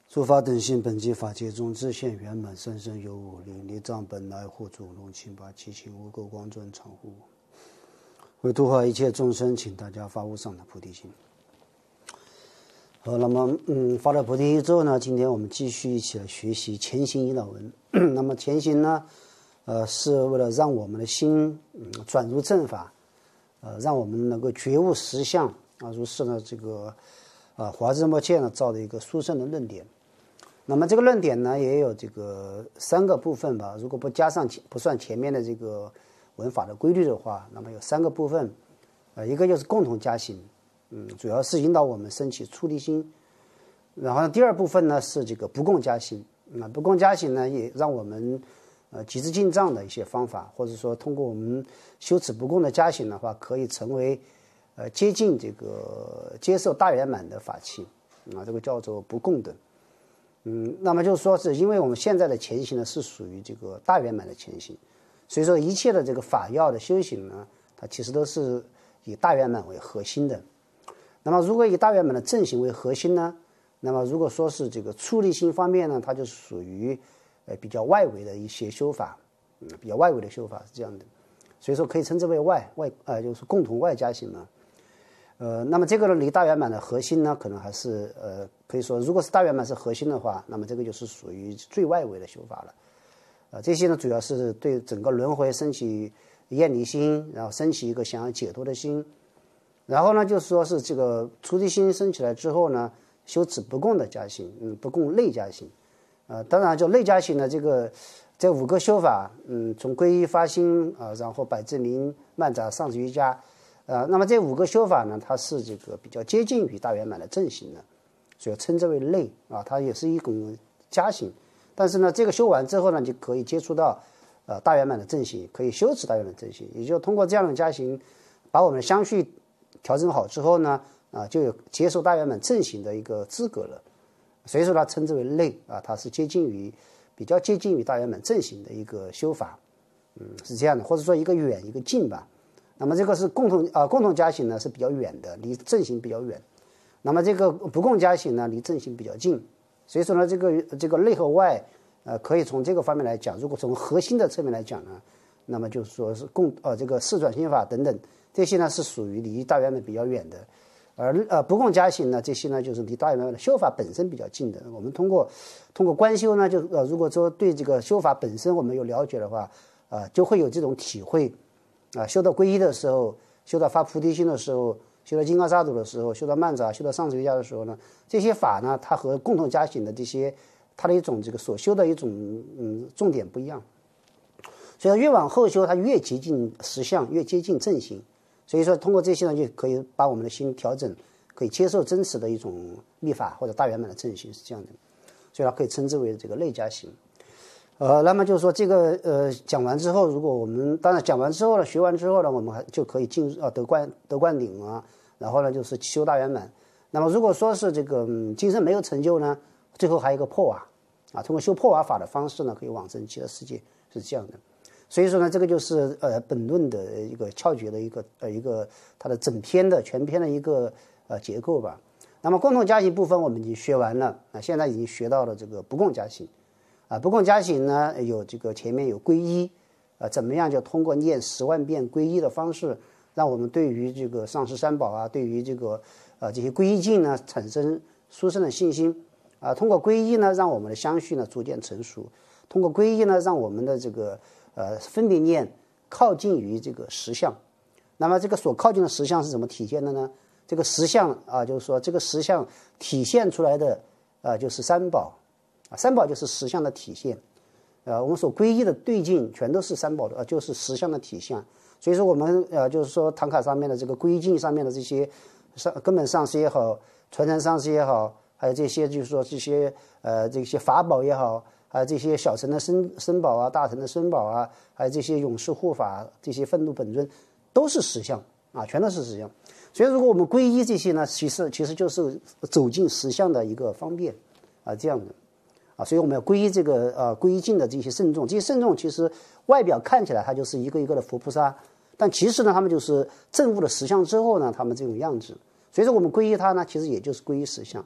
诸法等性本寂，法界中自现圆满，生生有我灵，离障本来护主龙清八七情无垢光尊常护。为度化一切众生，请大家发无上的菩提心。好，那么发了菩提心之后呢，今天我们继续一起来学习前行引导文。那么前行呢，是为了让我们的心转入正法，让我们能够觉悟实相啊，如是呢这个华智摩切呢造的一个殊胜的论点。那么这个论点呢也有这个3个部分吧，如果不算前面的这个文法的规律的话，那么有3个部分，一个就是共同加行，主要是引导我们升起出离心。然后第2部分呢是这个不共加行，不共加行呢也让我们及之进藏的一些方法，或者说通过我们修持不共的加行的话，可以成为接近这个接受大圆满的法器这个叫做不共等。那么就是说是因为我们现在的前行呢是属于这个大圆满的前行，所以说一切的这个法要的修行呢，它其实都是以大圆满为核心的。那么如果以大圆满的正行为核心呢，那么如果说是这个出离心方面呢，它就属于比较外围的一些修法，比较外围的修法是这样的，所以说可以称之为就是共同外加行嘛。那么这个呢，离大圆满的核心呢，可能还是可以说，如果是大圆满是核心的话，那么这个就是属于最外围的修法了。这些呢，主要是对整个轮回升起厌离心，然后升起一个想要解脱的心，然后呢，就是说是这个出离心升起来之后呢，修持不共的加行，不共类加行。当然就类加行呢，这5个修法，从皈依发心然后百正明曼扎上师瑜伽。那么这5个修法呢，它是这个比较接近于大圆满的正行的，所以称之为类它也是一种加行。但是呢，这个修完之后呢，就可以接触到大圆满的正行，可以修持大圆满的正行，也就通过这样的加行，把我们的相续调整好之后呢，就有接受大圆满正行的一个资格了。所以说它称之为类它是比较接近于大圆满正行的一个修法，是这样的，或者说一个远一个近吧。那么这个是共同加行呢是比较远的，离正行比较远。那么这个不共加行呢离正行比较近。所以说呢，这个内和外，可以从这个方面来讲，如果从核心的侧面来讲呢，那么就是说是这个四转心法等等这些呢是属于离大圆满比较远的，而不共加行呢这些呢就是离大圆满的修法本身比较近的。我们通过观修呢，就如果说对这个修法本身我们有了解的话，就会有这种体会。修到皈依的时候，修到发菩提心的时候，修到金刚萨埵的时候，修到曼扎，修到上师瑜伽的时候呢，这些法呢，它和共同加行的这些，它的一种这个所修的一种重点不一样。所以越往后修，它越接近实相，越接近正行。所以说，通过这些呢，就可以把我们的心调整，可以接受真实的一种密法或者大圆满的正行，是这样的。所以它可以称之为这个类加行。那么就是说这个讲完之后，如果我们当然讲完之后呢，学完之后呢，我们就可以进入得灌顶然后呢就是修大圆满。那么如果说是这个今生没有成就呢，最后还有一个破瓦通过修破瓦法的方式呢，可以往生极乐世界，是这样的。所以说呢，这个就是本论的一个窍诀的一个它的全篇的一个结构吧。那么共同加行部分我们已经学完了现在已经学到了这个不共加行。不共加行呢，有这个前面有皈依，怎么样就通过念10万遍皈依的方式，让我们对于这个上师三宝对于这个这些皈依境呢产生殊胜的信心通过皈依呢，让我们的相续呢逐渐成熟，通过皈依呢，让我们的这个分别念靠近于这个实相。那么这个所靠近的实相是怎么体现的呢？这个实相就是说这个实相体现出来的就是三宝。三宝就是实相的体现，我们所皈依的对境全都是三宝的，就是实相的体现。所以说我们就是说唐卡上面的这个皈依境上面的这些根本上师也好，传承上师也好，还有这些就是说这些法宝也好，还有这些小乘的僧宝大乘的僧宝还有这些勇士护法，这些愤怒本尊，都是实相全都是实相。所以如果我们皈依这些呢，其实就是走进实相的一个方便这样的。所以我们要皈依这个皈依境的这些圣众，这些圣众其实外表看起来它就是一个一个的佛菩萨，但其实呢他们就是证悟了实相之后呢，他们这种样子。所以说我们皈依它呢，其实也就是皈依实相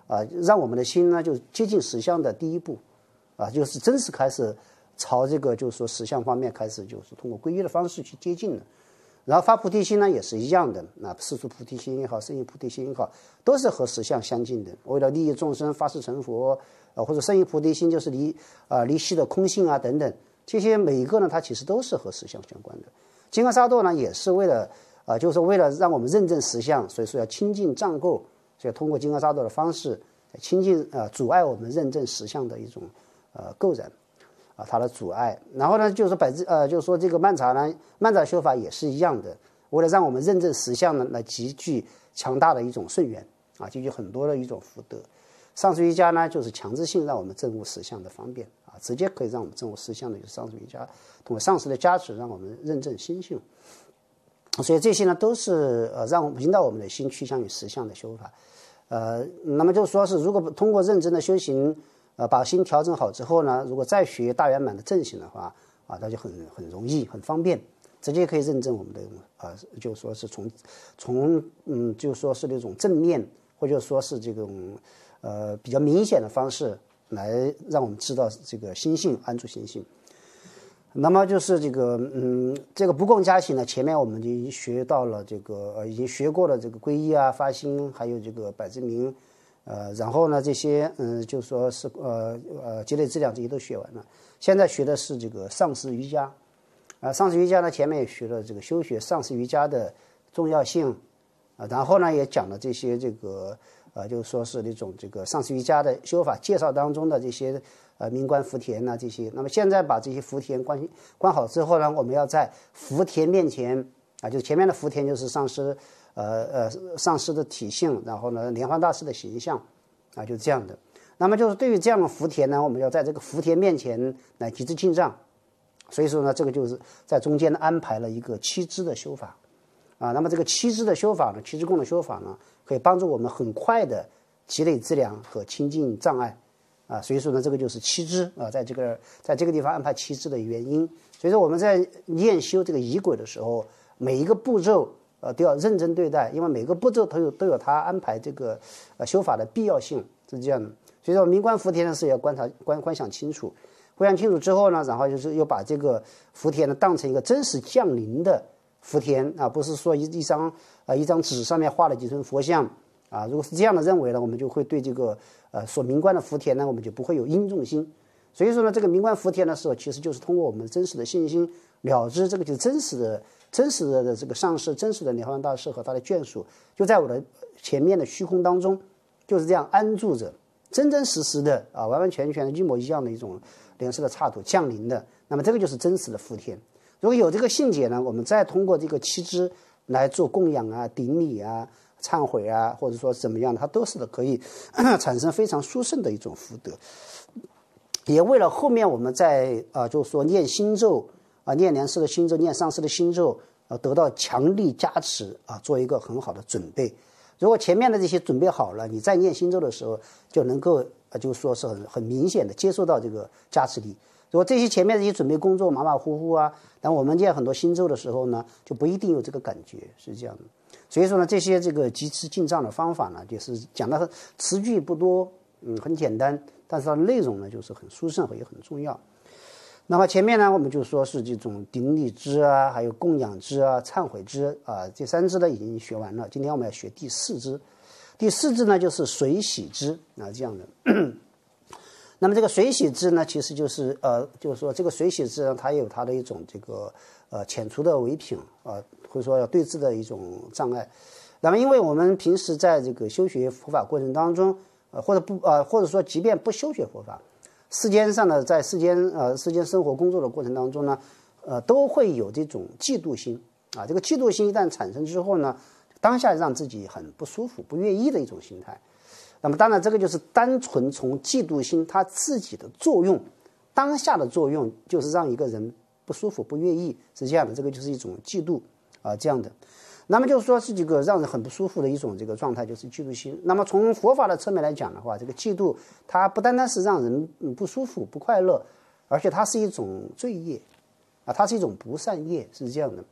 让我们的心呢就接近实相的第一步，就是真是开始朝这个就是说实相方面开始就是通过皈依的方式去接近了。然后发菩提心呢也是一样的，世俗菩提心也好，圣意菩提心也好，都是和实相相近的。为了利益众生，发誓成佛，或者圣意菩提心就是离系的空性啊等等，这些每一个呢，它其实都是和实相相关的。金刚萨埵呢，也是为了就是为了让我们认证实相，所以说要清净障垢，所以通过金刚萨埵的方式清净阻碍我们认证实相的一种垢染。它的阻碍，然后呢，就是就是说这个曼荼呢，曼荼修法也是一样的，为了让我们认证实相呢，来极具强大的一种顺缘极具很多的一种福德。上师瑜伽呢，就是强制性让我们证悟实相的方便直接可以让我们证悟实相的，就是上师瑜伽，通过上师的加持，让我们认证心性。所以这些呢，都是让引导我们的心趋向于实相的修法。那么就说是，如果通过认真的修行。把心调整好之后呢，如果再学大圆满的正行的话，那就很容易、很方便，直接可以认证我们的就说是从就说是那种正面，或者说是这种比较明显的方式来让我们知道这个心性，安住心性。那么就是这个不共加行呢，前面我们就已经学到了这个已经学过了这个皈依发心，还有这个百字明。然后呢，这些就说是积累资粮这些都学完了。现在学的是这个上师瑜伽，上师瑜伽呢前面也学了这个修学上师瑜伽的重要性，然后呢也讲了这些这个就是说是那种这个上师瑜伽的修法介绍当中的这些明观福田这些。那么现在把这些福田观好之后呢，我们要在福田面前就是前面的福田就是上师。上师的体性，然后呢，莲花大师的形象，就是这样的。那么就是对于这样的福田呢，我们要在这个福田面前来极致进藏。所以说呢，这个就是在中间呢安排了一个七支的修法，那么这个七支的修法呢，七支供的修法呢，可以帮助我们很快的积累资粮和清净障碍，所以说呢，这个就是七支在这个地方安排七支的原因。所以说我们在练修这个仪轨的时候，每一个步骤。都要认真对待，因为每个步骤都有他安排这个修法的必要性，是这样的。所以说明观福田呢是要观想清楚，观想清楚之后呢，然后就是又把这个福田呢当成一个真实降临的福田不是说一张纸上面画了几尊佛像如果是这样的认为呢，我们就会对这个所明观的福田呢，我们就不会有因重心。所以说呢，这个明观福田的时候，其实就是通过我们真实的信心了知这个就是真实的这个上师，真实的莲花大师和他的眷属，就在我的前面的虚空当中，就是这样安住着，真真实实的完完全全的一模一样的一种莲师的刹土降临的。那么这个就是真实的福田。如果有这个信解呢，我们再通过这个七支来做供养顶礼忏悔或者说怎么样的，它都是的可以产生非常殊胜的一种福德。也为了后面我们在就是说念心咒念莲师的心咒，念上师的心咒得到强力加持做一个很好的准备。如果前面的这些准备好了，你在念心咒的时候就能够就是说是很明显的接受到这个加持力。如果这些前面这些准备工作马马虎虎但我们念很多心咒的时候呢，就不一定有这个感觉，是这样的。所以说呢，这些这个即持进藏的方法呢，就是讲的词句不多，很简单，但是它的内容呢就是很殊胜和也很重要。那么前面呢，我们就说是这种顶礼支还有供养支忏悔支这三支呢已经学完了。今天我们要学第四支，第四支呢就是水洗支这样的。那么这个水洗支呢，其实就是就是说这个水洗支呢，它有它的一种这个遣除的唯品或者说要对治的一种障碍。那么因为我们平时在这个修学佛法过程当中，或者说即便不修学佛法，世间上呢，在世间生活工作的过程当中呢，都会有这种嫉妒心这个嫉妒心一旦产生之后呢，当下让自己很不舒服、不愿意的一种心态。那么当然这个就是单纯从嫉妒心它自己的作用，当下的作用就是让一个人不舒服、不愿意，是这样的，这个就是一种嫉妒这样的。那么就是说是这个让人很不舒服的一种这个状态，就是嫉妒心。那么从佛法的侧面来讲的话，这个嫉妒它不单单是让人不舒服、不快乐，而且它是一种罪业它是一种不善业，是这样的。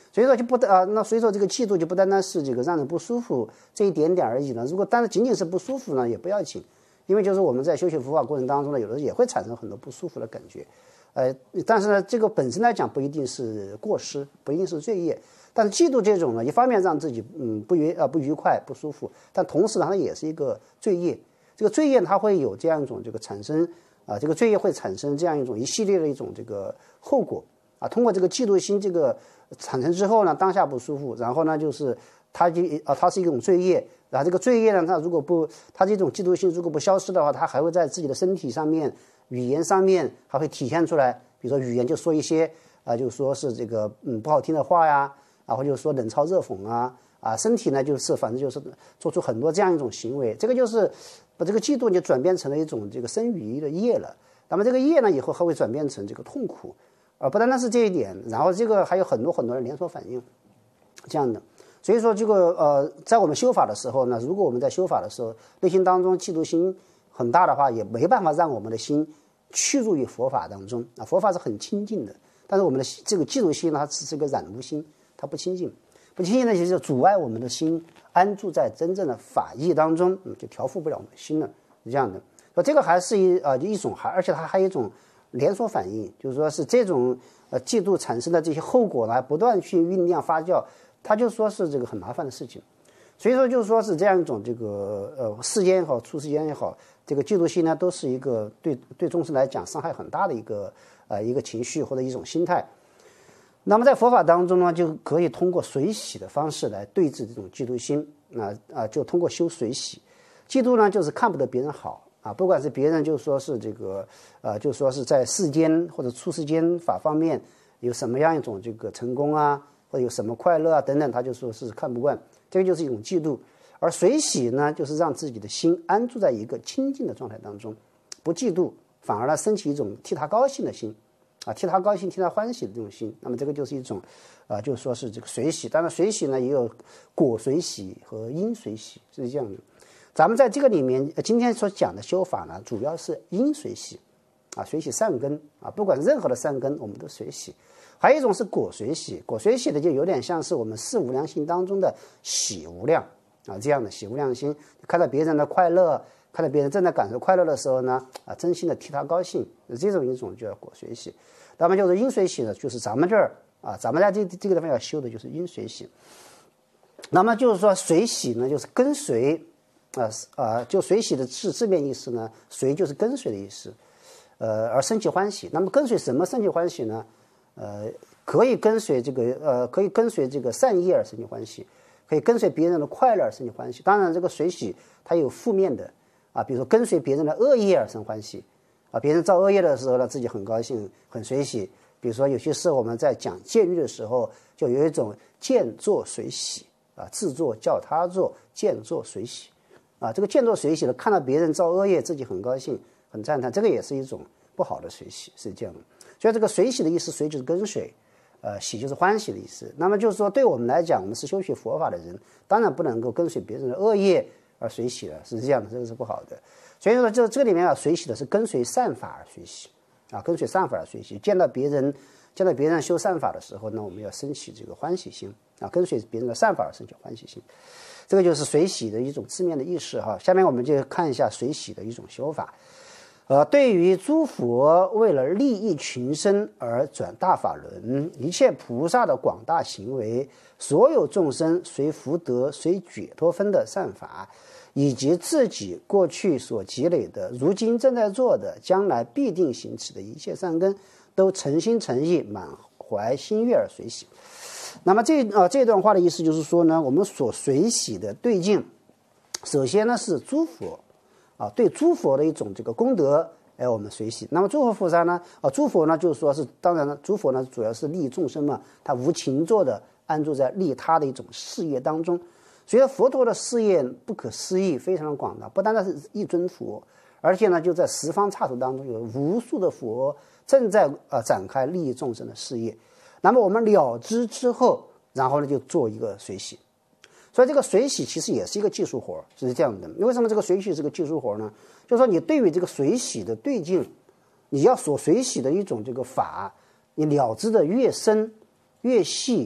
所以说所以说这个嫉妒就不单单是这个让人不舒服这一点点而已了。如果单仅仅是不舒服呢，也不要紧，因为就是我们在修学佛法过程当中呢，有的时候也会产生很多不舒服的感觉，但是呢，这个本身来讲不一定是过失，不一定是罪业。但是嫉妒这种呢，一方面让自己不愉快不舒服，但同时呢，它也是一个罪业。这个罪业它会有这样一种这个产生这个罪业会产生这样一系列的一种这个后果通过这个嫉妒心这个产生之后呢，当下不舒服，然后呢就是它是一种罪业，然后这个罪业呢，它这种嫉妒心如果不消失的话，它还会在自己的身体上面、语言上面还会体现出来。比如说语言就说一些就说是这个不好听的话呀或者说冷嘲热讽身体呢就是反正就是做出很多这样一种行为，这个就是把这个嫉妒就转变成了一种这个生于的业了。那么这个业呢以后还会转变成这个痛苦，不单单是这一点，然后这个还有很多的连锁反应这样的。所以说这个在我们修法的时候呢，如果我们在修法的时候内心当中嫉妒心很大的话，也没办法让我们的心去入于佛法当中佛法是很清净的，但是我们的这个嫉妒心呢，它只是个染污心，它不清净。不清净呢，就是阻碍我们的心安住在真正的法义当中，就调伏不了我们的心了，是这样的。说这个还是一种，而且它还有一种连锁反应，就是说是这种嫉妒产生的这些后果呢，不断去酝酿发酵，它就说是这个很麻烦的事情。所以说就是说是这样一种这个世间也好，出世间也好，这个嫉妒心呢，都是一个对众生来讲伤害很大的一个情绪或者一种心态。那么在佛法当中呢，就可以通过随喜的方式来对治这种嫉妒心就通过修随喜。嫉妒呢，就是看不得别人好不管是别人就说是这个就说是在世间或者出世间法方面有什么样一种这个成功或者有什么快乐等等，他就说是看不惯，这个就是一种嫉妒。而随喜呢，就是让自己的心安住在一个清净的状态当中，不嫉妒，反而呢升起一种替他高兴的心替他高兴替他欢喜的这种心。那么这个就是一种就是说是这个随喜。当然随喜呢也有果随喜和因随喜，是这样的。咱们在这个里面今天所讲的修法呢，主要是因随喜随喜善根不管任何的善根我们都随喜。还有一种是果随喜，果随喜的就有点像是我们四无量心当中的喜无量这样的喜无量心，看到别人的快乐，看到别人正在感受快乐的时候呢真心的替他高兴，这种一种叫果随喜。那么就是因随喜呢，就是咱们这儿咱们在这个地方要修的就是因随喜。那么就是说随喜呢，就是跟随就随喜的字面意思呢，随就是跟随的意思而生起欢喜。那么跟随什么生起欢喜呢？可以跟随这个善业而生起欢喜，可以跟随别人的快乐而生起欢喜。当然这个随喜它有负面的比如说跟随别人的恶业而生欢喜别人造恶业的时候呢，自己很高兴很随喜。比如说有些时候我们在讲戒律的时候，就有一种见作随喜自作叫他做，见作随喜这个见作随喜的，看到别人造恶业自己很高兴很赞叹，这个也是一种不好的随喜，是这样的。所以这个随喜的意思，随就是跟随喜就是欢喜的意思。那么就是说对我们来讲，我们是修学佛法的人，当然不能够跟随别人的恶业而随喜了，是这样的，这个是不好的。所以说这个里面随喜的是跟随善法而随喜跟随善法而随喜。见到别人修善法的时候呢，我们要升起这个欢喜心跟随别人的善法而升起欢喜心，这个就是随喜的一种字面的意思下面我们就看一下随喜的一种修法。对于诸佛为了利益群生而转大法轮，一切菩萨的广大行为，所有众生随福德随解脱分的善法，以及自己过去所积累的，如今正在做的，将来必定行持的一切善根，都诚心诚意满怀心悦而随喜。那么这段话的意思就是说呢，我们所随喜的对境，首先呢是诸佛对诸佛的一种这个功德我们随喜。那么诸佛菩萨呢诸佛呢就是说是当然了，诸佛呢主要是利益众生嘛，他无情作的安住在利他的一种事业当中。所以佛陀的事业不可思议，非常的广大，不单单是一尊佛，而且呢就在十方刹土当中有无数的佛正在展开利益众生的事业。那么我们了知之后，然后呢就做一个随喜。所以这个随喜其实也是一个技术活，是这样的。为什么这个随喜是个技术活呢？就是说你对于这个随喜的对境，你要所随喜的一种这个法，你了知的越深越细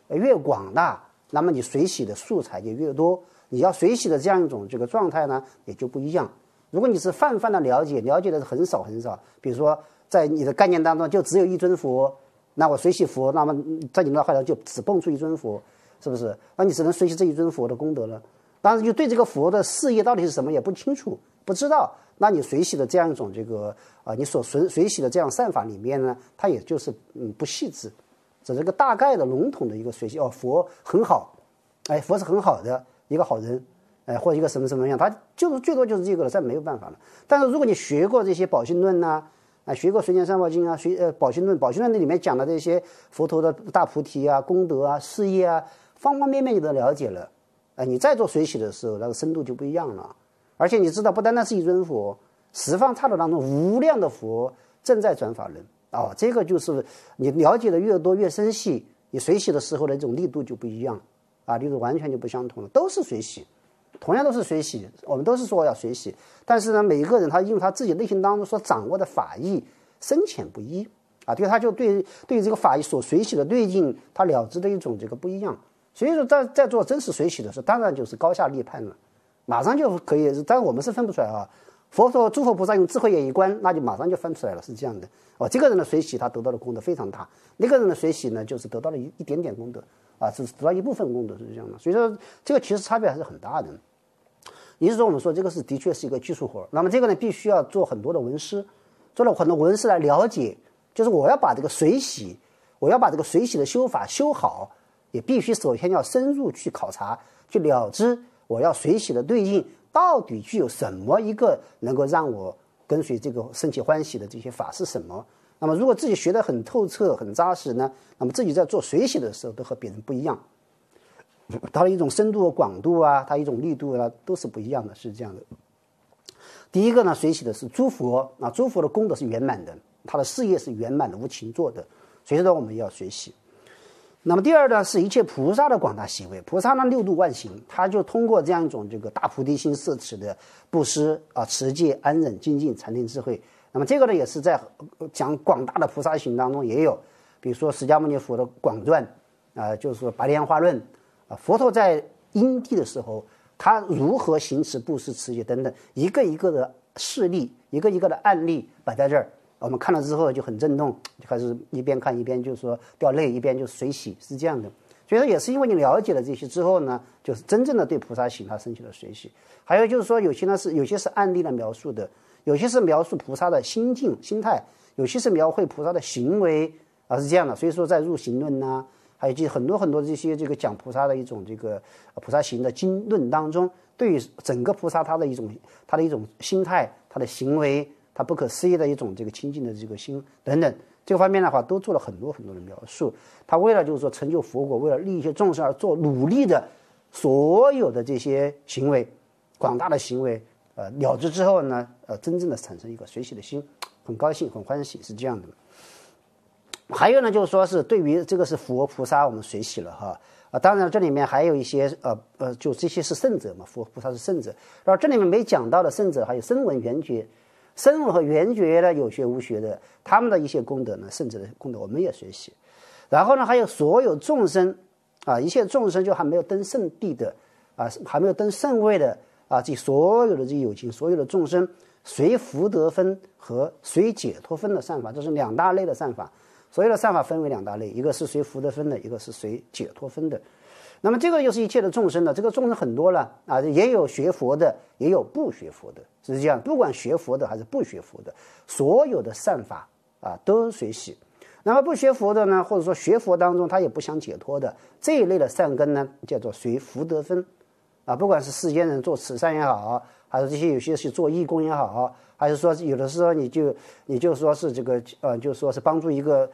越广大，那么你水洗的素材就越多，你要水洗的这样一种这个状态呢，也就不一样。如果你是泛泛的了解的很少很少，比如说在你的概念当中就只有一尊佛，那我水洗佛，那么在你脑海中就只蹦出一尊佛，是不是？那你只能水洗这一尊佛的功德了。当然就对这个佛的事业到底是什么也不清楚，不知道，那你水洗的这样一种这个你所水洗的这样善法里面呢，它也就是不细致，只是个大概的笼统的一个水洗。佛很好，佛是很好的一个好人，或者一个什么什么样，他就是最多就是这个了，再没有办法了。但是如果你学过这些宝性论呐，学过《随见三宝经》啊，宝性论那里面讲的这些佛陀的大菩提啊、功德啊、事业啊，方方面面你都了解了。你再做水洗的时候，那个深度就不一样了。而且你知道，不单单是一尊佛，十方刹土当中无量的佛正在转法轮。这个就是你了解的越多越深细，你水洗的时候的这种力度就不一样力度完全就不相同了。都是水洗，同样都是水洗，我们都是说要水洗，但是呢，每一个人他因为他自己内心当中所掌握的法义深浅不一他就对于这个法义所水洗的对境，他了知的一种这个不一样。所以说在做真实水洗的时候，当然就是高下立判了，马上就可以。但我们是分不出来佛陀诸佛菩萨用智慧眼一观，那就马上就分出来了，是这样的这个人的水洗他得到的功德非常大，那个人的水洗呢就是得到了一点点功德只是得到一部分功德，是这样的。所以说这个其实差别还是很大的。也就是说我们说这个是的确是一个技术活，那么这个呢必须要做很多的文思，做了很多文思来了解，就是我要把这个水洗的修法修好，也必须首先要深入去考察，去了知我要水洗的对应到底具有什么一个能够让我跟随这个生起欢喜的这些法是什么。那么如果自己学得很透彻很扎实呢，那么自己在做水洗的时候都和别人不一样，它的一种深度广度它一种力度都是不一样的，是这样的。第一个呢，水洗的是诸佛诸佛的功德是圆满的，他的事业是圆满的无情做的，所以说我们要水洗。那么第二呢，是一切菩萨的广大行为。菩萨呢六度万行，他就通过这样一种这个大菩提心摄持的布施持戒、安忍、精进、禅定、智慧。那么这个呢，也是在讲广大的菩萨行当中也有，比如说释迦牟尼佛的广传就是说白莲花论佛陀在因地的时候，他如何行持布施、持戒等等，一个一个的事例，一个一个的案例摆在这儿。我们看了之后就很震动，就开始一边看一边就是说掉泪，一边就水洗，是这样的。所以说也是因为你了解了这些之后呢，就是真正的对菩萨行它升起了水洗。还有就是说有些是案例的描述的，有些是描述菩萨的心境心态，有些是描绘菩萨的行为是这样的。所以说在入行论还有很多很多这些这个讲菩萨的一种这个菩萨行的经论当中，对于整个菩萨他的一种心态，他的行为，他不可思议的一种这个清净的这个心等等，这个方面的话都做了很多很多的描述。他为了就是说成就佛果，为了利益一些众生而做努力的所有的这些行为，广大的行为了知之后呢真正的产生一个随喜的心，很高兴很欢喜，是这样的。还有呢就是说是对于这个是佛菩萨我们随喜了当然这里面还有一些就这些是圣者嘛，佛菩萨是圣者。然后这里面没讲到的圣者还有声闻缘觉，声闻和缘觉的有学无学的，他们的一些功德呢，圣者的功德我们也学习。然后呢还有所有众生一切众生就还没有登圣地的还没有登圣位的这所有的这些有情，所有的众生随福德分和随解脱分的善法，这是两大类的善法。所有的善法分为两大类，一个是随福德分的，一个是随解脱分的。那么这个就是一切的众生的，这个众生很多了也有学佛的，也有不学佛的，是这样。不管学佛的还是不学佛的，所有的善法都随喜。那么不学佛的呢，或者说学佛当中他也不想解脱的这一类的善根呢，叫做随福德分不管是世间人做慈善也好，还是这些有些是做义工也好，还是说有的时候你就说是这个就是说是帮助一个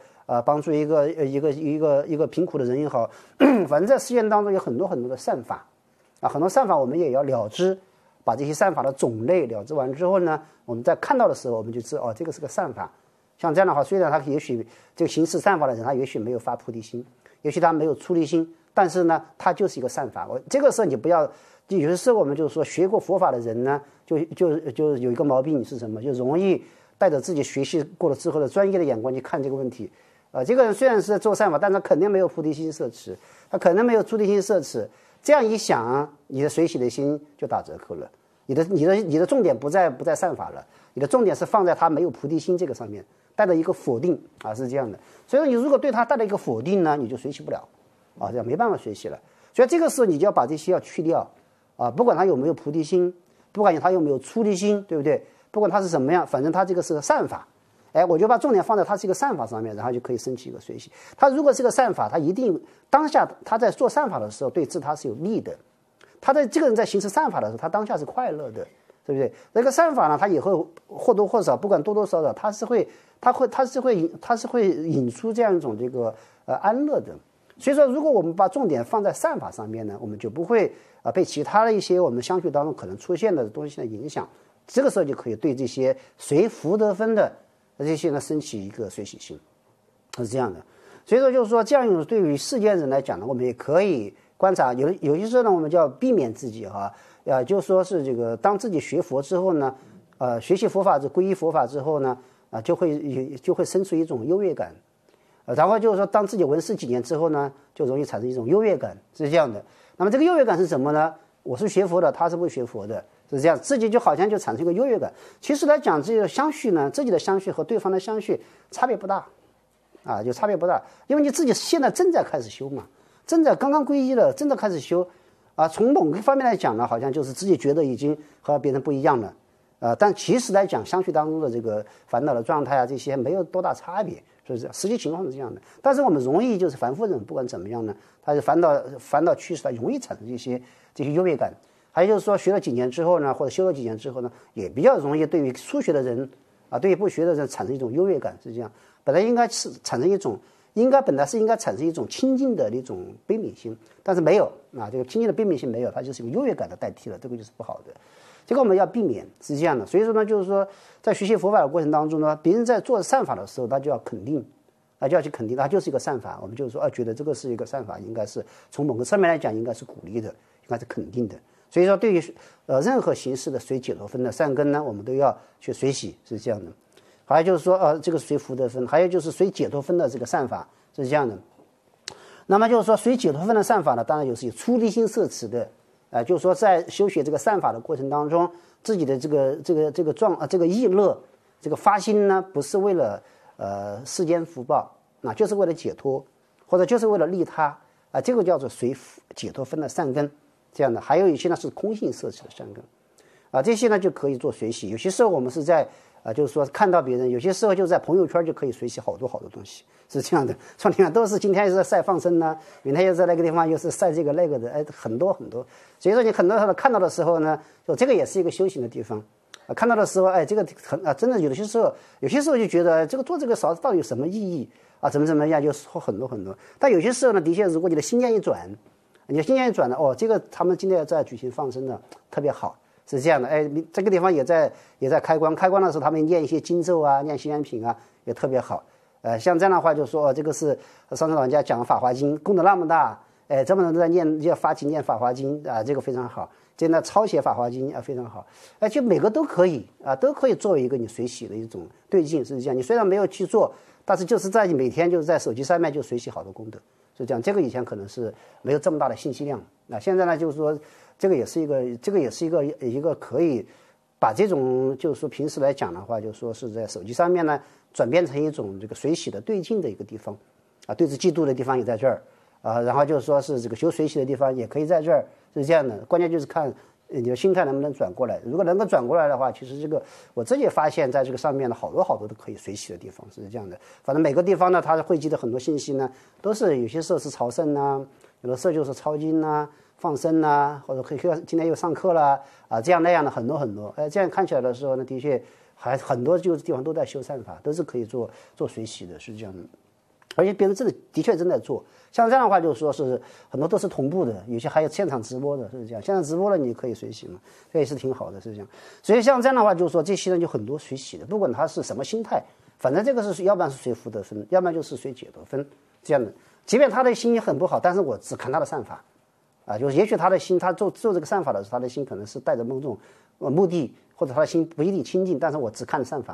贫苦的人也好反正在世间当中有很多很多的善法很多善法我们也要了知，把这些善法的种类了知完之后呢，我们在看到的时候我们就知道这个是个善法。像这样的话，虽然他也许这个行持善法的人他也许没有发菩提心，也许他没有出离心，但是呢他就是一个善法。这个时候你不要，有的时候我们就是说学过佛法的人呢就有一个毛病是什么，就容易带着自己学习过了之后的专业的眼光去看这个问题这个人虽然是在做善法，但他肯定没有菩提心摄持，他可能没有出离心摄持。这样一想，你的随喜的心就打折扣了。你的重点不在善法了，你的重点是放在他没有菩提心这个上面，带着一个否定啊，是这样的。所以说，你如果对他带了一个否定呢，你就随喜不了啊，这样没办法随喜了。所以这个时候你就要把这些要去掉啊，不管他有没有菩提心，不管他有没有出离心，对不对？不管他是什么样，反正他这个是个善法。我就把重点放在他是一个善法上面，然后就可以升起一个随喜。他如果是个善法，他一定当下他在做善法的时候对自他是有利的。他在这个人在行持善法的时候，他当下是快乐的，对不对？那个善法呢，他以后或多或少，不管多多少少，他是会引出这样一种这个安乐的。所以说，如果我们把重点放在善法上面呢，我们就不会被其他的一些我们相续当中可能出现的东西的影响。这个时候就可以对这些随福德分的这些呢升起一个随喜心，是这样的。所以说就是说，这样对于世间人来讲呢，我们也可以观察，有些时候呢，我们就要避免自己就是说是这个当自己学佛之后呢，学习佛法皈依佛法之后呢，就会生出一种优越感，然后就是说当自己闻思几年之后呢，就容易产生一种优越感，是这样的。那么这个优越感是什么呢？我是学佛的，他是不学佛的，是这样，自己就好像就产生一个优越感。其实来讲，这个相续呢，自己的相续和对方的相续差别不大，就差别不大，因为你自己现在正在开始修嘛，正在刚刚皈依了，正在开始修，从某个方面来讲呢，好像就是自己觉得已经和别人不一样了，但其实来讲，相续当中的这个烦恼的状态这些没有多大差别，是不是？实际情况是这样的，但是我们容易就是凡夫人，不管怎么样呢，他是烦恼趋势，他容易产生这些优越感。还有就是说，学了几年之后呢，或者修了几年之后呢，也比较容易对于初学的人对于不学的人产生一种优越感，是这样。本来应该是产生一种，本来是应该产生一种亲近的一种悲悯心，但是没有这个亲近的悲悯心没有，它就是用优越感的代替了，这个就是不好的。这个我们要避免，是这样的。所以说呢，就是说在学习佛法的过程当中呢，别人在做善法的时候，他就要肯定，就要去肯定，它就是一个善法。我们就是说觉得这个是一个善法，应该是从某个侧面来讲，应该是鼓励的，应该是肯定的。所以说，对于任何形式的随解脱分的善根呢，我们都要去随喜，是这样的。还有就是说，这个随福德分，还有就是随解脱分的这个善法是这样的。那么就是说，随解脱分的善法呢，当然就是以出离心摄持的，就是说在修学这个善法的过程当中，自己的这个意乐，这个发心呢，不是为了世间福报，就是为了解脱，或者就是为了利他这个叫做随解脱分的善根。这样的，还有一些呢是空性摄持的善根，这些呢就可以做随喜。有些时候我们是在就是说看到别人，有些时候就在朋友圈就可以随喜好多东西，是这样的。说你看，都是今天又是在晒放生呢，明天又在那个地方又是晒这个那个的，很多。所以说你很多看到的时候呢，说这个也是一个修行的地方。看到的时候，这个真的有些时候就觉得这个做这个到底有什么意义怎么样，就说很多。但有些时候呢，的确如果你的心念一转。你的心念一转了，这个他们今天在举行放生的特别好，是这样的。这个地方也在开光的时候，他们念一些经咒念心安品也特别好。像这样的话，就说这个是上次老人家讲《法华经》，功德那么大，这么多人都在念发起念《法华经》这个非常好。这呢抄写《法华经》非常好。就每个都可以都可以作为一个你随喜的一种对境，是这样。你虽然没有去做，但是就是在你每天就是在手机上面就随喜好多功德。是这样，这个以前可能是没有这么大的信息量，现在呢，就是说这个也是一个可以把这种就是说平时来讲的话，就是说是在手机上面呢转变成一种这个随喜的对境的一个地方对治嫉妒的地方也在这儿然后就是说是这个修随喜的地方也可以在这儿，是这样的。关键就是看你的心态能不能转过来。如果能够转过来的话，其实这个我自己发现在这个上面呢，好多都可以随喜的地方，是这样的。反正每个地方呢，它汇集的很多信息呢，都是有些时候是朝圣有的时候就是抄经放生或者可以今天又上课了这样那样的很多。这样看起来的时候呢，的确还很多就是地方都在修善法，都是可以做随喜的，是这样的。而且别人的确正在做，像这样的话，就是说是很多都是同步的，有些还有现场直播的，是这样。现场直播了，你可以随喜嘛，这也是挺好的，是这样。所以像这样的话，就是说这些人就很多随喜的，不管他是什么心态，反正这个是要不然是随福德分，要不然就是随解脱分这样的。即便他的心很不好，但是我只看他的善法就是也许他的心，他做这个善法的时候，他的心可能是带着某种目的，或者他的心不一定清净，但是我只看善法。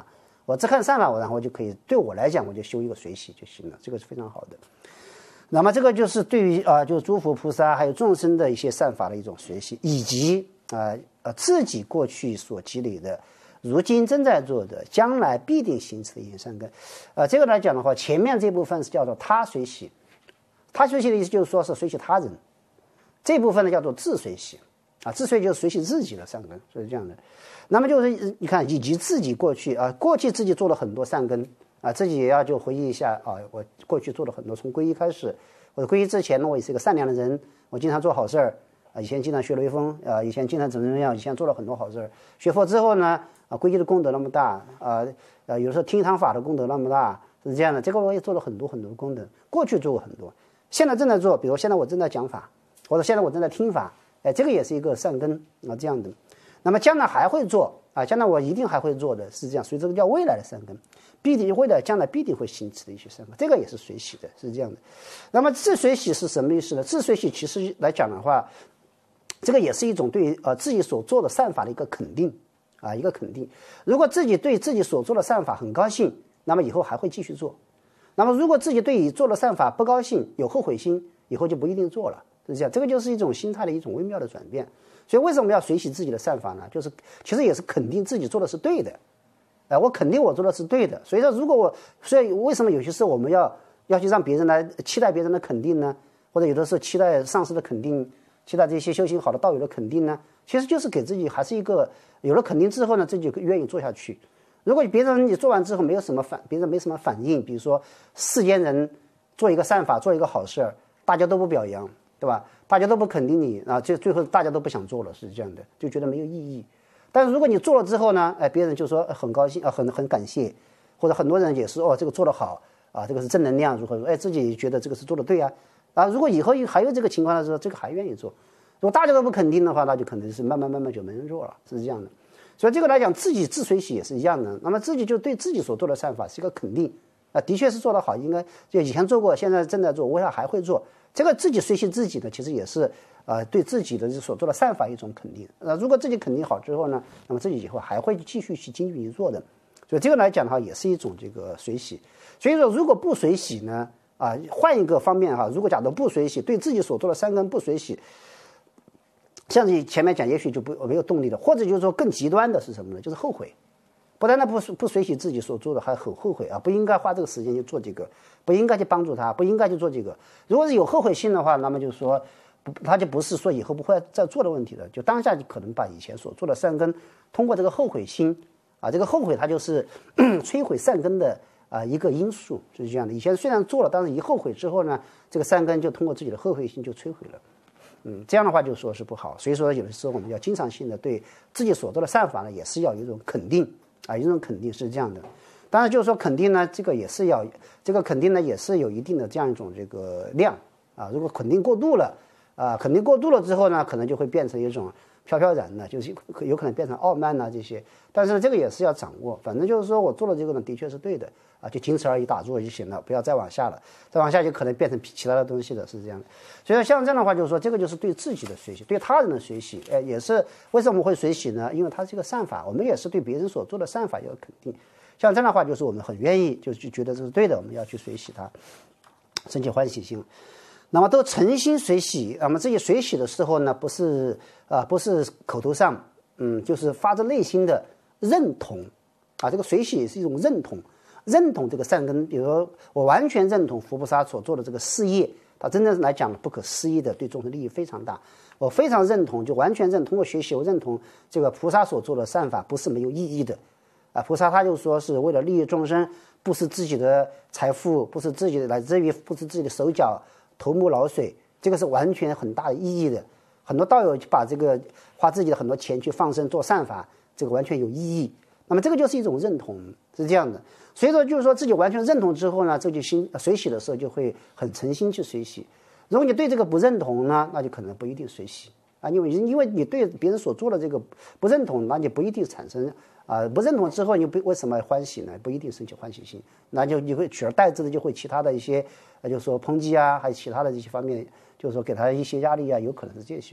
我只看善法，然后就可以对我来讲，我就修一个随喜就行了，这个是非常好的。那么这个就是对于就是诸佛菩萨还有众生的一些善法的一种随喜，以及自己过去所积累的，如今正在做的，将来必定行持的一些善根。这个来讲的话，前面这部分是叫做他随喜，他随喜的意思就是说是随喜他人，这部分呢叫做自随喜自随就是随喜自己的善根，所以这样的。那么就是你看，以及自己过去过去自己做了很多善根自己也要就回忆一下我过去做了很多，从皈依开始，或者皈依之前呢，我也是一个善良的人，我经常做好事儿以前经常学雷锋以前经常怎么样，以前做了很多好事儿。学佛之后呢皈依的功德那么大有时候听堂法的功德那么大，是这样的。这个我也做了很多很多功德，过去做过很多，现在正在做，比如现在我正在讲法，或者现在我正在听法，这个也是一个善根这样的。那么将来还会做将来我一定还会做的，是这样，所以这个叫未来的善根，必定未来将来必定会行持的一些善根，这个也是随喜的，是这样的。那么自随喜是什么意思呢？自随喜其实来讲的话，这个也是一种对自己所做的善法的一个肯定一个肯定。如果自己对自己所做的善法很高兴，那么以后还会继续做。那么如果自己对做了善法不高兴，有后悔心，以后就不一定做了，是这样。这个就是一种心态的一种微妙的转变。所以为什么要随喜自己的善法呢？就是其实也是肯定自己做的是对的我肯定我做的是对的。所以说所以为什么有些时候我们要去让别人来期待别人的肯定呢？或者有的时候期待上师的肯定，期待这些修行好的道友的肯定呢？其实就是给自己还是一个有了肯定之后呢，自己愿意做下去。如果别人你做完之后别人没什么反应，比如说世间人做一个善法，做一个好事，大家都不表扬，对吧？大家都不肯定你最后大家都不想做了，是这样的，就觉得没有意义。但是如果你做了之后呢，别人就说很高兴很感谢，或者很多人也是这个做得好这个是正能量，如何说自己觉得这个是做得对如果以后还有这个情况的时候，这个还愿意做。如果大家都不肯定的话，那就可能是慢慢就没人做了，是这样的。所以这个来讲，自己自随喜也是一样的。那么自己就对自己所做的善法是一个肯定的确是做得好，应该就以前做过，现在正在做，未来还会做。这个自己随喜自己呢，其实也是对自己的所做的善法一种肯定。如果自己肯定好之后呢，那么自己以后还会继续去精进去做的。所以这个来讲的话，也是一种这个随喜。所以说，如果不随喜呢，换一个方面如果假如不随喜，对自己所做的善根不随喜，像你前面讲，也许就没有动力了，或者就是说更极端的是什么呢？就是后悔。不但不随喜自己所做的，还很后悔不应该花这个时间去做这个，不应该去帮助他，不应该去做这个。如果是有后悔心的话，那么就是说他就不是说以后不会再做的问题了，就当下就可能把以前所做的善根通过这个后悔心这个后悔它就是摧毁善根的一个因素，是这样的。以前虽然做了，但是一后悔之后呢，这个善根就通过自己的后悔心就摧毁了。这样的话就说是不好。所以说有的时候我们要经常性的对自己所做的善法呢，也是要有一种肯定一种肯定是这样的。当然就是说肯定呢，这个肯定呢也是有一定的这样一种这个量如果肯定过度了肯定过度了之后呢，可能就会变成一种飘飘然的，就是有可能变成傲慢这些。但是这个也是要掌握，反正就是说我做了这个呢，的确是对的就仅此而已，打住就行了，不要再往下了，再往下就可能变成其他的东西了，是这样的。所以像这样的话，就是说这个就是对自己的随喜，对他人的随喜也是为什么会随喜呢？因为它是一个善法，我们也是对别人所做的善法要肯定。像这样的话，就是我们很愿意就觉得这是对的，我们要去随喜它，升起欢喜心。那么都诚心随喜，那么这些随喜的时候呢，不是口头上就是发自内心的认同这个随喜也是一种认同这个善根。比如说我完全认同佛菩萨所做的这个事业，它真正来讲不可思议的，对众生利益非常大。我非常认同，就完全认同，通过学习我认同这个菩萨所做的善法不是没有意义的菩萨他就说是为了利益众生，不是自己的财富，不是自己的来自于不是自己的手脚头目脑水，这个是完全很大的意义的。很多道友就把这个花自己的很多钱去放生做善法，这个完全有意义。那么这个就是一种认同，是这样的。所以说就是说自己完全认同之后呢，这就随喜的时候就会很诚心去随喜。如果你对这个不认同呢，那就可能不一定随喜因为你对别人所做的这个不认同，那你不一定产生不认同之后你为什么欢喜呢？不一定升起欢喜心，那就你会取而代之的就会其他的一些就是说抨击还有其他的这些方面，就是说给他一些压力有可能是这些。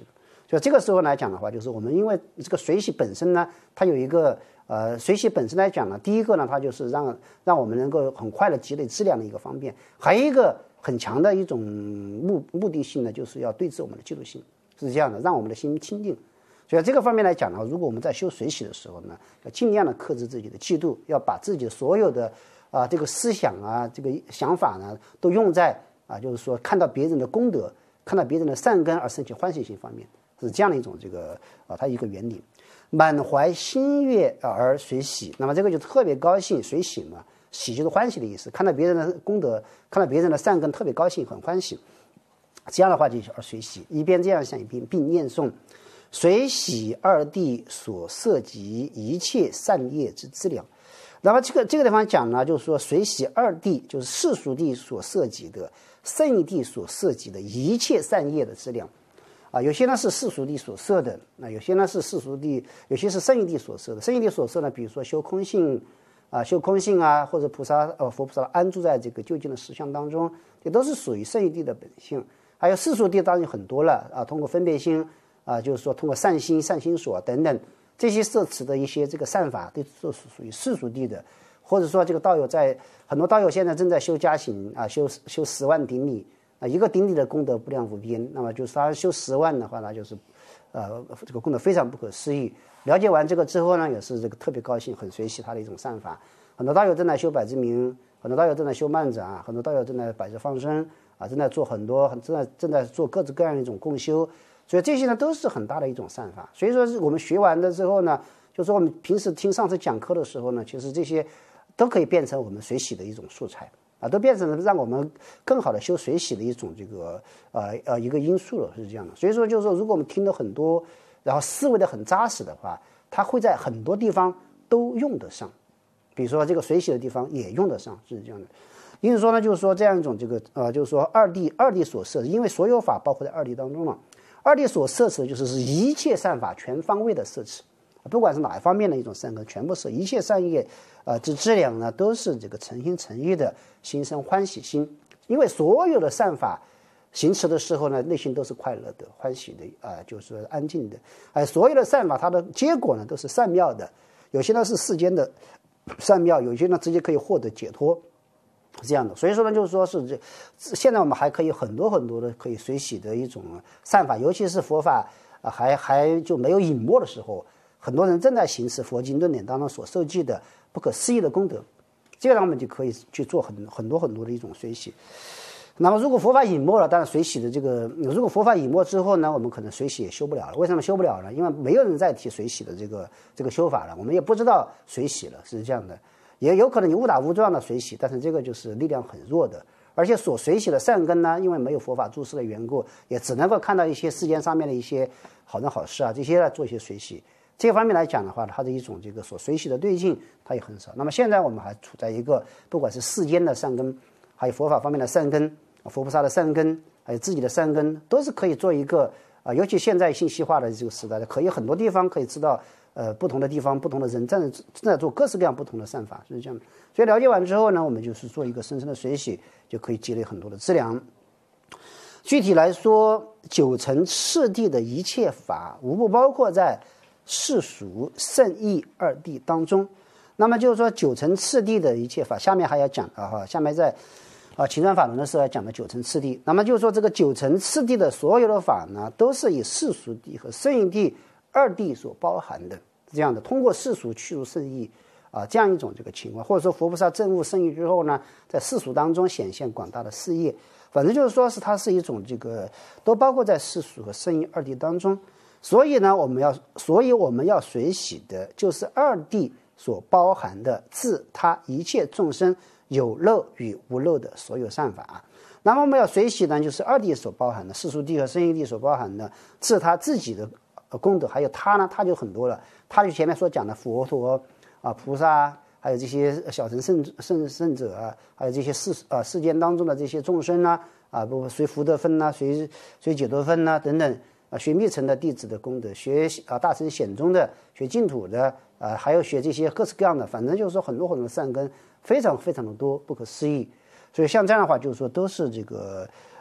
所以这个时候来讲的话，就是我们因为这个水洗本身呢，它有一个水洗本身来讲呢，第一个呢，它就是让我们能够很快的积累质量的一个方便，还有一个很强的一种目的性呢，就是要对治我们的嫉妒心，是这样的，让我们的心清净。所以这个方面来讲呢，如果我们在修水洗的时候呢，要尽量的克制自己的嫉妒，要把自己的所有的这个思想啊，这个想法呢，都用在就是说看到别人的功德，看到别人的善根而生起欢喜心方面，是这样的一种这个它一个原理。满怀心悦而水洗，那么这个就特别高兴，水洗嘛，喜就是欢喜的意思，看到别人的功德，看到别人的善根，特别高兴，很欢喜。这样的话就是而水洗，一边这样想，一边并念诵水洗二谛所摄集一切善业之资粮。那么这个地方讲呢，就是说水洗二谛就是世俗谛所摄集的，圣义谛所摄集的一切善业的资粮。有些呢是世俗谛所摄的，有些呢是世俗谛，有些是圣义谛所摄的。圣义谛所摄呢，比如说修空性或者佛菩萨安住在这个究竟的实相当中，这都是属于圣义谛的本性。还有世俗谛当然很多了通过分别心就是说通过善心所等等这些摄持的一些这个善法，都是属于世俗谛的。或者说这个道友很多道友现在正在修加行修10万顶礼。一个顶礼的功德不量无边，那么就是他修10万的话，那就是这个功德非常不可思议。了解完这个之后呢，也是这个特别高兴，很随喜他的一种善法。很多道友正在修百字明，很多道友正在修漫展，很多道友正在百字放生正在做很多正在做各式各样的一种共修，所以这些呢都是很大的一种善法。所以说我们学完了之后呢，就是说我们平时听上次讲课的时候呢，其实这些都可以变成我们随喜的一种素材。都变成了让我们更好的修水洗的一种这个一个因素了，是这样的。所以说就是说，如果我们听得很多，然后思维的很扎实的话，它会在很多地方都用得上。比如说这个水洗的地方也用得上，是这样的。因此说呢，就是说这样一种这个就是说二谛所摄，因为所有法包括在二谛当中了。二谛所摄持的就是一切善法全方位的摄持，不管是哪一方面的一种善根，全部是一切善业之资粮呢，都是这个诚心诚意的心生欢喜心。因为所有的善法行持的时候呢，内心都是快乐的、欢喜的就是安静的。所有的善法它的结果呢都是善妙的，有些呢是世间的善妙，有些呢直接可以获得解脱，是这样的。所以说呢，就是说是现在我们还可以很多很多的可以随喜的一种善法，尤其是佛法还就没有隐没的时候，很多人正在行持佛经论典当中所受记的不可思议的功德，这个呢我们就可以去做很多的一种随喜。那么如果佛法隐没了，当然随喜的这个，如果佛法隐没之后呢，我们可能随喜也修不了了。为什么修不了呢？因为没有人在提随喜的这个修法了，我们也不知道随喜了，是这样的。也有可能你误打误撞的随喜，但是这个就是力量很弱的，而且所随喜的善根呢，因为没有佛法注释的缘故，也只能够看到一些世间上面的一些好人好事这些来做一些随喜。这方面来讲的话，它的一种这个所随喜的对境它也很少。那么现在我们还处在一个不管是世间的善根，还有佛法方面的善根，佛菩萨的善根，还有自己的善根，都是可以做一个尤其现在信息化的这个时代，可以很多地方可以知道不同的地方不同的人正在做各式各样不同的善法，是这样的。所以了解完之后呢，我们就是做一个深深的随喜，就可以积累很多的资粮。具体来说，九层次第的一切法无不包括在世俗圣义二谛当中。那么就是说九层次第的一切法，下面还要讲下面在勤转法轮的时候要讲的九层次第。那么就是说这个九层次第的所有的法呢，都是以世俗谛和圣义谛二谛所包含的，这样的。通过世俗去入圣义这样一种这个情况，或者说佛菩萨证悟圣义之后呢，在世俗当中显现广大的事业，反正就是说是它是一种这个都包括在世俗和圣义二谛当中。所以呢，我们要随喜的就是二谛所包含的自他一切众生有漏与无漏的所有善法。那么我们要随喜呢，就是二谛所包含的世俗谛和圣义谛所包含的自他自己的功德，还有他呢，他就很多了。他就前面所讲的佛陀菩萨，还有这些小乘圣者还有这些世间当中的这些众生不随福德分随解脱分等等学密乘的弟子的功德，学大乘显宗的，学净土的还有学这些各式各样的，反正就是说很多的善根非常非常的多，不可思议。所以像这样的话，就是说都是这个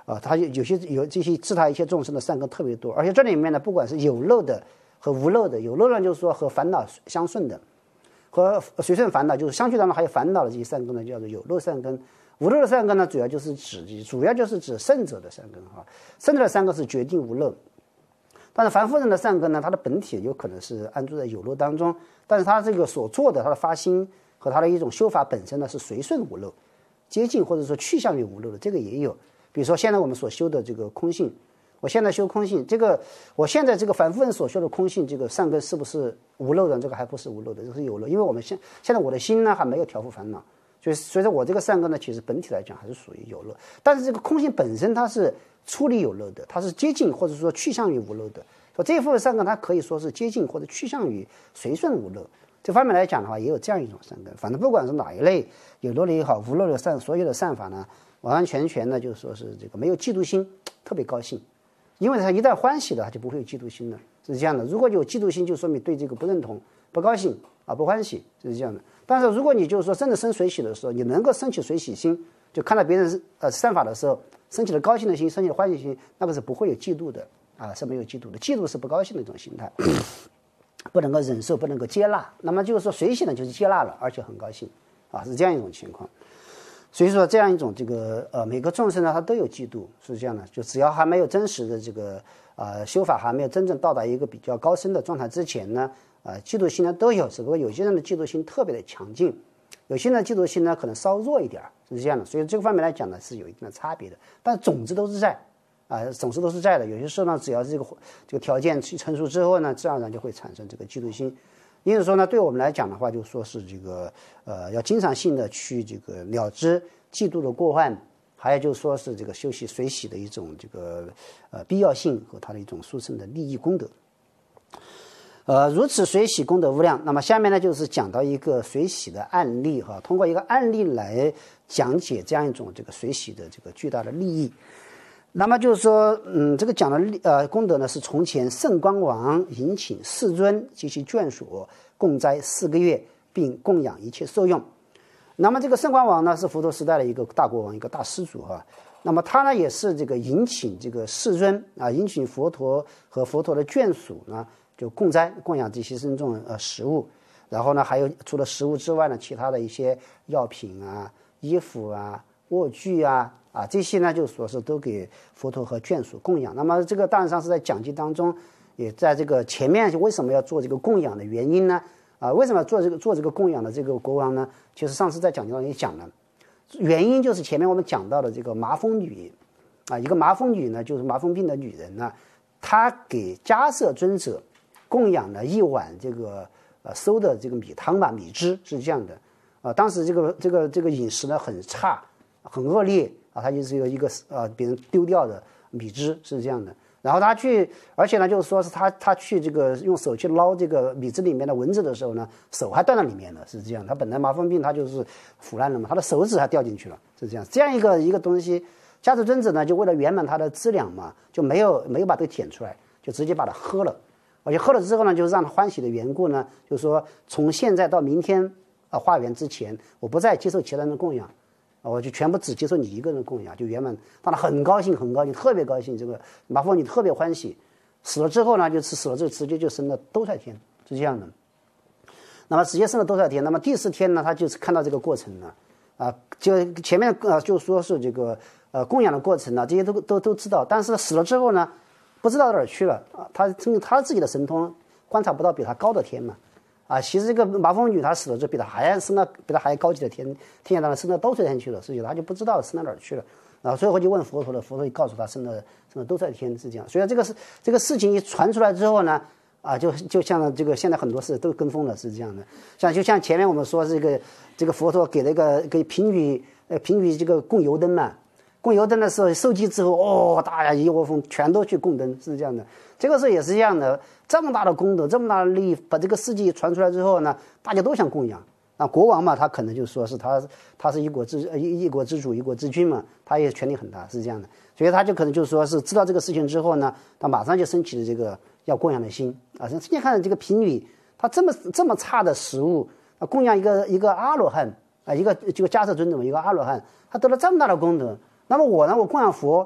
它有这些治他一切众生的善根特别多，而且这里面呢，不管是有漏的和无漏的，有漏呢就是说和烦恼相顺的，和随顺烦恼就是相续当中还有烦恼的这些善根呢，叫做有漏善根。无漏的善根呢，主要就是指圣者的善根哈，圣者的善根是决定无漏。但是凡夫人的善根呢，它的本体有可能是安住在有漏当中，但是他这个所做的他的发心和他的一种修法本身呢，是随顺无漏，接近或者说趋向于无漏的，这个也有。比如说现在我们所修的这个空性，我现在修空性，这个我现在这个凡夫人所修的空性，这个善根是不是无漏的？这个还不是无漏的，这是有漏，因为我们现在我的心呢还没有调伏烦恼，所以说我这个善根呢，其实本体来讲还是属于有漏，但是这个空性本身它是出离有漏的，它是接近或者说趋向于无漏的。说这一部分善根，它可以说是接近或者趋向于随顺无漏。这方面来讲的话，也有这样一种善根。反正不管是哪一类，有漏的也好，无漏的所有的善法呢，完完全全呢，就是说是这个没有嫉妒心，特别高兴。因为他一旦欢喜了，他就不会有嫉妒心了，是这样的。如果有嫉妒心，就说明对这个不认同、不高兴啊、不欢喜，是这样的。但是如果你就是说真的生随喜的时候，你能够升起随喜心，就看到别人善法的时候，升起了高兴的心，升起了欢喜心，那个是不会有嫉妒的啊，是没有嫉妒的。嫉妒是不高兴的一种心态，不能够忍受，不能够接纳。那么就是说随喜呢，就是接纳了，而且很高兴啊，是这样一种情况。所以说这样一种这个每个众生呢，他都有嫉妒，是这样的。就只要还没有真实的这个修法还没有真正到达一个比较高深的状态之前呢，嫉妒心呢都有，只不过有些人的嫉妒心特别的强劲，有些人的嫉妒心呢可能稍弱一点，是这样的。所以这个方面来讲呢是有一定的差别的，但种子都是在总是都是在的。有些时候呢，只要这个条件成熟之后呢，自然而然就会产生这个嫉妒心。因此说呢，对我们来讲的话，就说是这个要经常性的去这个了知嫉妒的过患，还有就是说是这个修习随喜的一种这个必要性和它的一种殊胜的利益功德。如此随喜功德无量。那么下面呢，就是讲到一个随喜的案例哈，通过一个案例来讲解这样一种这个随喜的这个巨大的利益。那么就是说，这个讲的功德呢，是从前圣光王迎请世尊及其眷属共斋4个月，并供养一切受用。那么这个圣光王呢，是佛陀时代的一个大国王，一个大施主哈。那么他呢，也是这个迎请这个世尊迎请佛陀和佛陀的眷属呢，就供斋供养这些僧众食物。然后呢，还有除了食物之外呢，其他的一些药品啊、衣服啊、卧具啊。这些呢，就说是都给佛陀和眷属供养。那么这个大上是在讲记当中，也在这个前面为什么要做这个供养的原因呢？为什么要做这个供养的这个国王呢？其实上次在讲记当中也讲了，原因就是前面我们讲到的这个麻风女一个麻风女呢，就是麻风病的女人呢，她给迦叶尊者供养了一碗这个馊的这个米汤吧，米汁是这样的当时这个饮食呢很差，很恶劣。它就是一个别人丢掉的米汁是这样的。然后他去，而且呢，就是说是他去这个用手去捞这个米汁里面的蚊子的时候呢，手还断到里面了，是这样。他本来麻风病他就是腐烂了嘛，他的手指还掉进去了，是这样。这样一个东西，迦叶尊者呢就为了圆满他的资粮嘛，就没有把这个捡出来，就直接把它喝了。而且喝了之后呢，就让他欢喜的缘故呢，就是说从现在到明天化缘之前，我不再接受其他人的供养。我就全部只接受你一个人供养，就圆满，让他很高兴，特别高兴。这个麻风女特别欢喜。死了之后呢，死了之后直接就升了兜率天，是这样的。那么直接升了兜率天。那么第4天呢，他就是看到这个过程呢，就前面就说是这个供养的过程呢，这些都知道。但是死了之后呢，不知道到哪儿去了他自己的神通观察不到比他高的天嘛。其实这个麻风女她死了之后，比她还高级的天界当中升到兜率天去了，实际她就不知道升到哪儿去了。然后所以我就问佛陀了，佛陀就告诉他升到兜率天是这样。所以这个事情一传出来之后呢，就像这个现在很多事都跟风了，是这样的。就像前面我们说这个佛陀给贫女这个供油灯嘛，供油灯的时候受记之后，大家一窝蜂全都去供灯，是这样的。这个时候也是一样的，这么大的功德，这么大的利益，把这个事迹传出来之后呢，大家都想供养。国王嘛，他可能就说是他是一国之主，一国之君嘛，他也权力很大，是这样的。所以他就可能就是说是知道这个事情之后呢，他马上就升起了这个要供养的心现在看这个贫女，他这么差的食物供养一个阿罗汉这个迦叶尊者一个阿罗汉，他得了这么大的功德。那么我呢，我供养佛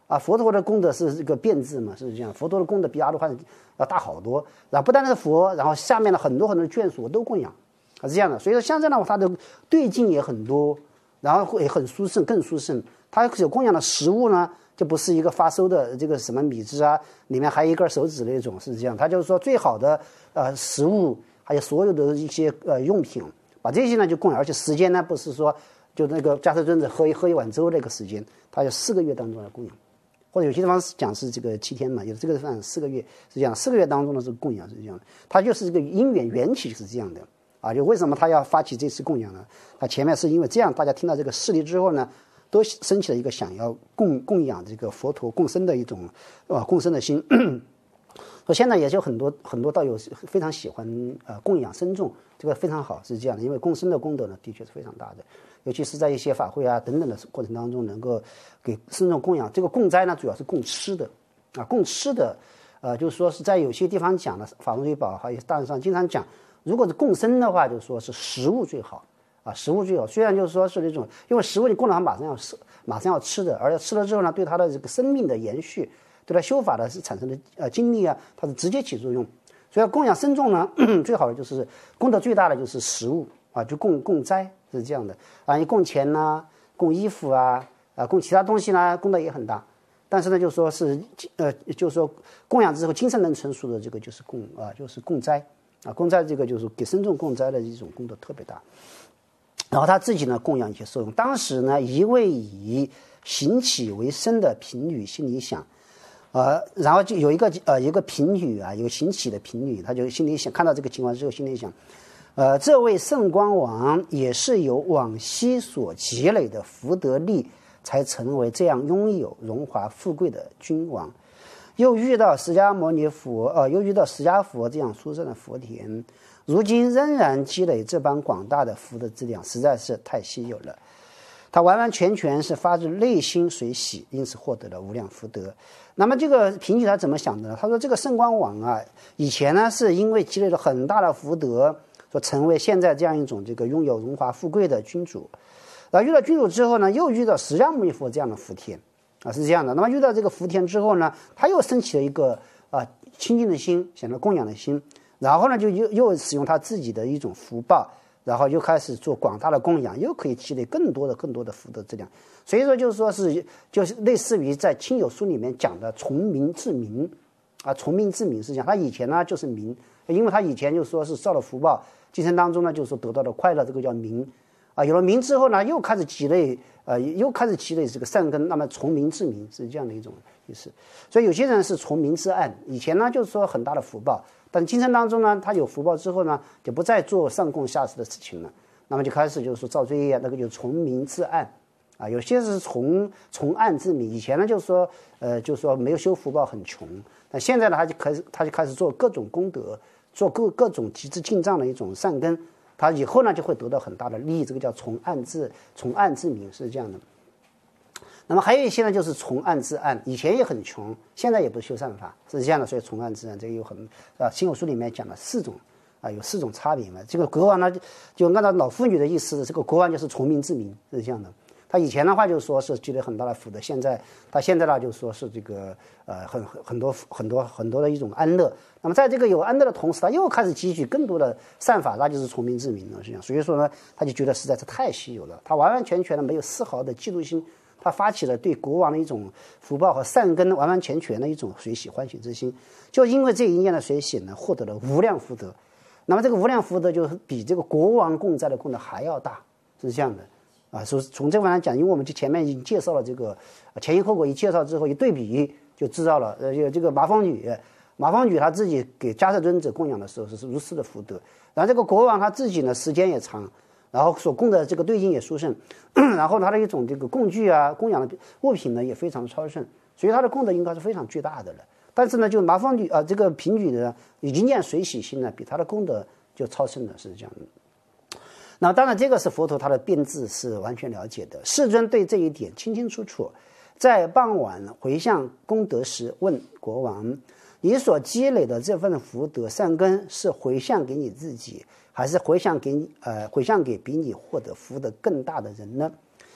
啊，佛陀的功德是这个变质嘛，是这样。佛陀的功德比阿罗汉要大好多。然后不单是佛，然后下面的很多很多眷属都供养，是这样的。所以说像这样的话，它的对境也很多，然后会很殊胜，更殊胜。它有供养的食物呢，就不是一个发馊的这个什么米汁啊，里面还有一根手指那种，是这样。它就是说最好的食物，还有所有的一些用品，把这些呢就供养，而且时间呢不是说就那个迦叶尊者喝一碗粥那个时间，它有4个月当中来供养。或者有些地方讲是这个7天嘛，有这个地方4个月是这样，4个月当中的这个供养是这样的，它就是这个因缘缘起是这样的啊。就为什么他要发起这次供养呢？他前面是因为这样，大家听到这个事例之后呢，都升起了一个想要供养这个佛陀共生的一种共生的心。所以现在也就很多道友非常喜欢供养僧众，这个非常好，是这样的，因为共生的功德呢的确是非常大的。尤其是在一些法会啊等等的过程当中，能够给僧众供养。这个供斋呢，主要是供吃的，供吃的，就是说是在有些地方讲的法轮最宝，还有大师上经常讲，如果是供僧的话，就是说是食物最好啊，食物最好。虽然就是说是那种，因为食物你供了它马上要吃的，而且吃了之后呢，对它的这个生命的延续，对它修法的是产生的精力啊，它是直接起作用。所以供养僧众呢，最好的就是功德最大的就是食物啊，就供斋。是这样的啊，你供钱呐，供衣服啊，供其他东西呢，功德也很大。但是呢，就说是就是说供养之后精神能成熟的这个就是供斋啊，供斋这个就是给僧众供斋的一种功德特别大。然后他自己呢供养一些受用。当时呢，一位以行乞为生的贫女心里想，然后就有一个贫女啊，有行乞的贫女，她就心里想，看到这个情况之后，心里想。这位圣光王也是有往昔所积累的福德力，才成为这样拥有荣华富贵的君王。又遇到释迦牟尼佛，又遇到释迦佛这样殊胜的福田，如今仍然积累这般广大的福德资粮，实在是太稀有了。他完完全全是发自内心随喜，因此获得了无量福德。那么这个贫女他怎么想的呢？他说这个圣光王啊，以前呢是因为积累了很大的福德，说成为现在这样一种这个拥有荣华富贵的君主。然后遇到君主之后呢，又遇到释迦牟尼佛这样的福田啊，是这样的。那么遇到这个福田之后呢，他又升起了一个清净的心，想到供养的心，然后呢就又使用他自己的一种福报，然后又开始做广大的供养，又可以积累更多的福德质量。所以说就是类似于在亲友书里面讲的从民治民啊，从民治民是这样。他以前呢就是民，因为他以前就说是造了福报，今生当中呢就是说得到了快乐，这个叫民啊。有了民之后呢，又开始积累这个善根，那么从民治民是这样的一种意思。所以有些人是从民治暗，以前呢就是说很大的福报，但今生当中呢，他有福报之后呢，就不再做上供下施的事情了，那么就开始就是说造罪业，那个就从明治暗啊。有些是从暗治明，以前呢就是说没有修福报很穷，但现在呢他就开始做各种功德，做各种极致进账的一种善根，他以后呢就会得到很大的利益，这个叫从暗治明是这样的。那么还有一些呢，就是从暗治暗，以前也很穷，现在也不修善法，是这样的。所以从暗治暗这个有很亲友书里面讲了4种啊，有4种差别嘛。这个国王呢，就按照老妇女的意思，这个国王就是从民治民，是这样的。他以前的话就是说是积累很大的福德，现在呢就说是这个很多的一种安乐。那么在这个有安乐的同时，他又开始汲取更多的善法，那就是从民治民了，是这样。所以说呢，他就觉得实在是太稀有了，他完完全全的没有丝毫的嫉妒心。他发起了对国王的一种福报和善根完完全全的一种随喜欢喜之心，就因为这一念的随喜呢，获得了无量福德。那么这个无量福德就比这个国王供斋的功德还要大，是这样的啊。所以从这方面讲，因为我们前面已经介绍了这个前因后果一介绍之后一对比，就知道了这个麻风女她自己给迦叶尊者供养的时候是如此的福德，然后这个国王他自己呢时间也长，然后所供的这个对境也殊胜，然后他的一种这个供具啊、供养的物品呢也非常超胜，所以他的功德应该是非常巨大的了。但是呢，就麻风女这个贫女的一念随喜心呢，比他的功德就超胜了，是这样的。那当然，这个是佛陀他的辩智是完全了解的。世尊对这一点清清楚楚，在傍晚回向功德时问国王：你所积累的这份福德善根是回向给你自己，还是回向给比你获得福德更大的人呢？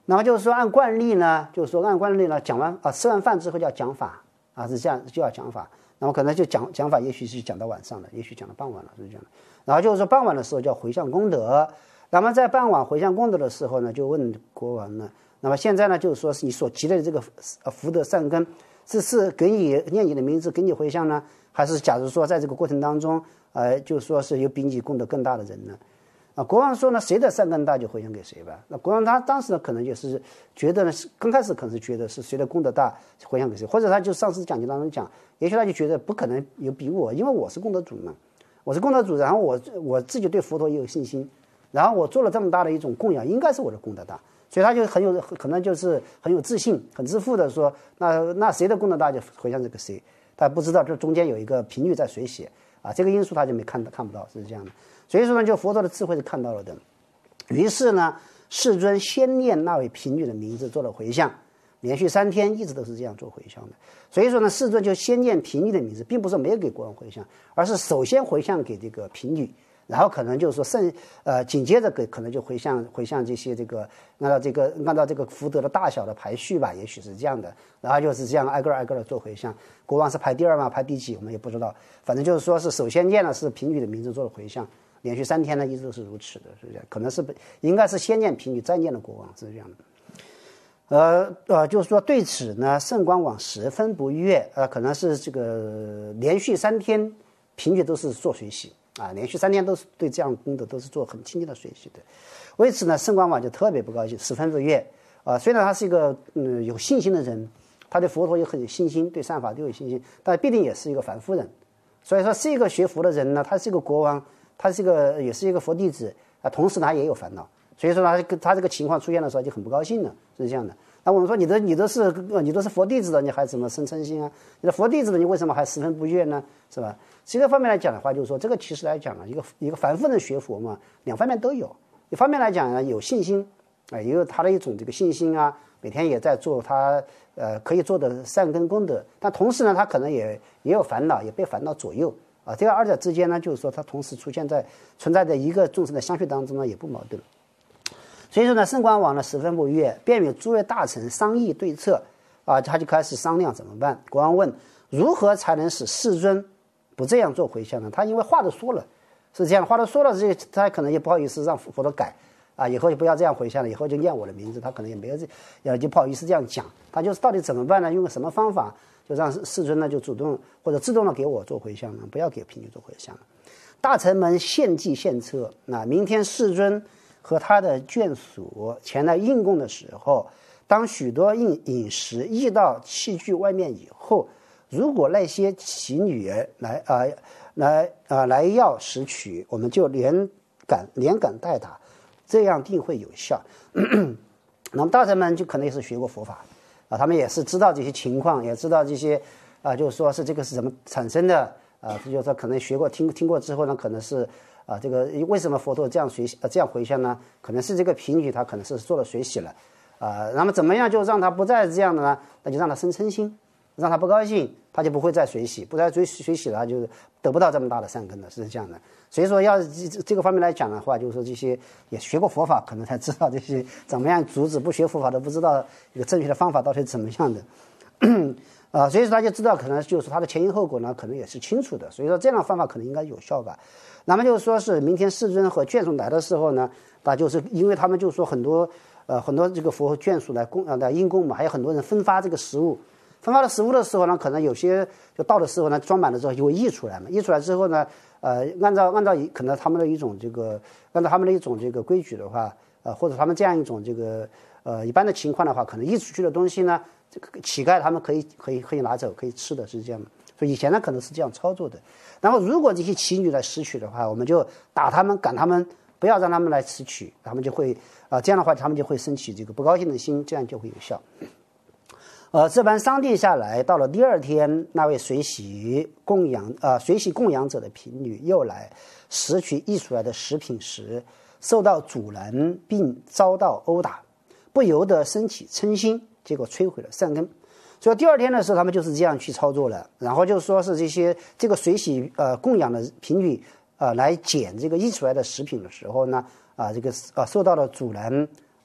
然后就是说按惯例呢，讲完吃完饭之后就要讲法是这样，就要讲法。那么可能就讲法，也许是讲到晚上了，也许讲到傍晚了，是这样的。然后就是说傍晚的时候叫回向功德。那么在傍晚回向功德的时候呢，就问国王呢，那么现在呢就是说是你所积累的这个福德善根，是给你念你的名字给你回向呢，还是假如说在这个过程当中，就是说是有比你功德更大的人呢？国王说呢，谁的善根大就回向给谁吧。那国王他当时呢，可能就是觉得呢，刚开始可能是觉得是谁的功德大回向给谁，或者他就上次讲解当中讲，也许他就觉得不可能有比我，因为我是功德主嘛，我是功德主，然后我自己对佛陀也有信心，然后我做了这么大的一种供养，应该是我的功德大，所以他就可能就是很有自信、很自负的说，那谁的功德大就回向这个谁，他不知道这中间有一个频率在水洗这个因素他就看不到，是这样的。所以说呢，就佛陀的智慧是看到了的。于是呢，世尊先念那位贫女的名字做了回向，连续3天一直都是这样做回向的。所以说呢，世尊就先念贫女的名字，并不是没有给国王回向，而是首先回向给这个贫女，然后可能就是说紧接着可能就回向这些这个按照这个福德的大小的排序吧，也许是这样的。然后就是这样挨个的做回向。国王是排第2吗？排第几？我们也不知道。反正就是说是首先念的是贫女的名字做了回向。连续3天呢，一直都是如此的，是这样。可能是应该是先念贫女，再念的国王，是这样的。就是说对此呢，圣光王十分不悦。可能是这个连续3天贫女都是做水洗连续3天都是对这样的功德都是做很清净的水洗的。为此呢，圣光王就特别不高兴，十分不悦。虽然他是一个有信心的人，他对佛陀也很有信心，对善法都有信心，但必定也是一个凡夫人。所以说是一个学佛的人呢，他是一个国王。他也是一个佛弟子同时他也有烦恼，所以说他这个情况出现的时候就很不高兴了，是这样的。那我们说你都是佛弟子的，你还怎么生嗔心啊？你的佛弟子的，你为什么还十分不悦呢？是吧？这个方面来讲的话，就是说这个其实来讲一个凡夫人学佛嘛，两方面都有。一方面来讲呢，有信心也有他的一种这个信心每天也在做他可以做的善根功德，但同时呢，他可能也有烦恼，也被烦恼左右。这个二者之间呢，就是说它同时存在的一个众生的相续当中呢，也不矛盾。所以说呢，圣光王呢十分不悦，便与诸位大臣商议对策他就开始商量怎么办。国王问如何才能使世尊不这样做回向呢？他因为话都说了，是这样，话都说了，这他可能也不好意思让佛陀改以后就不要这样回向了，以后就念我的名字，他可能也没有就不好意思这样讲。他就是到底怎么办呢？用个什么方法？就让世尊呢就主动或者自动的给我做回向呢，不要给贫女做回向了。大臣们献计献策，明天世尊和他的眷属前来应供的时候，当许多饮食溢到器具外面以后，如果那些其女来要拾取，我们就连赶带打，这样定会有效。那么大臣们就可能也是学过佛法他们也是知道这些情况，也知道这些就是说是这个是怎么产生的就是说可能学过听过之后呢，可能是这个为什么佛陀这样回向呢？可能是这个贫女她可能是做了水洗了那么怎么样就让她不再这样的呢？那就让她生嗔心，让她不高兴，她就不会再水洗，不再水洗了，她就得不到这么大的善根了，是这样的。所以说要这个方面来讲的话，就是说这些也学过佛法，可能才知道这些怎么样阻止，不学佛法都不知道一个正确的方法到底怎么样的所以说他就知道可能就是他的前因后果呢，可能也是清楚的，所以说这样的方法可能应该有效吧。那么就是说是明天世尊和眷属来的时候呢，就是因为他们就说很多这个佛眷属来应供嘛，还有很多人分发这个食物。分发的食物的时候呢，可能有些就到的时候呢，装满了之后就会溢出来嘛。溢出来之后呢，按照可能他们的一种这个，按照他们的一种这个规矩的话，或者他们这样一种这个一般的情况的话，可能溢出去的东西呢，这个乞丐他们可以拿走，可以吃的，是这样的。所以以前呢可能是这样操作的。然后如果这些乞女来拾取的话，我们就打他们，赶他们，不要让他们来拾取，他们就会这样的话他们就会升起这个不高兴的心，这样就会有效。这般商定下来，到了第2天，那位随喜供养者的贫女又来拾取溢出来的食品时，受到阻拦，并遭到殴打，不由得升起嗔心，结果摧毁了善根。所以第2天的时候，他们就是这样去操作了。然后就说是这个随喜供养的贫女来捡这个溢出来的食品的时候呢，这个受到了阻拦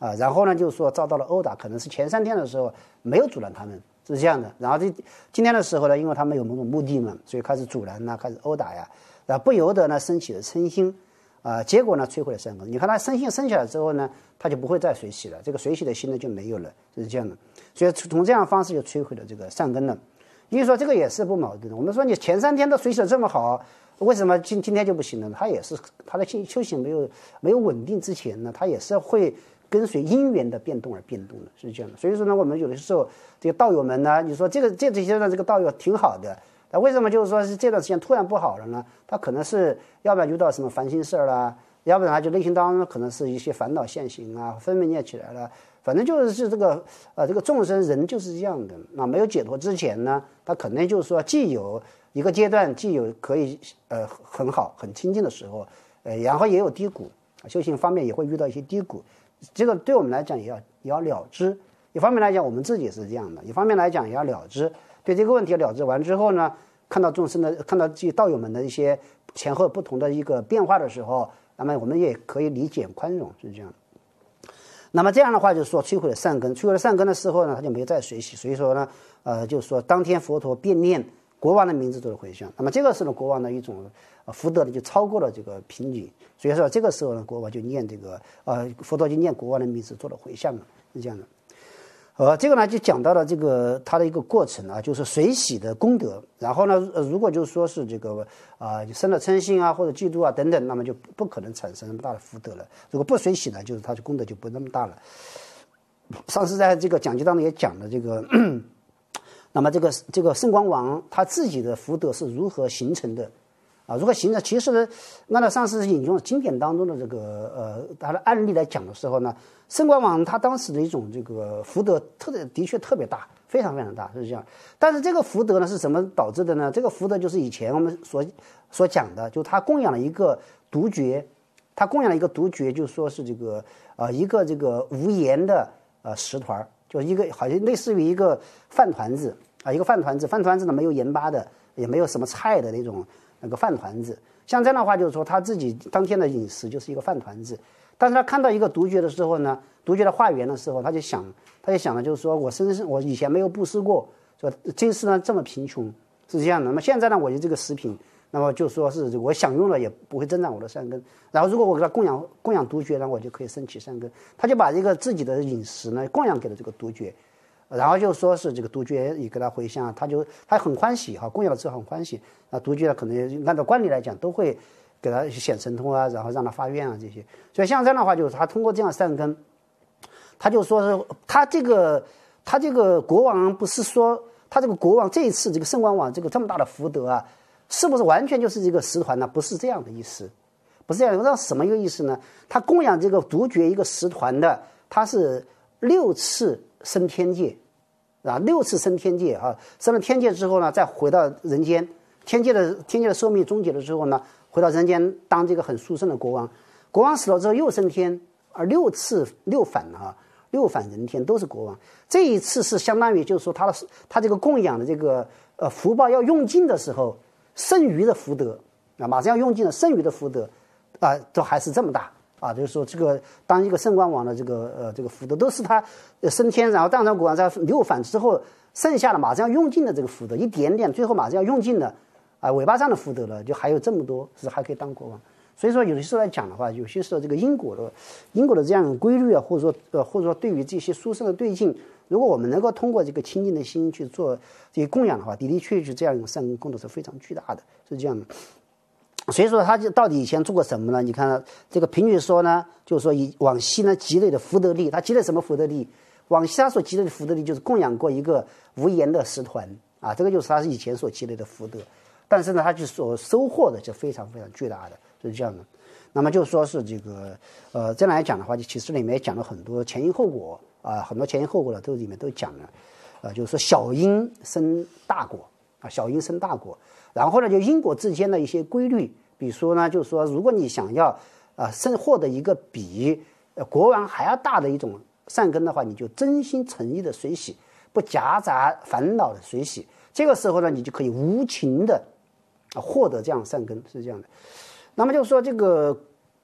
啊，然后呢就是说遭到了殴打，可能是前3天的时候没有阻拦他们，是这样的。然后今天的时候呢，因为他们有某种目的嘛，所以开始阻拦呐，开始殴打呀，然后不由得呢升起了嗔心，结果呢摧毁了善根。你看他嗔心升起来之后呢，他就不会再随喜了，这个随喜的心呢就没有了，是这样的。所以从这样的方式就摧毁了这个善根了。因为说这个也是不矛盾的。我们说你前3天都随喜的这么好，为什么今天就不行了呢？他也是他的修行没有稳定之前呢，他也是会跟随因缘的变动而变动的，是这样的。所以说呢，我们有的时候这个道友们呢，你说这些呢，这个道友挺好的，那为什么就是说是这段时间突然不好了呢？他可能是要不然遇到什么烦心事儿啦，要不然他就内心当中可能是一些烦恼现行啊，分别念起来了。反正就是这个众生人就是这样的。那没有解脱之前呢，他可能就是说既有一个阶段，既有可以很好很清净的时候，然后也有低谷，修行方面也会遇到一些低谷。这个对我们来讲也要了知。一方面来讲，我们自己也是这样的；一方面来讲也要了知。对这个问题了知完之后呢，看到众生的，看到这些道友们的一些前后不同的一个变化的时候，那么我们也可以理解宽容，是这样。那么这样的话，就是说摧毁了善根，摧毁了善根的时候呢，他就没有再随喜。所以说呢，就是说当天佛陀便念国王的名字做了回向。那么这个时候呢，国王的一种福德呢就超过了这个平均。所以说这个时候呢，国王就念这个佛陀就念国王的名字做了回向了，是这样的。这个呢就讲到了这个它的一个过程啊，就是随喜的功德。然后呢，如果就说是这个生了嗔心啊或者嫉妒啊等等，那么就不可能产生那么大的福德了。如果不随喜呢，就是它的功德就不那么大了。上次在这个讲记当中也讲了这个，那么这个圣光王他自己的福德是如何形成的啊？如何形成？其实呢，按照上次引用经典当中的这个他的案例来讲的时候呢，圣光王他当时的一种这个福德的确特别大，非常非常大，是这样。但是这个福德呢是怎么导致的呢？这个福德就是以前我们所讲的，就他供养了一个独觉，就说是这个一个这个无言的食团，就一个好像类似于一个饭团子啊，一个饭团子呢没有盐巴的，也没有什么菜的那个饭团子。像这样的话，就是说他自己当天的饮食就是一个饭团子。但是他看到一个独觉的时候呢，独觉的化缘的时候，他就想的就是说我以前没有布施过，说今世呢这么贫穷，是这样的。那么现在呢，我有这个食品，那么就说是我享用了也不会增长我的善根。然后如果我给他供养独觉呢，我就可以升起善根。他就把这个自己的饮食呢供养给了这个独觉，然后就说是这个独觉也给他回向，他很欢喜哈，供养了之后很欢喜。那独觉可能按照惯例来讲都会给他显神通啊，然后让他发愿啊这些。所以像这样的话，就是他通过这样善根，他就说是他这个国王不是说他这个国王这一次这个圣光王这么大的福德啊，是不是完全就是这个食团呢？不是这样的意思，不是这样的。那什么一个意思呢？他供养这个独觉一个食团的，他是6次升天界啊，6次升天界啊，升了天界之后呢，再回到人间。天界的寿命终结了之后呢，回到人间当这个很殊胜的国王。国王死了之后又升天，而6返人天都是国王。这一次是相当于就是说他这个供养的这个福报要用尽的时候，剩余的福德啊，马上要用尽了，剩余的福德啊，都还是这么大啊。就是说这个当一个圣光王的这个福德都是他升天，然后当上国王在6返之后，剩下的马上要用尽的这个福德一点点，最后马上要用尽的。尾巴上的福德了，就还有这么多，是还可以当国王。所以说，有的时候来讲的话，有些时候这个因果的这样的规律啊，或者说对于这些殊胜的对境，如果我们能够通过这个清净的心去做这些供养的话，的的确确这样一种善根功德是非常巨大的，是这样的。所以说，他到底以前做过什么呢？你看这个评语说呢，就是说往昔呢积累的福德力，他积累什么福德力？往昔他所积累的福德力就是供养过一个无言的食团啊，这个就是他以前所积累的福德。但是呢，他就所收获的就非常非常巨大的，是这样的。那么就说是这个这样来讲的话，就其实里面讲了很多前因后果啊，很多前因后果的里面都讲了，就是说小因生大果啊，小因生大果。然后呢，就因果之间的一些规律，比如说呢，就是说如果你想要获得一个比国王还要大的一种善根的话，你就真心诚意的随喜，不夹杂烦恼的随喜。这个时候呢，你就可以无情的获得这样善根，是这样的。那么就是说这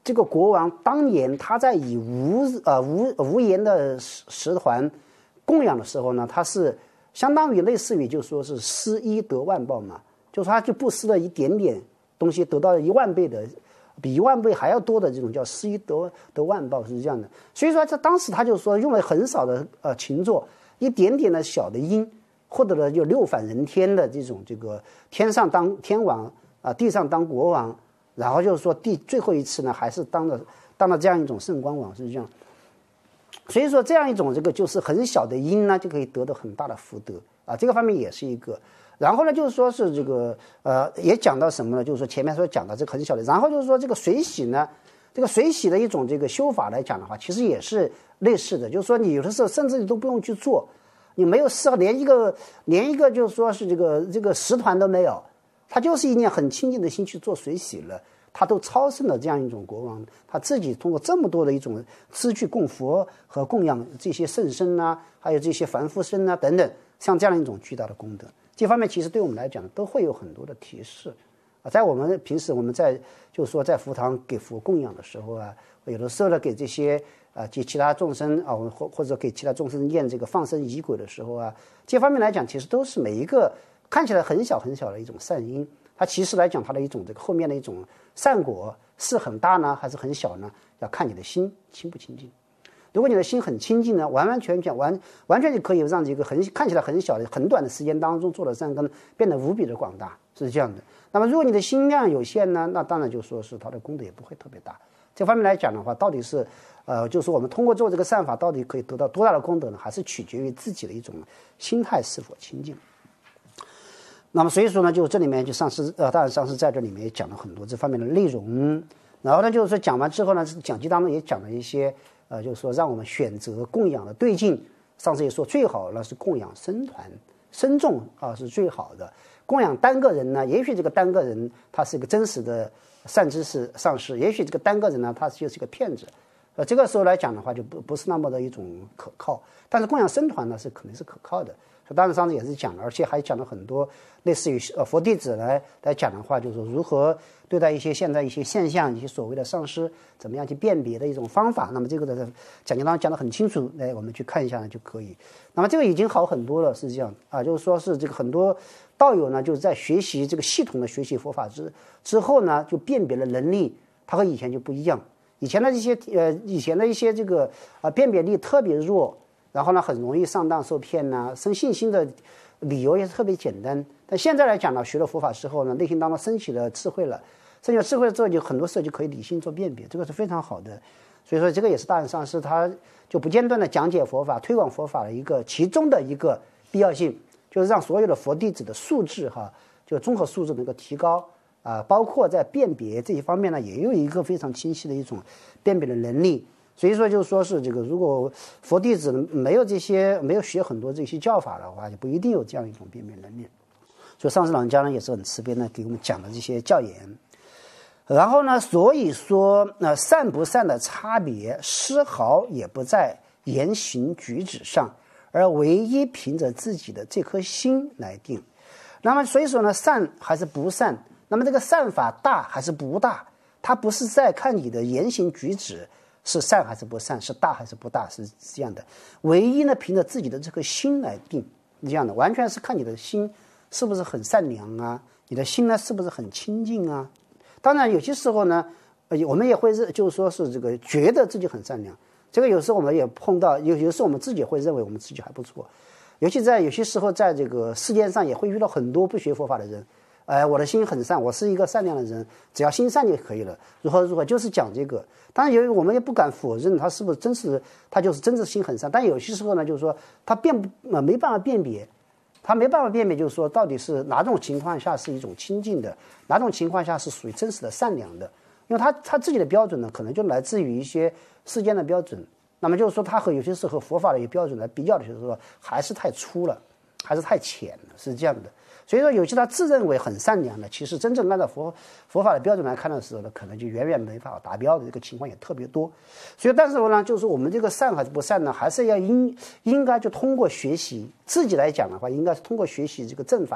这个国王当年他在以无言的食团供养的时候呢，他是相当于类似于就说是施一得万报嘛，就是他就布施了一点点东西，得到了10000倍的，比10000倍还要多的这种叫施一得万报，是这样的。所以说在当时他就说用了很少的勤做，一点点的小的因，获得了就6反人天的这种这个天上当天王地上当国王。然后就是说最后一次呢，还是当了这样一种圣光王，是这样。所以说这样一种这个就是很小的因呢，就可以得到很大的福德这个方面也是一个。然后呢，就是说是这个也讲到什么呢？就是说前面说讲到这个很小的，然后就是说这个水洗呢，这个水洗的一种这个修法来讲的话，其实也是类似的，就是说你有的时候甚至你都不用去做，你没有事连一个就是说是这个食团都没有。他就是一念很清净的心去做水洗了，他都超胜了这样一种国王，他自己通过这么多的一种资去供佛和供养这些圣身啊，还有这些凡夫身啊等等，像这样一种巨大的功德，这方面其实对我们来讲都会有很多的提示在我们平时我们在就是说在佛堂给佛供养的时候有的时候呢给这些给其他众生或者给其他众生念这个放生仪轨的时候这方面来讲其实都是每一个看起来很小很小的一种善因，它其实来讲它的一种这个后面的一种善果是很大呢还是很小呢，要看你的心清不清净。如果你的心很清净呢，完全就可以让这个看起来很小的很短的时间当中做的善根变得无比的广大，是这样的。那么如果你的心量有限呢，那当然就说是它的功德也不会特别大。这方面来讲的话，到底是就是说我们通过做这个善法到底可以得到多大的功德呢，还是取决于自己的一种心态是否清净。那么所以说呢，就这里面就上师当然上师在这里面也讲了很多这方面的内容。然后呢，就是说讲完之后呢，讲记当中也讲了一些就是说让我们选择供养的对境。上师也说最好呢是供养僧团僧众是最好的。供养单个人呢，也许这个单个人他是一个真实的善知识上师，也许这个单个人呢他就是一个骗子。这个时候来讲的话就不是那么的一种可靠。但是供养僧团呢是肯定是可靠的。当然上次也是讲了，而且还讲了很多类似于佛弟子来讲的话，就是说如何对待现在一些现象，一些所谓的上师怎么样去辨别的一种方法。那么这个的讲经当中讲得很清楚，我们去看一下呢就可以。那么这个已经好很多了，是这样就是说是这个很多道友呢就是在学习这个系统的学习佛法之后呢，就辨别的能力它和以前就不一样。以前的一些这个辨别力特别弱。然后呢，很容易上当受骗生信心的理由也是特别简单。但现在来讲呢，学了佛法之后呢，内心当中升起了智慧了，升起了智慧之后，就很多事就可以理性做辨别，这个是非常好的。所以说，这个也是大人上师他就不间断的讲解佛法、推广佛法的其中的一个必要性，就是让所有的佛弟子的素质就综合素质能够提高包括在辨别这一方面呢，也有一个非常清晰的一种辨别的能力。所以说就是说是这个，如果佛弟子没有学很多这些教法的话，就不一定有这样一种辨别能力。所以上师老人家呢也是很慈悲呢，给我们讲了这些教言。然后呢，所以说善不善的差别丝毫也不在言行举止上，而唯一凭着自己的这颗心来定。那么所以说呢，善还是不善，那么这个善法大还是不大，它不是在看你的言行举止是善还是不善，是大还是不大，是这样的。唯一呢，凭着自己的这颗心来定，这样的，完全是看你的心是不是很善良你的心呢是不是很清净当然有些时候呢，我们也会就是说是这个觉得自己很善良，这个有时候我们也碰到，有时候我们自己会认为我们自己还不错，尤其在有些时候在这个世界上也会遇到很多不学佛法的人。我的心很善，我是一个善良的人，只要心善就可以了。如何就是讲这个。当然，由于我们也不敢否认他是不是真实，他就是真的心很善。但有些时候呢，就是说他没办法辨别，就是说到底是哪种情况下是一种清净的，哪种情况下是属于真实的善良的。因为他自己的标准呢，可能就来自于一些世间的标准。那么就是说，他和有些时候佛法的一些标准来比较的时候，还是太粗了，还是太浅了，是这样的。所以说有些他自认为很善良的，其实真正按照佛法的标准来看的时候呢，可能就远远没法达标的，这个情况也特别多。所以但是呢，就是我们这个善还是不善呢，还是要应该就通过学习，自己来讲的话，应该是通过学习这个正法，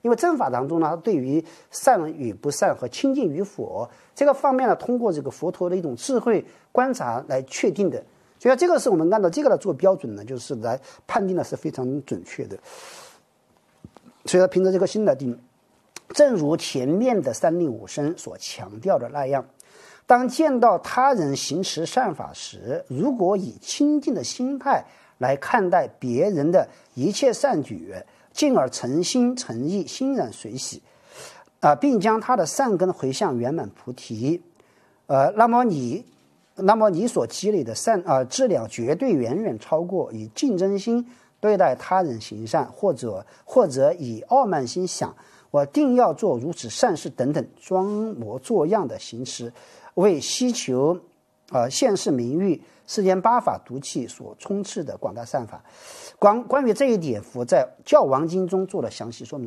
因为正法当中呢，它对于善与不善和清净与否这个方面呢，通过这个佛陀的一种智慧观察来确定的。所以这个是我们按照这个来做标准呢，就是来判定的是非常准确的。所以凭着这个心来定，正如前面的三令五申所强调的那样，当见到他人行持善法时，如果以清净的心态来看待别人的一切善举，进而诚心诚意欣然随喜，并将他的善根回向圆满菩提，那么你所积累的质量绝对远远超过以竞争心对待他人行善，或者以傲慢心想我定要做如此善事等等装模作样的行持，为希求现世名誉、世间八法毒气所充斥的广大善法。关于这一点，佛在《教王经》中做了详细说明。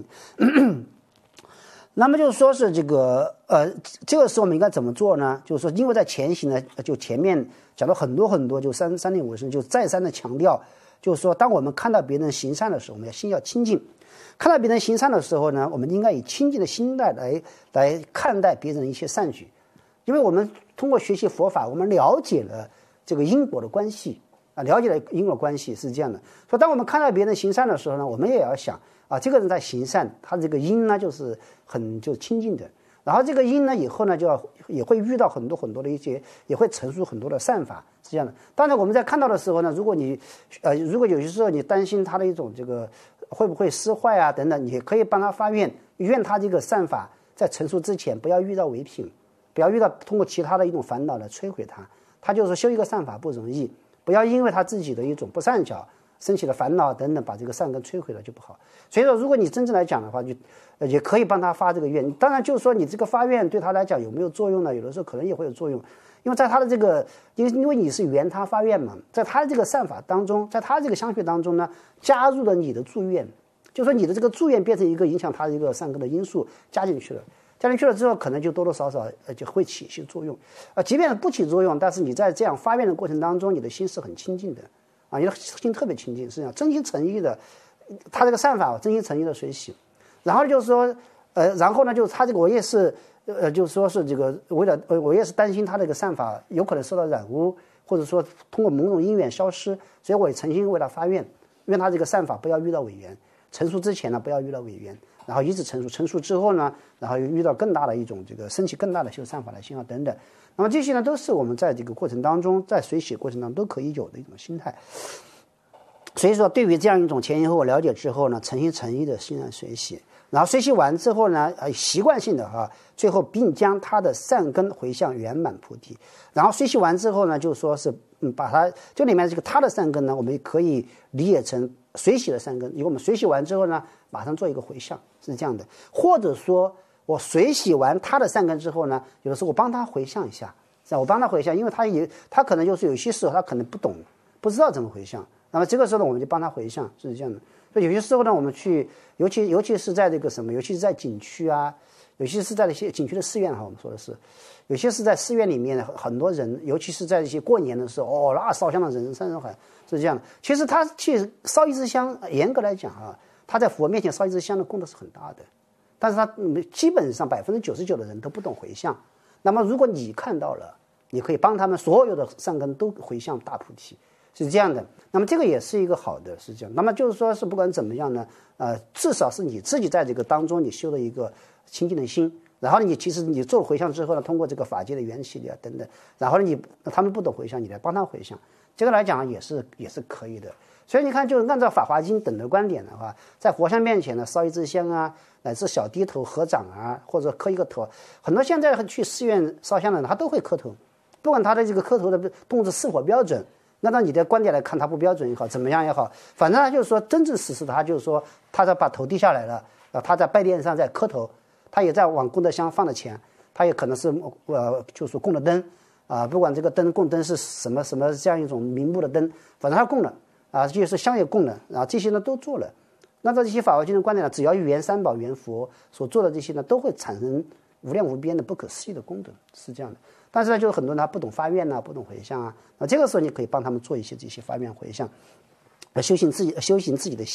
那么就是说是这个时候我们应该怎么做呢？就是说，因为在前行呢，就前面讲了很多，就三令五申就再三的强调，就是说，当我们看到别人行善的时候，我们心要清净；看到别人行善的时候呢，我们应该以清净的心态来看待别人的一些善举，因为我们通过学习佛法，我们了解了这个因果的关系了解了因果关系是这样的。所以，当我们看到别人行善的时候呢，我们也要想这个人在行善，他这个因呢就是就清净的。然后这个因呢，以后呢也会遇到很多的一些，也会陈述很多的善法，是这样的。当然我们在看到的时候呢，如果有些时候你担心他的一种这个会不会失坏啊等等，你可以帮他发愿他这个善法在陈述之前不要遇到违品，不要遇到通过其他的一种烦恼来摧毁他。他就是修一个善法不容易，不要因为他自己的一种不善巧升起了烦恼等等，把这个善根摧毁了就不好。所以说，如果你真正来讲的话，就也可以帮他发这个愿。当然，就是说你这个发愿对他来讲有没有作用呢？有的时候可能也会有作用，因为在他的这个，因为你是圆他发愿嘛，在他这个善法当中，在他这个相续当中呢，加入了你的祝愿，就是说你的这个祝愿变成一个影响他的一个善根的因素加进去了。加进去了之后，可能就多多少少就会起一些作用即便不起作用，但是你在这样发愿的过程当中，你的心是很清净的你的心特别清净，是这样真心诚意的，他这个善法真心诚意的随喜。然后就是说然后呢，就是他这个我也是就是说是这个为了我也是担心他这个善法有可能受到染污，或者说通过某种因缘消失，所以我也诚心为他发愿他这个善法不要遇到违缘，成熟之前呢不要遇到违缘，然后一直成熟之后呢，然后又遇到更大的一种这个升起更大的修善法的信号等等。那么这些呢，都是我们在这个过程当中，在随喜过程当中都可以有的一种心态。所以说，对于这样一种前因后果了解之后呢，诚心诚意的欣然随喜，然后随喜完之后呢，习惯性的最后并将他的善根回向圆满菩提。然后随喜完之后呢，就说是把它这里面这个他的善根呢，我们也可以理解成随喜的善根。因为我们随喜完之后呢，马上做一个回向，是这样的。或者说我随喜完他的善根之后呢，有的时候我帮他回向一下，我帮他回向，因为他可能就是有些时候他可能不懂，不知道怎么回向。那么这个时候呢，我们就帮他回向，是这样的。所以有些时候呢，我们去，尤其是在这个什么，尤其是在景区尤其是在那些景区的寺院我们说的是，有些是在寺院里面很多人，尤其是在一些过年的时候，那烧香的人山人海，是这样的。其实他去烧一支香，严格来讲他在佛面前烧一支香的功德是很大的，但是他基本上99%的人都不懂回向。那么如果你看到了，你可以帮他们所有的善根都回向大菩提。是这样的，那么这个也是一个好的，是这样。那么就是说是不管怎么样呢，至少是你自己在这个当中你修了一个清净的心，然后其实你做了回向之后呢，通过这个法界的缘起力等等，然后他们不懂回向，你来帮他回向，这个来讲也是可以的。所以你看，就是按照《法华经》等的观点的话，在佛像面前呢烧一支香乃至小低头合掌或者磕一个头，很多现在去寺院烧香的人他都会磕头，不管他的这个磕头的动作是否标准。那你的观点来看，他不标准也好，怎么样也好，反正他就是说真正实施的，他就是说他在把头低下来了，他在拜殿上在磕头，他也在往功德箱放的钱，他也可能是就是供的灯不管这个灯供灯是什么这样一种名目的灯，反正他供了就是香也供了这些呢都做了。那这些法华经的观点呢，只要圆三宝圆佛所做的这些呢，都会产生无量无边的不可思议的功德，是这样的。但是呢，就是很多人他不懂发愿不懂回向那这个时候你可以帮他们做一些这些发愿回向，修行自己的心，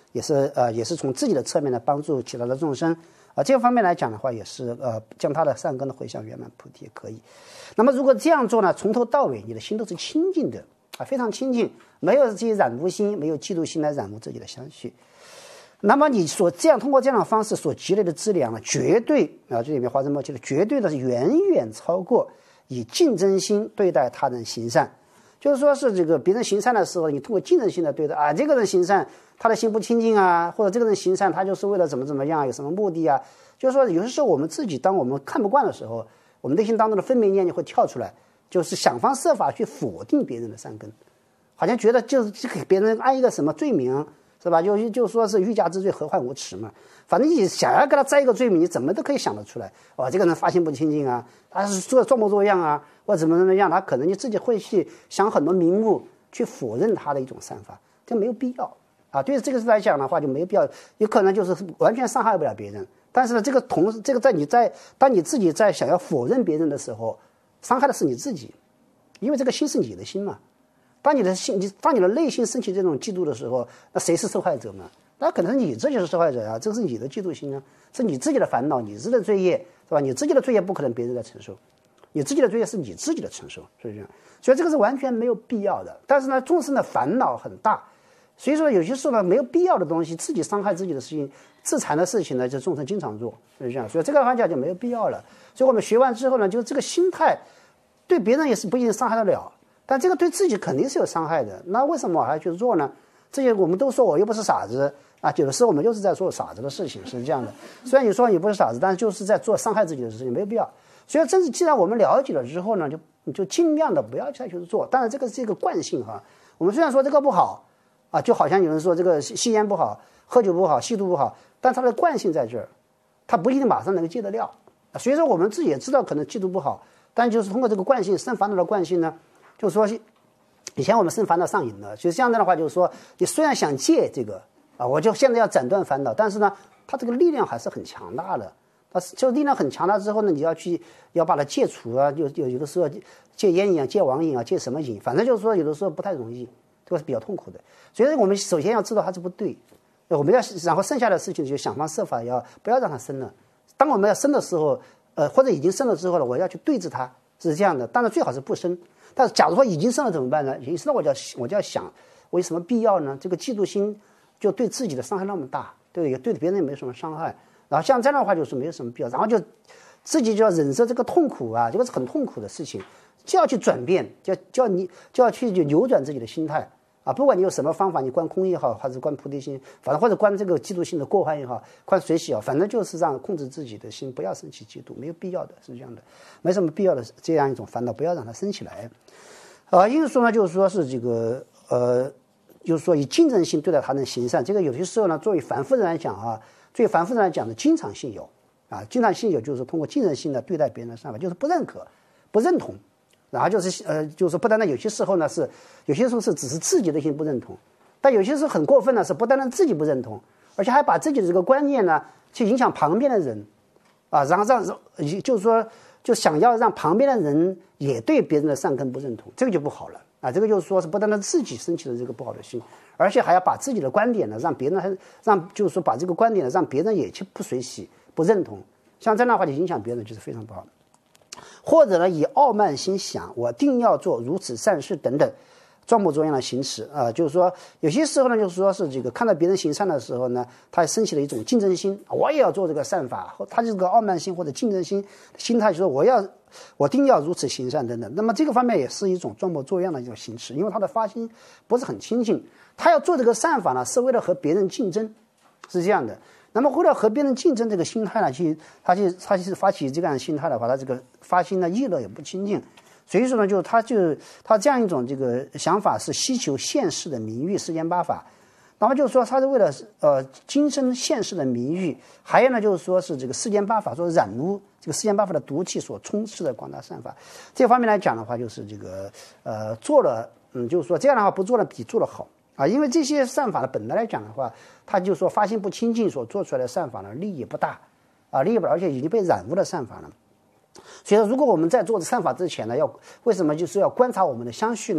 也是从自己的侧面来帮助其他的众生这个方面来讲的话，也是将他的善根的回向圆满菩提也可以。那么如果这样做呢，从头到尾你的心都是清净的非常清净，没有这些染污心，没有嫉妒心来染污自己的相续。那么你通过这样的方式所积累的资粮呢，绝对这里面华生默契的绝对的是远远超过以竞争心对待他人行善。就是说是这个别人行善的时候，你通过竞争心的对待这个人行善他的心不清净或者这个人行善他就是为了怎么样，有什么目的就是说有些时候我们自己当我们看不惯的时候，我们内心当中的分别念就会跳出来，就是想方设法去否定别人的善根，好像觉得就是给别人安一个什么罪名，是吧？就说是欲加之罪，何患无辞嘛。反正你想要给他栽一个罪名，你怎么都可以想得出来。这个人发心不清净他是做模作样或者怎么样，他可能你自己会去想很多名目去否认他的一种善法，这没有必要对这个来讲的话就没有必要，有可能就是完全伤害不了别人。但是呢，这个当你自己在想要否认别人的时候，伤害的是你自己，因为这个心是你的心嘛。当你的内心升起这种嫉妒的时候，那谁是受害者呢？那可能是你自己是受害者这是你的嫉妒心是你自己的烦恼，你自己的罪业，是吧？你自己的罪业不可能别人来承受，你自己的罪业是你自己的承受，是这样。所以这个是完全没有必要的。但是呢，众生的烦恼很大，所以说有些时候呢，没有必要的东西，自己伤害自己的事情，自残的事情呢，就众生经常做，是这样。所以这个方向就没有必要了。所以我们学完之后呢，就这个心态对别人也是不一定伤害得了，但这个对自己肯定是有伤害的。那为什么我还去做呢？这些我们都说我又不是傻子有的时候我们就是在做傻子的事情，是这样的。虽然你说你不是傻子，但是就是在做伤害自己的事情，没有必要。所以真是既然我们了解了之后呢，就尽量的不要再去做。当然这个是一个惯性我们虽然说这个不好就好像有人说这个吸烟不好，喝酒不好，吸毒不好，但它的惯性在这儿，它不一定马上能够戒得了。所以说我们自己也知道可能吸毒不好，但就是通过这个惯性生烦恼的惯性呢，就是说以前我们生烦恼上瘾了，就这样的话就是说你虽然想戒这个我就现在要斩断烦恼，但是呢它这个力量还是很强大的。它就力量很强大之后呢，你要把它戒除有的时候戒烟瘾戒网瘾戒什么瘾，反正就是说有的时候不太容易，这个是比较痛苦的。所以我们首先要知道它是不对，我们然后剩下的事情就想方设法不要让它生了。当我们要生的时候或者已经生了之后了，我要去对峙它，是这样的。当然最好是不生，但是假如说已经生了怎么办呢？已经生了我就要想，我有什么必要呢？这个嫉妒心就对自己的伤害那么大，对别人也没什么伤害，然后像这样的话就是没有什么必要，然后就自己就要忍受这个痛苦这个是很痛苦的事情，就要去转变，就要去扭转自己的心态不管你有什么方法，你观空也好，还是观菩提心，反正或者观这个嫉妒心的过患也好，观随喜反正就是让控制自己的心，不要升起嫉妒，没有必要的，是这样的，没什么必要的这样一种烦恼，不要让它升起来因此说呢，就是说是这个就是说以竞争性对待他人行善，这个有些时候呢，作为凡夫人来讲对凡夫人来讲的经常性有经常性有就是通过竞争性的对待别人的善法，就是不认可不认同，然后就是不单单有些时候呢是有些时候是只是自己的心不认同，但有些时候很过分的是不单单自己不认同，而且还把自己的这个观念呢去影响旁边的人然后就是说就想要让旁边的人也对别人的善根不认同，这个就不好了这个就是说是不单单自己升起了这个不好的心，而且还要把自己的观点呢让别人就是说把这个观点呢让别人也去不随喜不认同，像这样的话就影响别人就是非常不好。或者呢以傲慢心想我定要做如此善事等等装模作样的行持就是说有些时候呢就是说是这个看到别人行善的时候呢，他升起了一种竞争心，我也要做这个善法，他就是个傲慢心或者竞争心态，就说我定要如此行善等等。那么这个方面也是一种装模作样的一种行持，因为他的发心不是很清净，他要做这个善法呢是为了和别人竞争，是这样的。那么为了和别人竞争这个心态呢，他发起这样的心态的话，他这个发心呢意乐也不清净，所以说呢他这样一种这个想法是希求现世的名誉世间八法，那么就是说他是为了今生现世的名誉，还有呢就是说是这个世间八法所染污这个世间八法的毒气所充斥的广大善法，这方面来讲的话就是这个做了就是说这样的话不做了比做了好因为这些善法呢本来讲的话，他就说发心不清净所做出来的善法呢利益不大利益不大，而且已经被染污的善法了。所以说如果我们在做善法之前呢，为什么就是要观察我们的相续呢？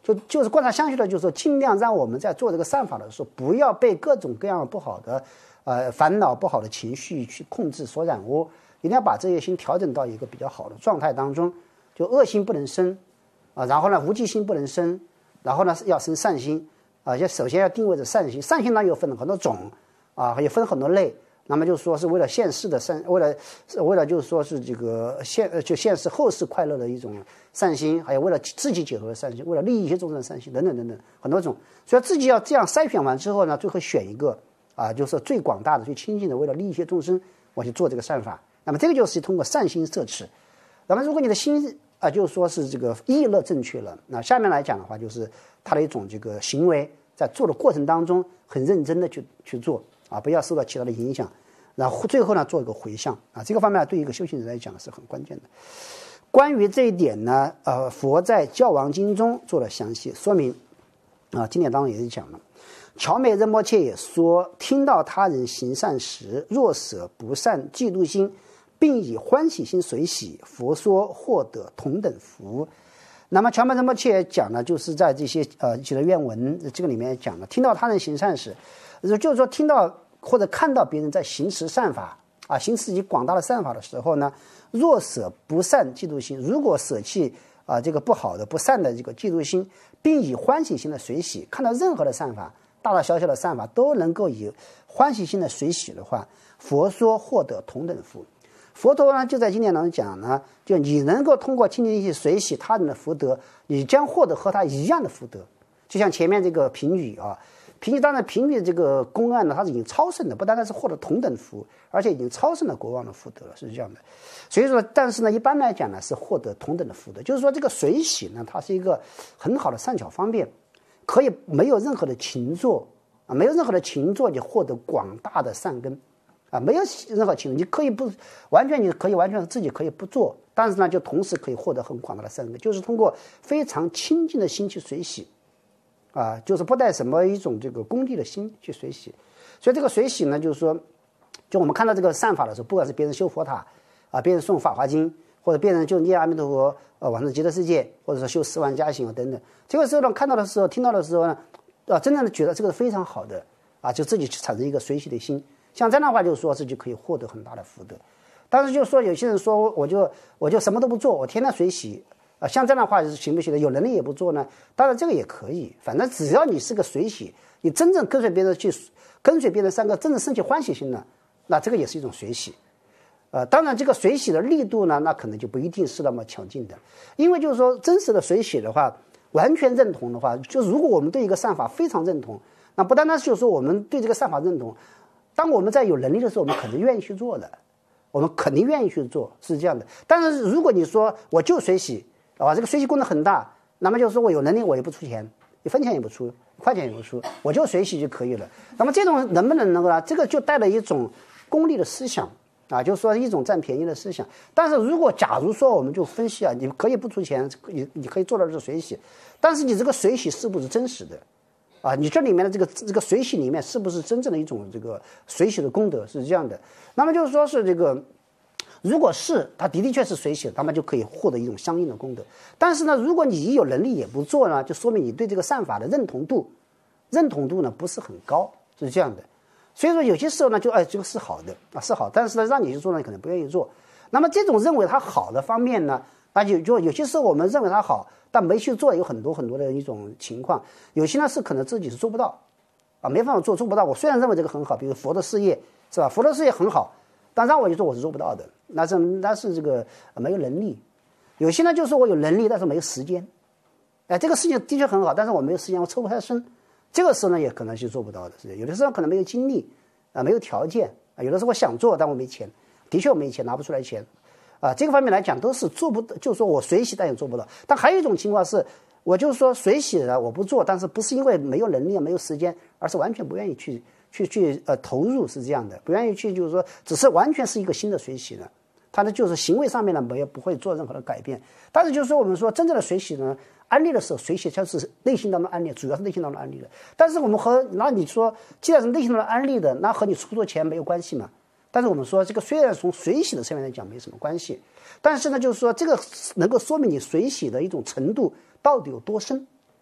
就是观察相续的，就是说尽量让我们在做这个善法的时候，不要被各种各样不好的烦恼、不好的情绪去控制所染污，一定要把这些心调整到一个比较好的状态当中，就恶心不能生然后呢无记心不能生，然后呢要生善心首先要定位着善心，善心呢又分了很多种也分很多类。那么就是说是为了现世的善，为了就是说是这个现世后世快乐的一种善心，还有为了自己解脱的善心，为了利益一些众生的善心等等等等很多种。所以自己要这样筛选完之后呢，最后选一个就是最广大的、最亲近的，为了利益一些众生，我去做这个善法。那么这个就是通过善心摄持。那么如果你的心就是说是这个意乐正确了，那下面来讲的话，就是他的一种这个行为，在做的过程当中很认真的去做不要受到其他的影响。然后最后呢，做一个回向这个方面对一个修行人来讲是很关键的。关于这一点呢，佛在《教王经》中做了详细说明经典当中也是讲了。乔美仁波切也说，听到他人行善时，若舍不善嫉妒心，并以欢喜心随喜，佛说获得同等福。那么乔美仁波切讲呢，就是在这些几个愿文这个里面讲了，听到他人行善时，就是说听到或者看到别人在行持善法行持自己广大的善法的时候呢，若舍不善嫉妒心，如果舍弃这个不好的不善的这个嫉妒心，并以欢喜心的随喜，看到任何的善法，大大小小的善法都能够以欢喜心的随喜的话，佛说获得同等福。佛陀呢就在经典当中讲呢，就你能够通过亲近去随喜他人的福德，你将获得和他一样的福德。就像前面这个评语评语当然评语这个公案呢，它是已经超胜的，不单单是获得同等福，而且已经超胜了国王的福德了，是这样的。所以说，但是呢，一般来讲呢，是获得同等的福德。就是说，这个随喜呢，它是一个很好的善巧方便，可以没有任何的勤做没有任何的勤做，你获得广大的善根没有任何勤，你可以不完全，你可以完全自己可以不做，但是呢，就同时可以获得很广大的善根，就是通过非常清净的心去随喜。就是不带什么一种这个功利的心去随喜。所以这个随喜呢，就是说，就我们看到这个善法的时候，不管是别人修佛塔别人诵法华经，或者别人就念阿弥陀佛往生极乐世界，或者说修10万加行等等，这个时候呢，看到的时候听到的时候呢真正的觉得这个是非常好的就自己产生一个随喜的心，像这样的话就是说自己可以获得很大的福德。但是就是说有些人说我就什么都不做，我天天随喜像这样的话行不行的？有能力也不做呢？当然这个也可以，反正只要你是个随喜，你真正跟随别人去跟随别人3个真正升起欢喜心呢，那这个也是一种随喜。当然这个随喜的力度呢，那可能就不一定是那么强劲的，因为就是说真实的随喜的话，完全认同的话，就如果我们对一个善法非常认同，那不单单是就是说我们对这个善法认同，当我们在有能力的时候，我们肯定愿意去做的，我们肯定愿意去做，是这样的。但是如果你说我就随喜这个随喜功能很大，那么就是说我有能力我也不出钱，1分钱也不出，1块钱也不出，我就随喜就可以了。那么这种能不能够这个就带了一种功利的思想就是说一种占便宜的思想。但是如果假如说我们就分析你可以不出钱，你可以做到这个随喜，但是你这个随喜是不是真实的你这里面的这个随喜里面是不是真正的一种这个随喜的功德，是这样的。那么就是说是这个如果是他的确是随喜，那么就可以获得一种相应的功德。但是呢，如果你有能力也不做呢，就说明你对这个善法的认同度呢不是很高，是这样的。所以说有些时候呢，就这个是好的是好，但是呢让你去做呢，你可能不愿意做。那么这种认为它好的方面呢，就有些时候我们认为它好，但没去做，有很多很多的一种情况。有些呢是可能自己是做不到没办法做不到。我虽然认为这个很好，比如佛的事业是吧？佛的事业很好，但让我去做我是做不到的，那是这个没有能力。有些呢就是我有能力，但是没有时间这个事情的确很好，但是我没有时间，我抽不太身，这个时候呢也可能是做不到的。有的时候可能没有精力没有条件有的时候我想做，但我没钱，的确我没钱，拿不出来钱这个方面来讲都是做不到，就是说我随喜但也做不到。但还有一种情况是，我就是说随喜的我不做，但是不是因为没有能力没有时间，而是完全不愿意去投入，是这样的，不愿意去就是说只是完全是一个新的随喜呢，他的就是行为上面呢也不会做任何的改变。但是就是说我们说真正的随喜呢，安利的时候随喜就是内心当中安利，主要是内心当中安利的。但是我们那你说既然是内心当中安利的，那和你出多钱没有关系嘛。但是我们说这个虽然从随喜的层面来讲没什么关系，但是呢就是说这个能够说明你随喜的一种程度到底有多深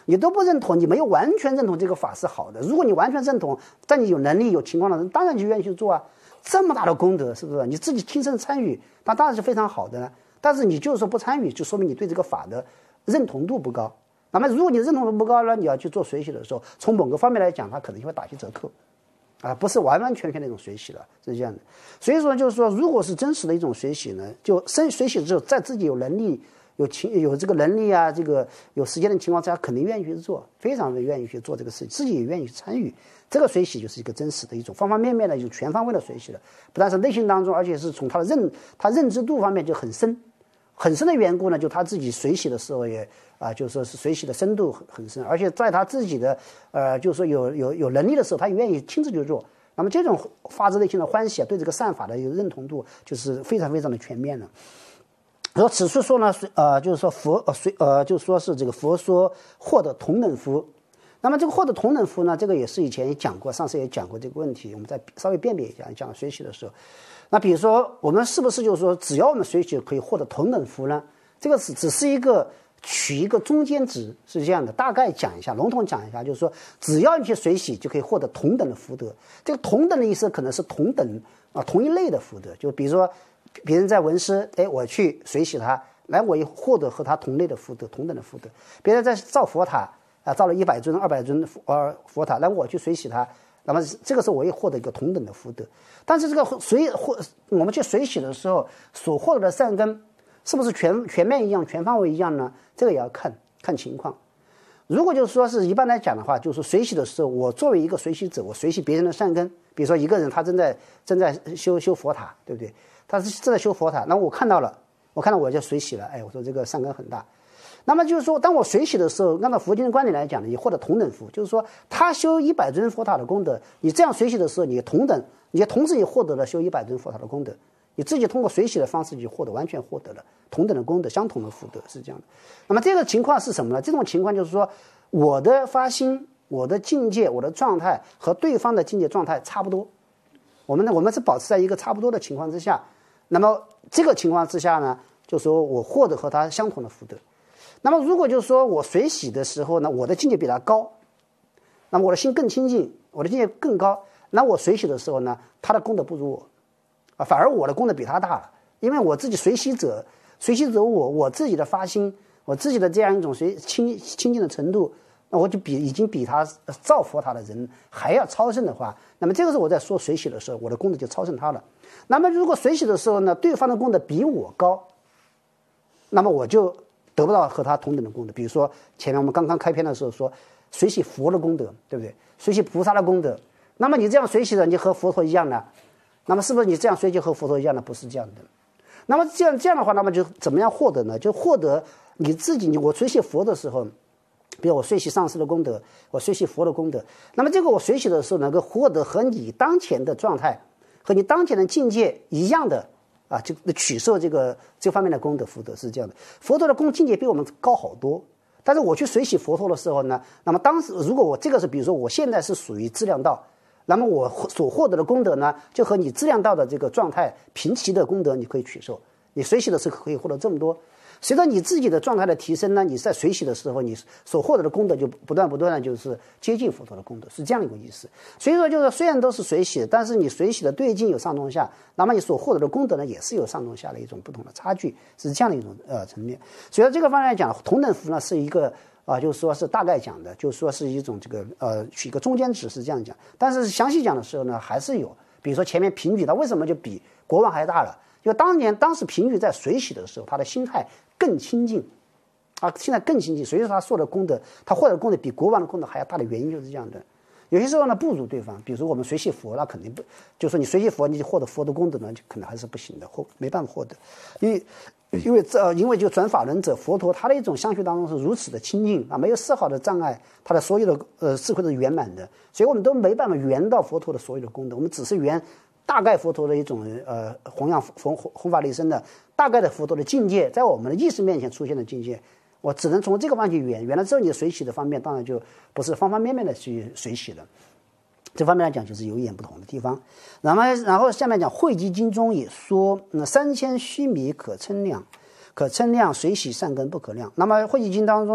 你都不认同，你没有完全认同这个法是好的。如果你完全认同，在你有能力有情况的人，当然就愿意去做啊。这么大的功德，是不是你自己亲身参与，那当然是非常好的呢。但是你就是说不参与，就说明你对这个法的认同度不高。那么如果你认同度不高呢，你要去做随喜的时候，从某个方面来讲，它可能就会打些折扣。不是完完全全的一种随喜了，是这样的。所以说，就是说，如果是真实的一种随喜呢，就随喜之后，在自己有能力、有这个能力啊，这个有时间的情况之下，肯定愿意去做，非常的愿意去做这个事情，自己也愿意去参与。这个随喜就是一个真实的一种方方面面的一种全方位的随喜了，不但是内心当中，而且是从他认知度方面就很深的缘故呢，就他自己随喜的时候也就是说是随喜的深度很深，而且在他自己的就是说有能力的时候，他也愿意亲自去做。那么这种发自内心的欢喜对这个善法的一个认同度就是非常非常的全面了。然后此处说呢，就是说就是说是这个佛说获得同等福。那么这个获得同等福呢，这个也是以前也讲过，上次也讲过这个问题，我们再稍微辨别一下，讲随喜的时候。那比如说我们是不是就是说只要我们随喜可以获得同等福呢？这个只是取一个中间值，是这样的。大概讲一下，笼统讲一下，就是说只要你去随喜就可以获得同等的福德。这个同等的意思可能是同等同一类的福德，就比如说别人在闻思，我去随喜他，来我也获得和他同类的福德，同等的福德。别人在造佛塔造了100尊、200尊佛塔，来我去随喜他，那么这个时候我也获得一个同等的福德。但是这个我们去随喜的时候所获得的善根是不是全面一样、全方位一样呢？这个也要看情况。如果就是说是一般来讲的话，就是随喜的时候，我作为一个随喜者，我随喜别人的善根，比如说一个人他正在修佛塔，对不对？他是正在修佛塔，那我看到我就随喜了，我说这个善根很大。那么就是说，当我随喜的时候，按照佛经的观点来讲呢，你获得同等福，就是说他修100尊佛塔的功德，你这样随喜的时候，你同时也获得了修100尊佛塔的功德。你自己通过随喜的方式就完全获得了同等的功德，相同的福德，是这样的。那么这个情况是什么呢？这种情况就是说，我的发心、我的境界、我的状态和对方的境界状态差不多，我们是保持在一个差不多的情况之下。那么这个情况之下呢，就是说我获得和他相同的福德。那么如果就是说我随喜的时候呢，我的境界比他高，那么我的心更清净，我的境界更高，那我随喜的时候呢，他的功德不如我。反而我的功德比他大了，因为我自己随喜者我自己的发心，我自己的这样一种清净的程度，那我就已经比他造佛塔的人还要超胜的话，那么这个时候我在说随喜的时候，我的功德就超胜他了。那么如果随喜的时候呢，对方的功德比我高，那么我就得不到和他同等的功德。比如说前面我们刚刚开篇的时候说随喜佛的功德，对不对？随喜菩萨的功德，那么你这样随喜的，你和佛陀一样的。那么是不是你这样随喜和佛陀一样的？不是这样的。那么这样的话，那么就怎么样获得呢？就获得你自己，我随喜佛的时候，比如我随喜上师的功德，我随喜佛的功德，那么这个我随喜的时候能够获得和你当前的状态和你当前的境界一样的就取受这方面的功德福德，是这样的。佛陀的境界比我们高好多，但是我去随喜佛陀的时候呢，那么当时如果我这个是比如说我现在是属于资粮道，那么我所获得的功德呢，就和你资粮道的这个状态平齐的功德你可以取受，你随喜的时候可以获得这么多。随着你自己的状态的提升呢，你在随喜的时候，你所获得的功德就不断的就是接近佛陀的功德，是这样一个意思。所以说就是虽然都是随喜，但是你随喜的对境有上中下，那么你所获得的功德呢，也是有上中下的一种不同的差距，是这样的一种层面。所以这个方面来讲，同等福呢是一个就是说是大概讲的，就是说是一种这个取一个中间值是这样讲，但是详细讲的时候呢，还是有，比如说前面评语它为什么就比国王还大了？就当时评语在随喜的时候，他的心态更清净现在更清净，所以说他受的功德，他获得的功德比国王的功德还要大的原因就是这样的。有些时候呢不如对方，比如说我们随喜佛，那肯定不，就是说你随喜佛，你获得佛的功德呢，就可能还是不行的，没办法获得，因为就转法轮者佛陀他的一种相续当中是如此的清净没有丝毫的障碍，他的所有的智慧都是圆满的，所以我们都没办法圆到佛陀的所有的功德，我们只是圆大概佛陀的一种弘法利生的大概的佛陀的境界，在我们的意识面前出现的境界，我只能从这个方向去圆了之后，你的随喜的方面当然就不是方方面面的去随喜了。这方面来讲就是有一点不同的地方。然后下面讲汇集经中也说3000须弥可称量，随喜善根不可量。那么汇集经当中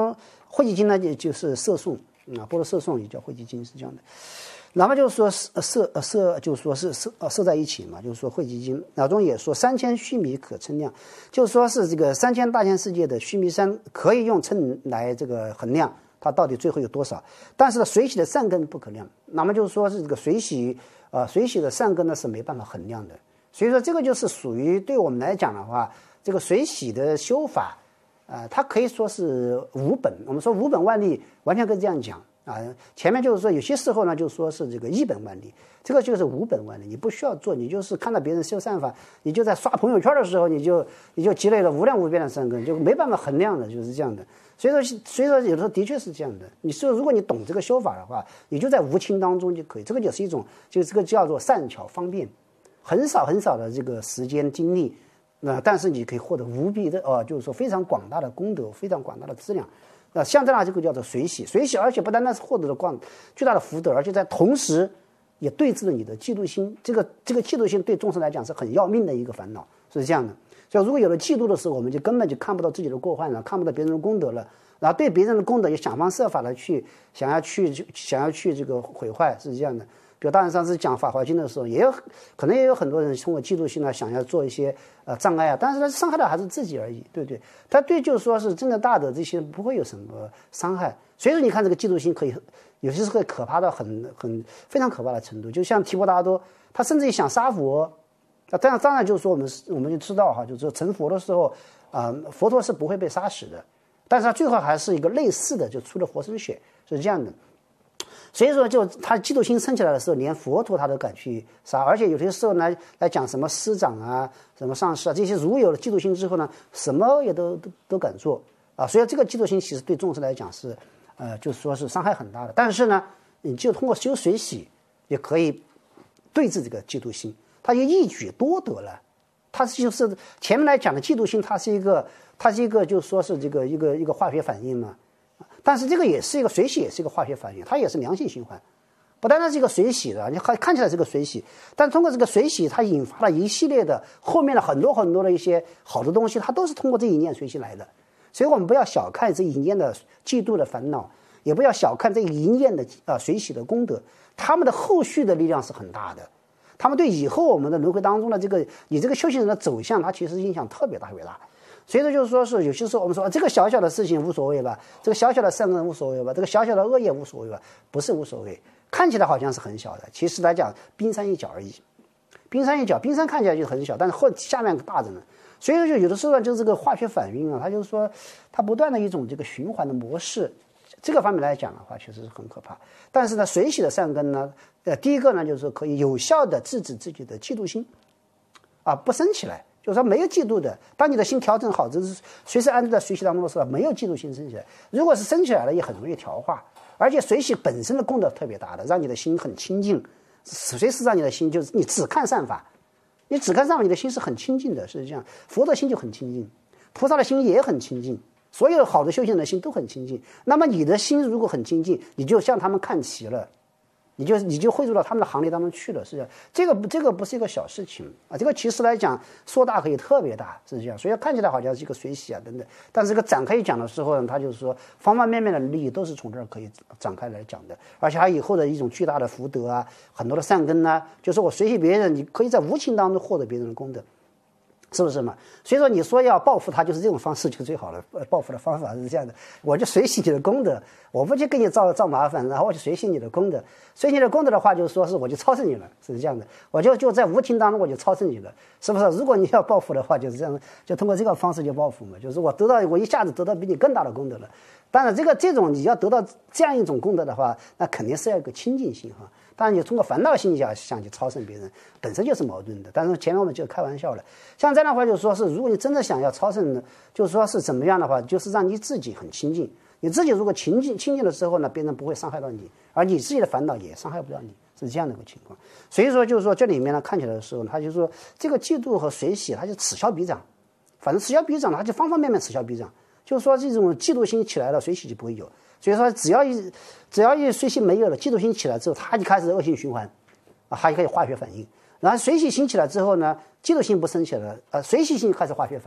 讳疾经呢就是色素啊，波罗色素也叫讳疾经，是这样的。那么就是说就是说是色在一起嘛，就是说讳疾经脑中也说3000须弥可称量，就是说是这个3000大千世界的须弥山可以用称来这个衡量它到底最后有多少，但是呢水洗的善根不可量。那么就是说是这个水洗的善根呢是没办法衡量的，所以说这个就是属于对我们来讲的话，这个水洗的修法它可以说是无本，我们说无本万利完全可以这样讲啊。前面就是说有些时候呢就说是这个一本万利，这个就是无本万利，你不需要做，你就是看到别人修善法，你就在刷朋友圈的时候你就积累了无量无边的善根，就没办法衡量的，就是这样的。所以说有的时候的确是这样的，你说如果你懂这个修法的话，你就在无情当中就可以，这个就是一种就这个叫做善巧方便，很少的这个时间精力，但是你可以获得无比的就是说非常广大的功德，非常广大的资粮。像这样这个叫做水洗，而且不单单是获得了巨大的福德，而且在同时也对治了你的嫉妒心。这个嫉妒心对众生来讲是很要命的一个烦恼，是这样的。所以如果有了嫉妒的时候，我们就根本就看不到自己的过患了，看不到别人的功德了，然后对别人的功德也想方设法的想要去这个毁坏，是这样的。比如大人上次讲《法华经》的时候，可能也有很多人通过嫉妒心呢，想要做一些障碍啊，但是他伤害的还是自己而已，对不对？他对就是说是真的大德这些不会有什么伤害。所以说你看这个嫉妒心可以有些是会可怕到非常可怕的程度，就像提婆达多，他甚至于想杀佛。当然就是说我们就知道哈，就是说成佛的时候佛陀是不会被杀死的，但是他最后还是一个类似的，就出了活生血，是这样的。所以说就他嫉妒心升起来的时候，连佛陀他都敢去杀，而且有些时候呢来讲什么师长啊、什么上师啊，这些如有了嫉妒心之后呢，什么也都敢做啊。所以这个嫉妒心其实对众生来讲是就是说是伤害很大的。但是呢，你就通过修水洗也可以对治这个嫉妒心，它就一举多得了。它就是前面来讲的嫉妒心，它是一个就是说是这个一个化学反应嘛。但是这个也是一个水洗，也是一个化学反应，它也是良性循环，不单单是一个水洗的，你看起来是个水洗，但通过这个水洗，它引发了一系列的后面的很多的一些好的东西，它都是通过这一念水洗来的。所以我们不要小看这一念的嫉妒的烦恼，也不要小看这一念的水洗的功德，他们的后续的力量是很大的，他们对以后我们的轮回当中的你这个修行人的走向，它其实影响特别大。所以说就是说是有些时候我们说这个小小的事情无所谓吧，这个小小的善根无所谓吧，这个小小的恶业无所谓吧，不是无所谓，看起来好像是很小的，其实来讲冰山一角而已。冰山看起来就很小，但是下面大着呢。所以说有的时候就是这个化学反应啊，它就是说它不断的一种这个循环的模式，这个方面来讲的话确实是很可怕。但是呢水洗的善根呢第一个呢就是可以有效的制止自己的嫉妒心不升起来，就是说没有嫉妒的，当你的心调整好，就是随时安住在水洗当中的时候，没有嫉妒心升起来。如果是升起来了，也很容易调化。而且水洗本身的功德特别大的，让你的心很清净，随时让你的心就是你只看善法，你的心是很清净的，是这样。佛的心就很清净，菩萨的心也很清净，所有好的修行人的心都很清净。那么你的心如果很清净，你就向他们看齐了。你就汇入到他们的行列当中去了，是这样。这个不是一个小事情这个其实来讲说大可以特别大，是这样。所以看起来好像是一个水洗等等，但是这个展开一讲的时候呢，他就是说方方面面的利益都是从这儿可以展开来讲的，而且还以后的一种巨大的福德很多的善根就是我随喜别人，你可以在无情当中获得别人的功德，是不是嘛？所以说你说要报复他，就是这种方式就最好了。报复的方法是这样的，我就随喜你的功德，我不去给你造麻烦，然后我就随喜你的功德。随喜你的功德的话，就是说是我就超胜你了，是这样的。我就在无情当中我就超胜你了，是不是？如果你要报复的话，就是这样，就通过这个方式就报复嘛，就是我一下子得到比你更大的功德了。当然这种你要得到这样一种功德的话，那肯定是要有个清净心当然你通过烦恼心想去超胜别人，本身就是矛盾的。但是前面我们就开玩笑了，像这样的话就是说是，如果你真的想要超胜，就是说是怎么样的话，就是让你自己很清净。你自己如果清净的时候呢，别人不会伤害到你，而你自己的烦恼也伤害不到你，是这样的一个情况。所以说就是说这里面呢看起来的时候，他就说这个嫉妒和水洗，它就此消彼长，反正此消彼长，它就方方面面此消彼长。就是说这种嫉妒心起来了，水洗就不会有。所以说只要一水洗没有了，嫉妒心起来之后，它就开始恶性循环它就开始化学反应。然后水洗心起来之后呢，嫉妒心不升起来了水洗心开始化学反应，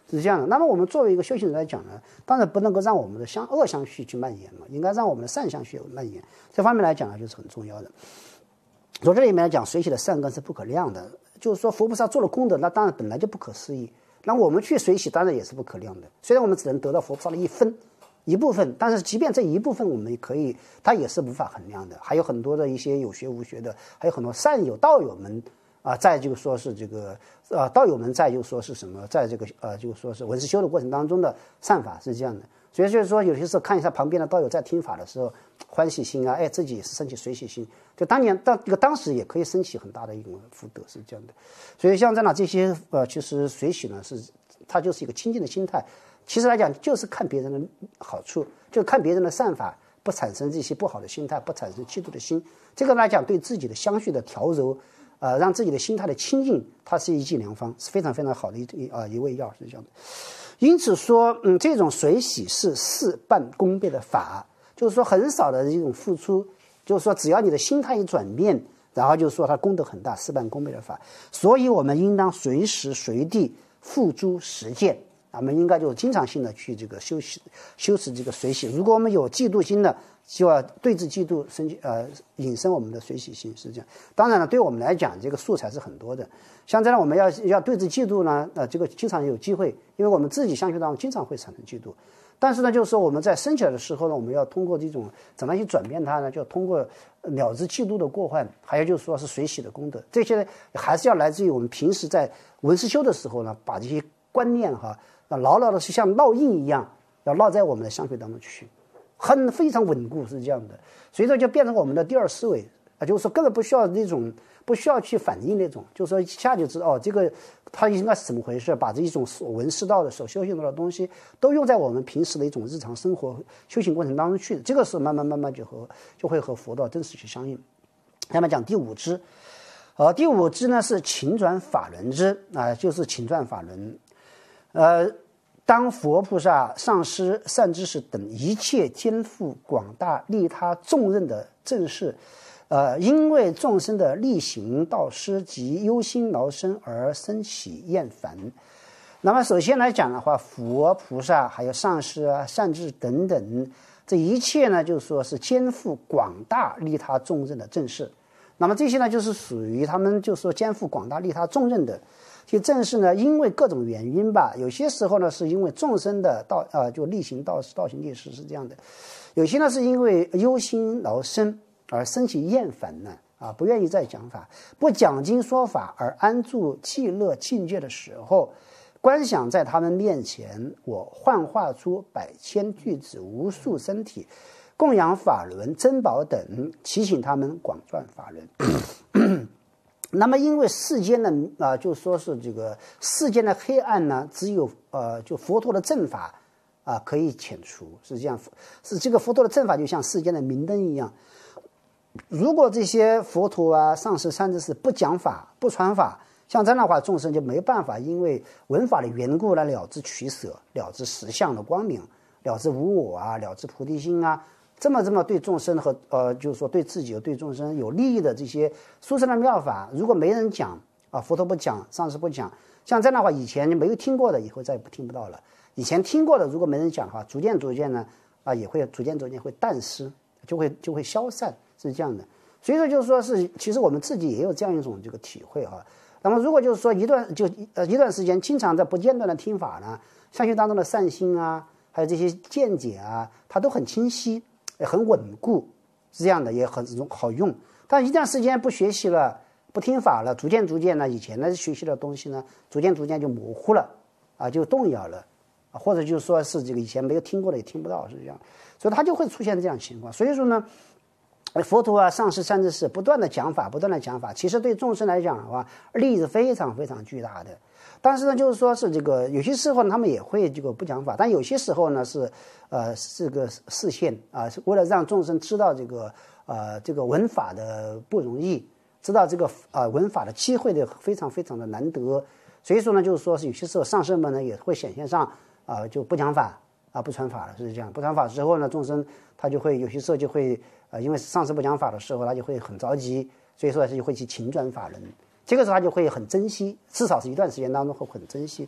是这样的。那么我们作为一个修行人来讲呢，当然不能够让我们的恶相续去蔓延嘛，应该让我们的善相续蔓延。这方面来讲呢，就是很重要的。从这里面来讲，随喜的善根是不可量的。就是说，佛菩萨做了功德，那当然本来就不可思议。那我们去随喜，当然也是不可量的。虽然我们只能得到佛菩萨的一部分，但是即便这一部分，我们可以，它也是无法衡量的。还有很多的一些有学无学的，还有很多善友道友们在就说是这个道友们在就说是什么，在这个就说是文思修的过程当中的善法是这样的。所以就是说，有些时候看一下旁边的道友在听法的时候，欢喜心啊，自己也是升起随喜心，就当时也可以升起很大的一种福德，是这样的。所以像这样这些其实随喜呢，它就是一个清净的心态。其实来讲，就是看别人的好处，就看别人的善法，不产生这些不好的心态，不产生嫉妒的心。这个来讲，对自己的相续的调柔，让自己的心态的清净，它是一剂良方，是非常非常好的一味药，是这样的。因此说，这种随喜是事半功倍的法，就是说很少的一种付出，就是说只要你的心态一转变，然后就是说它功德很大，事半功倍的法。所以我们应当随时随地付诸实践。我们应该就经常性的去这个修持这个随喜。如果我们有嫉妒心的，就要对治嫉妒，引申我们的随喜心，是这样。当然了，对我们来讲，这个素材是很多的。像这样，我们要对治嫉妒呢，这个经常有机会，因为我们自己相续当中经常会产生嫉妒。但是呢，就是说我们在升起来的时候呢，我们要通过这种怎么去转变它呢？就通过了知嫉妒的过患，还有就是说是随喜的功德，这些还是要来自于我们平时在闻思修的时候呢，把这些观念牢牢的是像烙印一样，要烙在我们的相续当中去，非常稳固，是这样的。所以说就变成我们的第二思维就是说根本不需要去反应那种，就是说一下就知道这个它应该是怎么回事，把这一种所闻识到的、所修行到的东西都用在我们平时的一种日常生活修行过程当中去，这个是慢慢就会和佛道真实去相应。下面讲第五支，第五支呢是勤转法轮支就是勤转法轮。当佛菩萨、上师、善知识等一切肩负广大利他重任的正事，因为众生的力行道失及忧心劳身而生起厌烦。那么首先来讲的话，佛菩萨还有上师善知识等等，这一切呢，就是说是肩负广大利他重任的正事。那么这些呢，就是属于他们就是说肩负广大利他重任的。其正是呢，因为各种原因吧，有些时候呢是因为众生的就力行道行力失是这样的，有些呢是因为忧心劳身而生起厌烦呢不愿意再讲法，不讲经说法而安住寂乐境界的时候，观想在他们面前，我幻化出百千具子无数身体，供养法轮珍宝等，祈请他们广转法轮。那么因为世间的就说是这个世间的黑暗呢，只有就佛陀的正法可以遣除，是这样，是这个佛陀的正法就像世间的明灯一样。如果这些佛陀上师善知识不讲法不传法，像这样的话，众生就没办法因为闻法的缘故来了知取舍，了知实相的光明，了知无我了知菩提心这么对众生和就是说对自己和对众生有利益的这些殊胜的妙法，如果没人讲佛陀不讲，上师不讲，像这样的话，以前没有听过的，以后再也听不到了。以前听过的，如果没人讲的话，逐渐呢也会逐渐会淡失，就会消散，是这样的。所以说就是说是，其实我们自己也有这样一种这个体会那么如果就是说一段时间经常在不间断的听法呢，相续当中的善心还有这些见解它都很清晰。也很稳固，是这样的，也很好用。但一段时间不学习了，不听法了，逐渐呢，以前的学习的东西呢，逐渐就模糊了就动摇了或者就是说是这个以前没有听过的也听不到，是这样，所以它就会出现这样情况。所以说呢，佛陀上师善知识不断的讲法，其实对众生来讲的话，利益是非常非常巨大的。但是呢，就是说是这个有些时候呢，他们也会这个不讲法，但有些时候呢是个示现是为了让众生知道这个闻法的不容易，知道这个闻法的机会的非常非常的难得。所以说呢，就是说是有些时候上师们呢也会显现上就不讲法不传法了，是这样。不传法之后呢，众生他就会有些时候就会因为上师不讲法的时候，他就会很着急，所以说就会去勤转法轮。这个时候他就会很珍惜，至少是一段时间当中会很珍惜。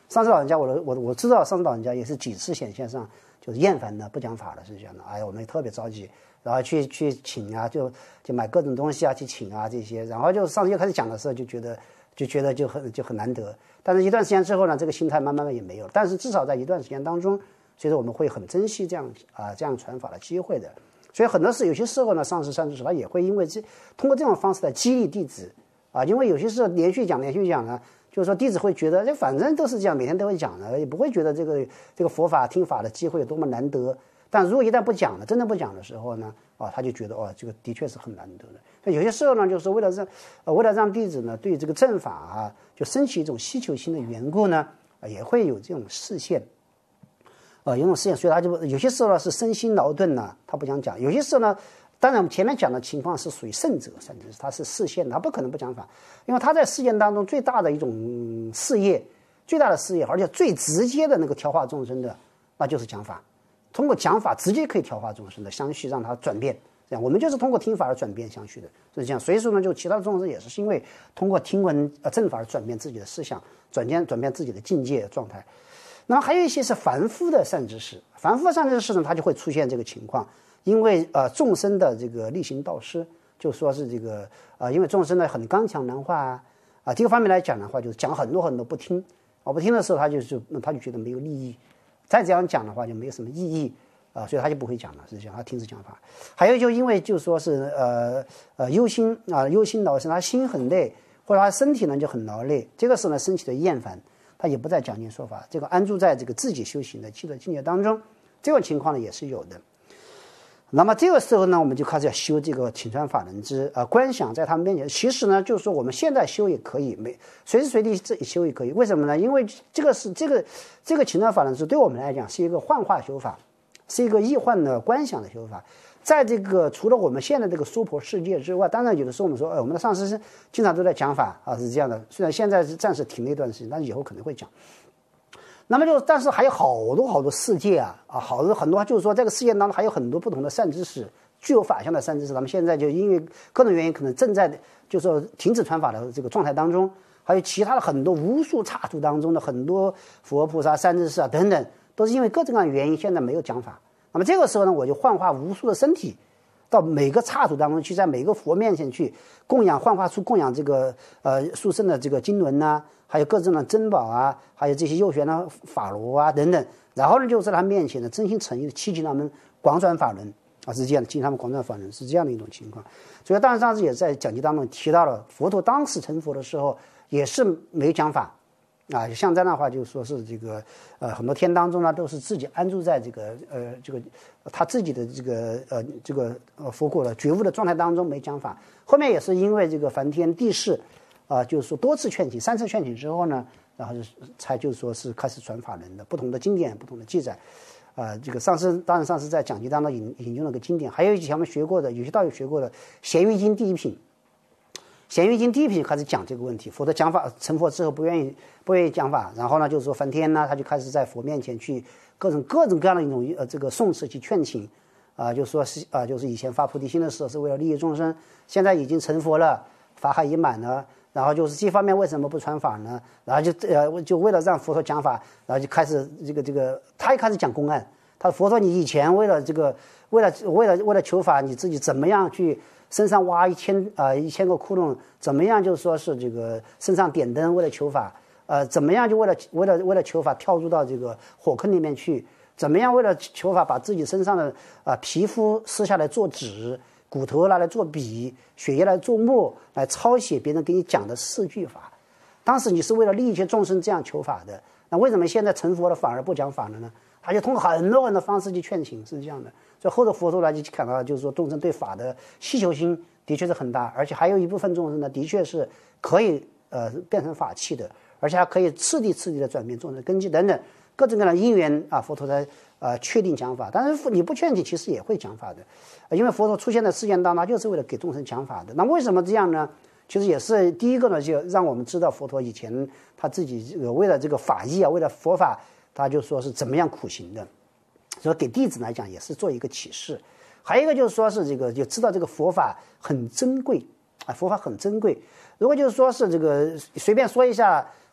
上师老人家，我知道上师老人家也是几次显现上就是厌烦的，不讲法了，是这样的。哎呀，我们也特别着急，然后去请啊，就买各种东西啊，去请啊这些，然后就上次又开始讲的时候，就觉得就很难得。但是一段时间之后呢，这个心态慢慢也没有了。但是至少在一段时间当中，所以说我们会很珍惜这样传法的机会的。所以很多有些时候呢，上师善知识他也会因为通过这种方式来激励弟子啊，因为有些时候连续讲呢。就是说，弟子会觉得，反正都是这样，每天都会讲的，也不会觉得这个佛法听法的机会有多么难得。但如果一旦不讲了，真的不讲的时候呢，他就觉得这个的确是很难得的。所以有些时候呢，就是为了让弟子呢对这个正法就升起一种希求心的缘故呢，也会有这种示现，有这种示现。所以他就有些时候呢是身心劳顿呢，他不想讲；有些时候呢。当然，我们前面讲的情况是属于圣者，甚至他是示现的，他不可能不讲法，因为他在世间当中最大的一种事业，而且最直接的那个调化众生的，那就是讲法。通过讲法直接可以调化众生的相续，让他转变。这样，我们就是通过听法而转变相续的，是这样。所以说呢，就其他的众生也是因为通过听闻正法而转变自己的思想，转变自己的境界状态。那么还有一些是凡夫的善知识，凡夫的善知识呢，他就会出现这个情况。因为众生的这个力行道师，就说是这个因为众生呢很刚强难化这个方面来讲的话，就是讲很多不听不听的时候，他就觉得没有利益，再这样讲的话就没有什么意义所以他就不会讲了，是这样，他停止讲法。还有就因为就说是忧心劳身，他心很累，或者他身体呢就很劳累，这个时候呢升起的厌烦，他也不再讲经说法，这个安住在这个自己修行的境界当中，这种情况呢也是有的。那么这个时候呢，我们就开始要修这个请传法轮之观想在他们面前。其实呢，就是说我们现在修也可以，随时随地这修也可以。为什么呢？因为这个请传法轮之对我们来讲是一个幻化修法，是一个易幻的观想的修法。在这个除了我们现在这个娑婆世界之外，当然有的时候我们说，我们的上师经常都在讲法是这样的。虽然现在是暂时停了一段时间，但是以后可能会讲。那么但是还有好多世界很多就是说这个世界当中还有很多不同的善知识，具有法相的善知识，他们现在就因为各种原因可能正在就是说停止传法的这个状态当中，还有其他的很多无数刹土当中的很多佛菩萨善知识等等，都是因为各种各样的原因现在没有讲法。那么这个时候呢，我就幻化无数的身体到每个刹土当中去，在每个佛面前去幻化出供养这个殊胜的这个经轮还有各种的珍宝还有这些右旋的法螺等等，然后呢就在他面前呢真心诚意的祈请他们广转法轮是这样的，祈请他们广转法轮是这样的一种情况。所以当然上次也在讲记当中提到了，佛陀当时成佛的时候也是没讲法像这样的话就说是这个很多天当中呢都是自己安住在这个他自己的这个佛果的觉悟的状态当中没讲法。后面也是因为这个梵天帝释就是说多次劝请，3次劝请之后呢，然后才就是说是开始传法轮的，不同的经典不同的记载这个上师在讲记当中引用了个经典，还有一些我们学过的，有些道友学过的《咸鱼经》第一品。咸鱼经第一品开始讲这个问题，佛的讲法成佛之后不愿意讲法，然后呢就是说梵天呢他就开始在佛面前去各种各样的一种这个诵持去劝请就说是就是以前发菩提心的时候是为了利益众生，现在已经成佛了，法海已满了，然后就是这方面为什么不传法呢？然后就为了让佛陀讲法，然后就开始他一开始讲公案，他说佛陀你以前为了求法，你自己怎么样去身上挖1000个窟窿，怎么样就说是这个身上点灯为了求法，怎么样就为了求法跳入到这个火坑里面去，怎么样为了求法把自己身上的皮肤撕下来做纸，骨头拿来做笔，血液来做墨，来抄写别人给你讲的4句法。当时你是为了利益一些众生这样求法的，那为什么现在成佛了反而不讲法了呢？他就通过很多的方式去劝请，是这样的。所以后头佛陀来就看到，就是说众生对法的希求心的确是很大，而且还有一部分众生呢，的确是可以变成法器的，而且还可以次第的转变众生根基等等各种各样的因缘佛陀才确定讲法。但是你不劝请，其实也会讲法的，因为佛陀出现在世间当中，就是为了给众生讲法的。那为什么这样呢？其实也是第一个呢，就让我们知道佛陀以前他自己为了这个法义为了佛法，他就说是怎么样苦行的。所以给弟子来讲也是做一个启示。还有一个就是说是就知道这个佛法很珍贵佛法很珍贵。如果就是说是这个随便说一下，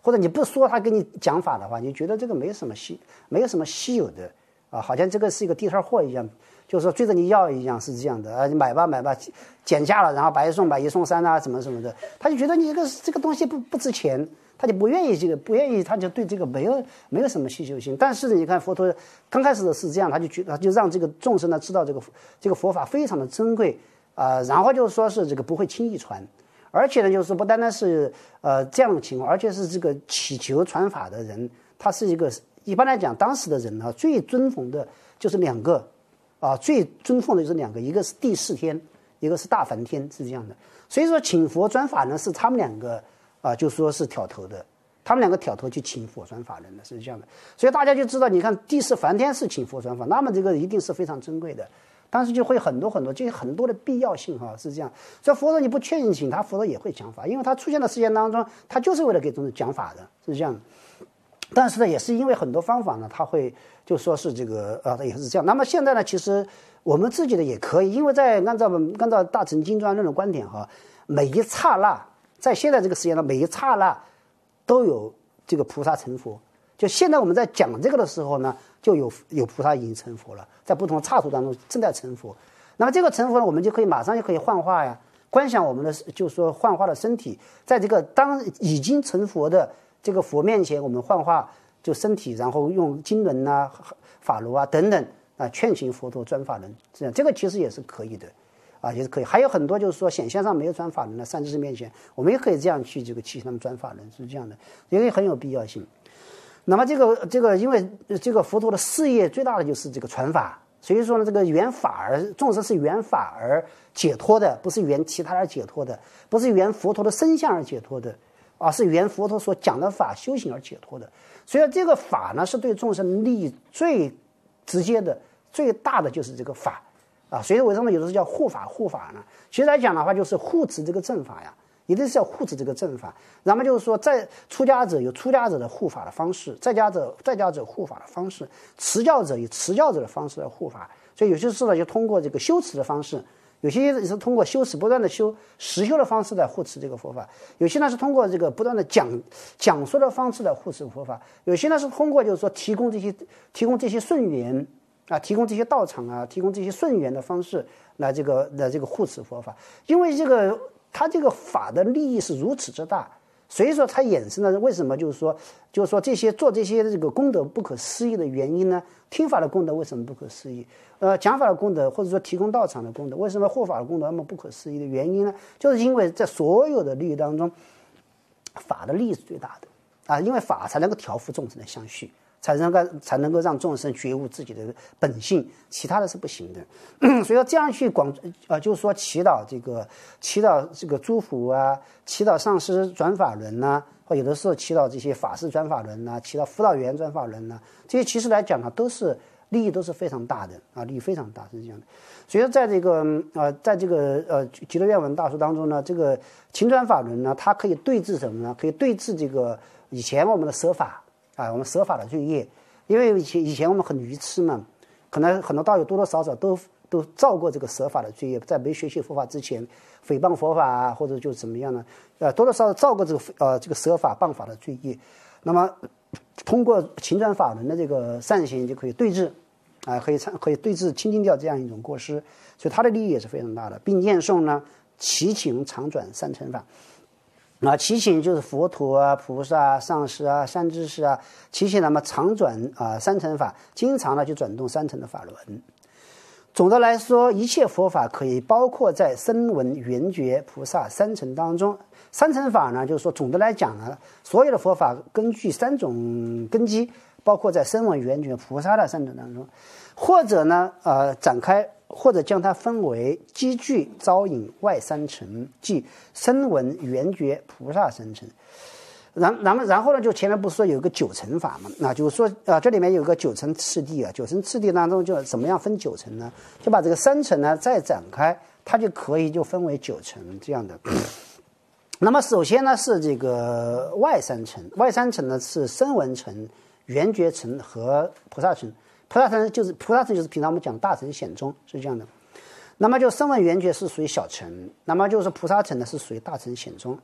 或者你不说他给你讲法的话，你觉得这个没有什么稀有的啊，好像这个是一个地摊货一样，就是说追着你要一样，是这样的啊，你买吧，减价了，然后买一送三啊，什么什么的，他就觉得你这个东西不值钱，他就不愿意，他就对这个没有什么需求性。但是你看佛陀刚开始的是这样，他就让这个众生呢知道这个佛法非常的珍贵啊，然后就是说是这个不会轻易传。而且呢，就是不单单是这样的情况，而且是这个祈求传法的人，他是一般来讲，当时的人呢最尊奉的就是两个啊，最尊奉的就是两个，一个是第四天，一个是大梵天，是这样的。所以说请佛传法呢是他们两个啊，就说是挑头的，他们两个挑头去请佛传法人的，是这样的。所以大家就知道，你看第四梵天是请佛传法，那么这个一定是非常珍贵的。当时就会很多，就很多的必要性哈，是这样。所以佛陀你不劝请他，佛陀也会讲法，因为他出现的世界当中，他就是为了给众生讲法的，是这样。但是呢，也是因为很多方法呢，他会就说是这个也是这样。那么现在呢，其实我们自己的也可以，因为按照大乘经专论的观点哈，每一刹那，在现在这个时间呢，每一刹那都有这个菩萨成佛。就现在我们在讲这个的时候呢，就有菩萨已经成佛了，在不同的刹土当中正在成佛。那么这个成佛呢，我们就可以马上就可以幻化呀，观想我们的就是说幻化的身体，在这个当已经成佛的这个佛面前，我们幻化就身体，然后用经轮啊、法炉啊等等啊劝请佛陀转法轮，这个其实也是可以的。啊，也是可以，还有很多就是说显现上没有转法轮的善知识面前，我们也可以这样去祈求他们转法轮，是这样的，因为很有必要性。那么这个，因为这个佛陀的事业最大的就是这个传法，所以说呢，这个缘法而众生是缘法而解脱的，不是缘其他而解脱的，不是缘佛陀的身相而解脱的，而是缘佛陀所讲的法修行而解脱的。所以这个法呢，是对众生利益最直接的、最大的就是这个法啊。所以为什么有的时候叫护法呢？其实来讲的话，就是护持这个正法呀。一定是要护持这个正法，然后就是说，在出家者有出家者的护法的方式，在家者护法的方式，持教者以持教者的方式来护法。所以有些时候呢，就通过这个修持的方式，有些也是通过修持不断的实修的方式来护持这个佛法，有些呢是通过这个不断的讲说的方式来护持佛法，有些呢是通过就是说提供这些顺缘啊，提供这些道场啊，提供这些顺缘的方式来这个护持佛法，因为它这个法的利益是如此之大，所以说它衍生了为什么就是说做这些这个功德不可思议的原因呢？听法的功德为什么不可思议？讲法的功德或者说提供道场的功德，为什么护法的功德那么不可思议的原因呢？就是因为在所有的利益当中，法的利益是最大的啊，因为法才能够调伏众生的相续。才能够让众生觉悟自己的本性，其他的是不行的。所以说这样去就是说祈祷这个诸佛啊，祈祷上师转法轮呐，或有的时候祈祷这些法师转法轮呐，祈祷辅导员转法轮呐，这些其实来讲呢，都是利益都是非常大的啊，利益非常大，是这样的。所以说在这个极乐愿文大书当中呢，这个勤转法轮呢，它可以对治什么呢？可以对治这个以前我们的舍法。啊，我们舍法的罪业，因为以前我们很愚痴嘛，可能很多道友多多少少都造过这个舍法的罪业，在没学习佛法之前，诽谤佛法啊，或者就怎么样呢？多多少少造过这个舍法谤法的罪业。那么通过勤转法轮的这个善行，就可以对治，啊，可以对治清净掉这样一种过失，所以它的利益也是非常大的，并念诵呢祈请常转三乘法。祈请就是佛陀啊、菩萨、上师啊、善知识啊，祈请他们常转三乘法，经常呢就转动三乘的法轮。总的来说，一切佛法可以包括在声闻、缘觉、菩萨三乘当中。三乘法呢，就是说总的来讲呢，所有的佛法根据三种根基，包括在声闻、缘觉、菩萨的三乘当中，或者呢展开。或者将它分为积聚招引外三乘，即声闻、缘觉、菩萨三乘。然后呢，就前面不是说有个九乘法嘛？那就是说这里面有个九乘次第啊，九乘次第当中就怎么样分九乘呢？就把这个三乘呢再展开，它就可以就分为九乘这样的。那么首先呢是这个外三乘，外三乘呢是声闻乘、缘觉乘和菩萨乘。菩萨乘就是平常我们讲大乘显宗是这样的，那么就声闻缘觉是属于小乘，那么就是菩萨乘呢是属于大乘显宗。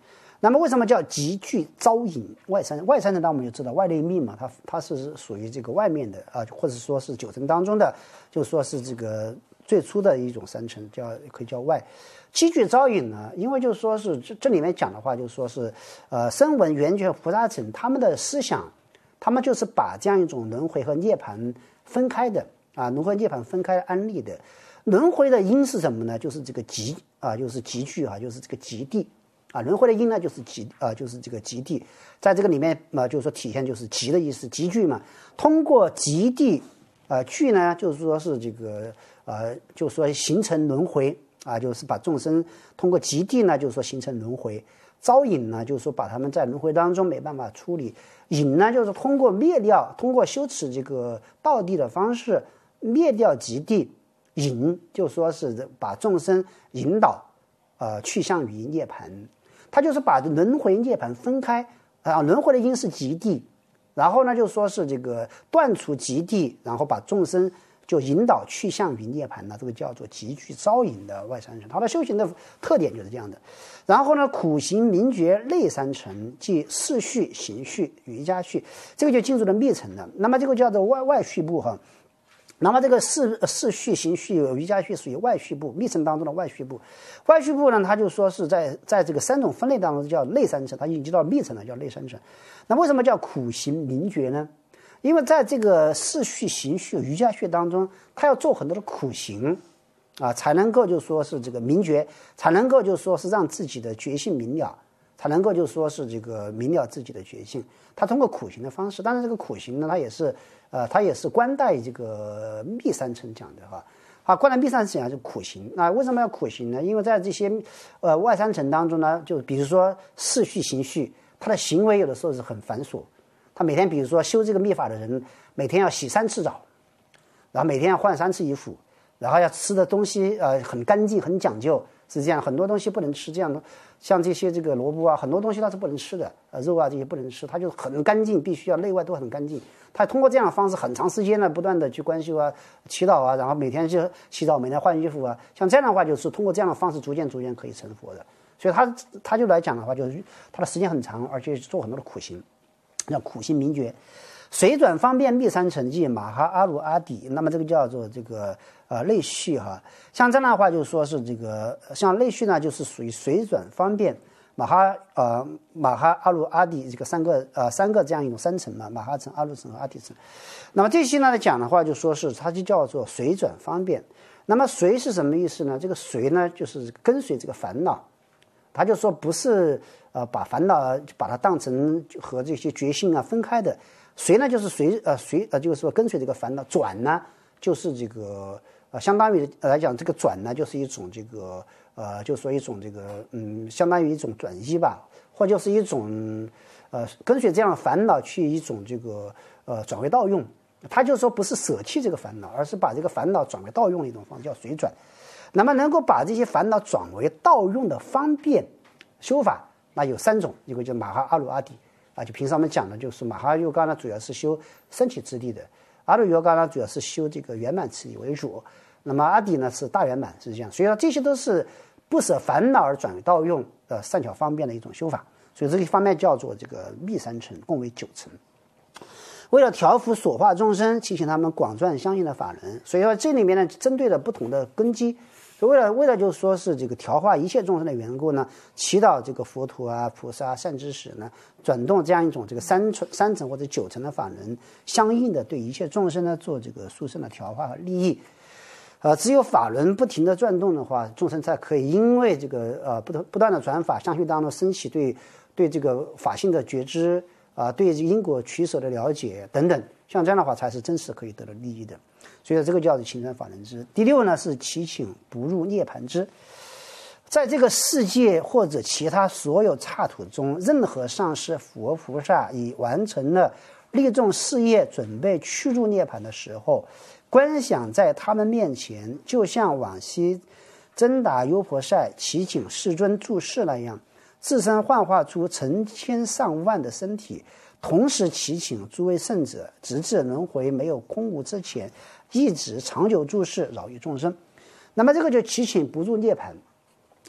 那么为什么叫极具招引外三层？外三层当然我们就知道外内密嘛，它是属于这个外面的啊，或者说是九层当中的，就说是这个最初的一种三层，可以叫外。极具招引呢，因为就是说是这里面讲的话，就是说是声闻、缘觉、菩萨层他们的思想，他们就是把这样一种轮回和涅槃分开的啊，轮回涅槃分开安立的。轮回的因是什么呢？就是这个极啊，就是极具啊，就是这个极地。啊，轮回的因呢，就是就是这个极地，在这个里面就是说体现就是极的意思，极具嘛。通过极地，具呢，就是说是这个就是说形成轮回啊，就是把众生通过极地呢，就是说形成轮回。招引呢，就是说把他们在轮回当中没办法处理；引呢，就是通过灭掉，通过修持这个道地的方式灭掉极地；引就说是把众生引导去向于涅槃。他就是把轮回涅槃分开啊，轮回的因是极地，然后呢就说是这个断除极地，然后把众生就引导去向于涅槃呢，这个叫做极具招引的外三层。他的修行的特点就是这样的。然后呢，苦行明觉内三层，即事序、行序、瑜伽序，这个就进入了密层了。那么这个叫做外序部哈。那么这个事序、行序、瑜伽序属于外序部，密层当中的外序部。外序部呢，它就说是在这个三种分类当中叫内三层，它已经到密层了，叫内三层。那为什么叫苦行明觉呢？因为在这个事序、行序、瑜伽序当中，它要做很多的苦行啊，才能够就说是这个明觉，才能够就说是让自己的觉性明了，才能够就说是这个明了自己的觉性。他通过苦行的方式，当然这个苦行呢，它也是观待这个密三层讲的哈。啊，观待密三层讲是苦行。那为什么要苦行呢？因为在这些外三层当中呢，就比如说事序、行序，他的行为有的时候是很繁琐。他每天比如说修这个密法的人，每天要洗3次澡，然后每天要换3次衣服，然后要吃的东西很干净很讲究，是这样，很多东西不能吃，这样的像这些这个萝卜啊，很多东西它是不能吃的，肉啊这些不能吃，它就很干净，必须要内外都很干净。他通过这样的方式，很长时间呢，不断的去观修啊、祈祷啊，然后每天去洗澡，每天换衣服啊，像这样的话，就是通过这样的方式，逐渐可以成佛的。所以他就来讲的话，就是他的时间很长，而且做很多的苦行，叫苦行明觉。随转方便密三层即马哈阿鲁阿底，那么这个叫做这个内序哈。像这样的话，就是说是这个像内序呢，就是属于随转方便。马哈阿鲁阿底这个三个这样一种三层嘛，马哈层、阿鲁层和阿底层。那么这些呢讲的话，就说是它就叫做随转方便。那么随是什么意思呢？这个随呢就是跟随这个烦恼，他就说不是把烦恼把它当成和这些觉性啊分开的。随呢就是就是说跟随这个烦恼，转呢就是这个相当于来讲，这个转呢就是一种这个就说一种这个相当于一种转移吧，或就是一种跟随这样的烦恼去一种这个转为道用。他就说不是舍弃这个烦恼，而是把这个烦恼转为道用的一种方式，叫随转。那么能够把这些烦恼转为道用的方便修法，那有3种，一个叫马哈阿鲁阿底啊，就平常我们讲的就是马哈尤嘎呢主要是修身体之力的，阿鲁尤嘎呢主要是修这个圆满之力为主，那么阿底呢是大圆满，是这样。所以说这些都是不舍烦恼而转为道用善巧方便的一种修法，所以这个方面叫做这个密3层，共为9层。为了调伏所化众生，提醒他们广转相应的法门，所以说这里面呢针对了不同的根基，为了就是说是这个调化一切众生的缘故呢，祈祷这个佛陀啊、菩萨、善知识呢，转动这样一种这个3层或者9层的法门，相应的对一切众生呢做这个殊胜的调化和利益。只有法轮不停的转动的话，众生才可以因为这个不断的转法，相续当中升起对这个法性的觉知对因果取舍的了解等等，像这样的话才是真实可以得到利益的。所以这个叫做勤转法轮之。第6呢是祈请不入涅槃之。在这个世界或者其他所有刹土中，任何上师佛菩萨已完成了利众事业，准备去入涅槃的时候，观想在他们面前，就像往昔真达优婆塞祈请世尊住世那样，自身幻化出成千上万的身体，同时祈请诸位圣者，直至轮回没有空无之前，一直长久住世，饶益众生。那么这个就祈请不入涅槃。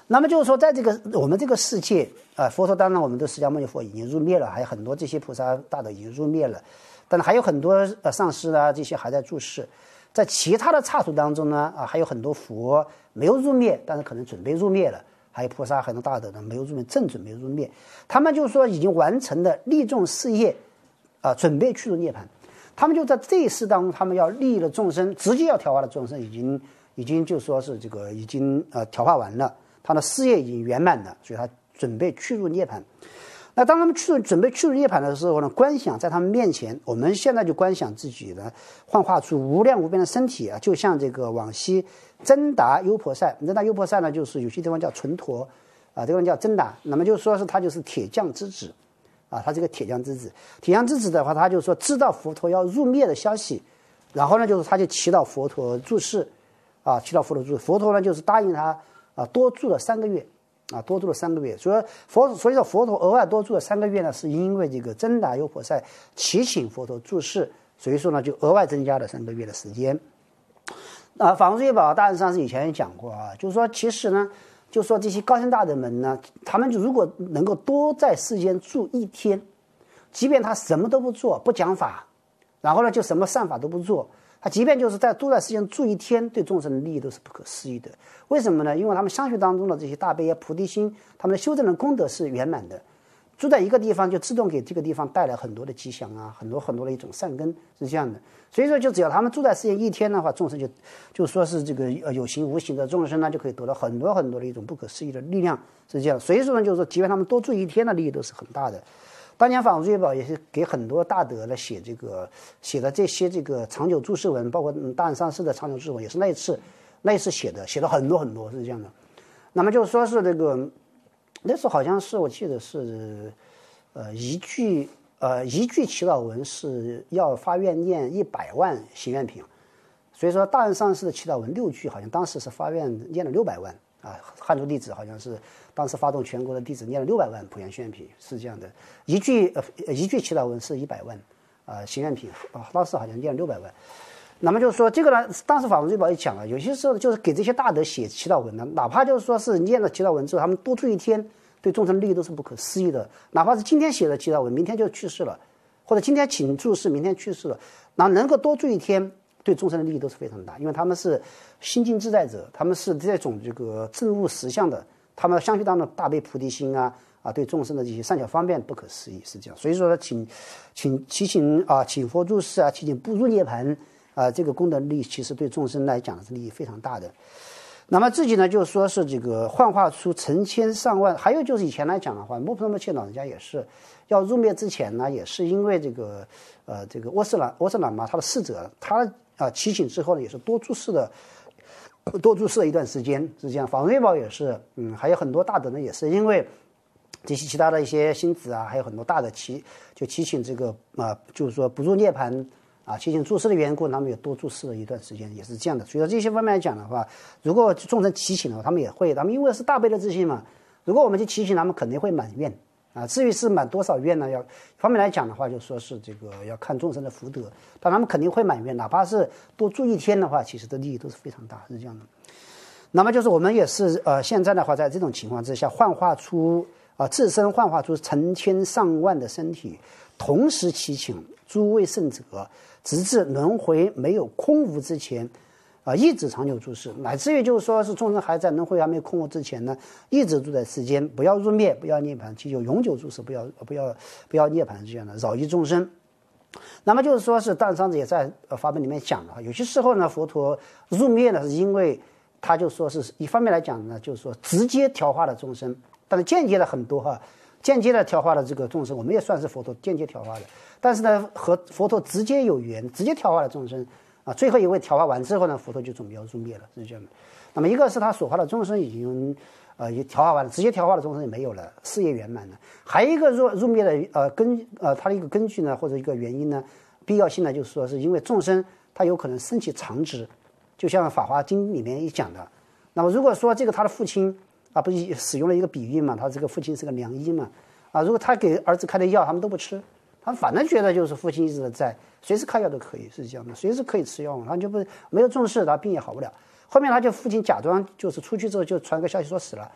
那么就是说，在我们这个世界佛陀当然我们的释迦牟尼佛已经入灭了，还有很多这些菩萨大德已经入灭了，但是还有很多上师啊这些还在住世。在其他的刹土当中呢还有很多佛没有入灭，但是可能准备入灭了，还有菩萨很多大德呢没有入灭，正准备入灭。他们就是说已经完成了利众事业准备去入涅槃。他们就在这一世当中，他们要利益了众生，直接要调化的众生已经就说是这个已经调化完了，他的事业已经圆满了，所以他准备去入涅槃。那当他们准备去入涅槃的时候呢，观想在他们面前，我们现在就观想自己呢幻化出无量无边的身体就像这个往昔真达优婆塞。真达优婆塞呢，就是有些地方叫纯陀这个人叫真达，那么就说是他就是铁匠之子他这个铁匠之子。铁匠之子的话，他就说知道佛陀要入灭的消息，然后呢就是他就祈祷佛陀住世祈祷佛陀住世。佛陀呢就是答应他多住了3个月多住了3个月。所以说佛陀额外多住了3个月呢，是因为这个真达优婆塞祈请佛陀住世，所以说呢就额外增加了3个月的时间。法王瑞宝大人上师以前也讲过就是说其实呢，就说这些高僧大德们呢，他们就如果能够多在世间住1天，即便他什么都不做，不讲法，然后呢就什么善法都不做，他即便就是多在世间住1天，对众生的利益都是不可思议的。为什么呢？因为他们相续当中的这些大悲菩提心，他们的修正的功德是圆满的，住在一个地方就自动给这个地方带来很多的吉祥很多很多的一种善根，是这样的。所以说就只要他们住在世间1天的话，众生就说是这个有形无形的众生呢，就可以得到很多很多的一种不可思议的力量，是这样。所以说呢，就是说即便他们多住1天的利益都是很大的。当年法王瑞宝也是给很多大德来写的这些这个长久注释文，包括大安上师的长久注释文，也是那一次写的很多很多，是这样的。那么就是说是这个那时候好像是我记得是一句祈祷文是要发愿念100万行愿品，所以说大安上师的祈祷文6句好像当时是发愿念了600万汉族弟子好像是当时发动全国的弟子念了600万普愿行愿品，是这样的。一句祈祷文是100万行愿品当时好像念了600万。那么就是说这个呢，当时法王瑞宝也讲了，有些时候就是给这些大德写祈祷文呢，哪怕就是说是念了祈祷文之后，他们多住1天，对众生利益都是不可思议的。哪怕是今天写的祈祷文，明天就去世了，或者今天请住世，明天去世了，那能够多住1天，对众生的利益都是非常大，因为他们是心境自在者，他们是这种这个证悟实相的，他们相续当中大悲菩提心对众生的这些善巧方便不可思议，是这样。所以说请佛住世祈请步入涅槃这个功德利益其实对众生来讲是利益非常大的。那么自己呢就说是这个幻化出成千上万。还有就是以前来讲的话，摩诃萨切老人家也是要入灭之前呢，也是因为这个窝舍喇嘛他的侍者，他祈请之后呢，也是多住世了一段时间，是这样。法王瑞宝也是还有很多大德呢，也是因为这些其他的一些星子还有很多大的祈请这个就是说不入涅槃祈请住世的缘故，他们也多住世了一段时间，也是这样的。所以说这些方面来讲的话，如果众生祈请的话，他们也会，他们因为是大悲的自信嘛，如果我们去祈请，他们肯定会满愿至于是满多少愿呢，要方面来讲的话，就说是这个要看众生的福德，但他们肯定会满愿，哪怕是多住1天的话，其实的利益都是非常大，是这样的。那么就是我们也是现在的话，在这种情况之下，自身幻化出成千上万的身体，同时祈请诸位圣者，直至轮回没有空无之前一直长久住世，乃至于就是说是众生还在轮回还没有空无之前呢，一直住在世间，不要入灭，不要涅槃，祈求永久住世，不要涅槃，这样的饶益众生。那么就是说是大上子也在法本里面讲了，有些时候呢，佛陀入灭呢，是因为他就说是一方面来讲呢，就是说直接调化了众生，但是间接的很多间接的调化了这个众生，我们也算是佛陀间接调化的。但是呢，和佛陀直接有缘，直接调化了众生最后一位调化完之后呢，佛陀就准备要入灭了，是这样的。那么一个是他所化的众生已经也调化完了，直接调化的众生也没有了，事业圆满了。还有一个入灭的它的一个根据呢，或者一个原因呢，必要性呢，就是说是因为众生他有可能升起长执，就像《法华经》里面一讲的。那么如果说这个他的父亲不是使用了一个比喻嘛，他这个父亲是个良医嘛如果他给儿子开的药他们都不吃，他们反正觉得就是父亲一直在，随时开药都可以，是这样的，随时可以吃药嘛，他就没有重视，他病也好不了。后面他就父亲假装就是出去之后就传个消息说死了，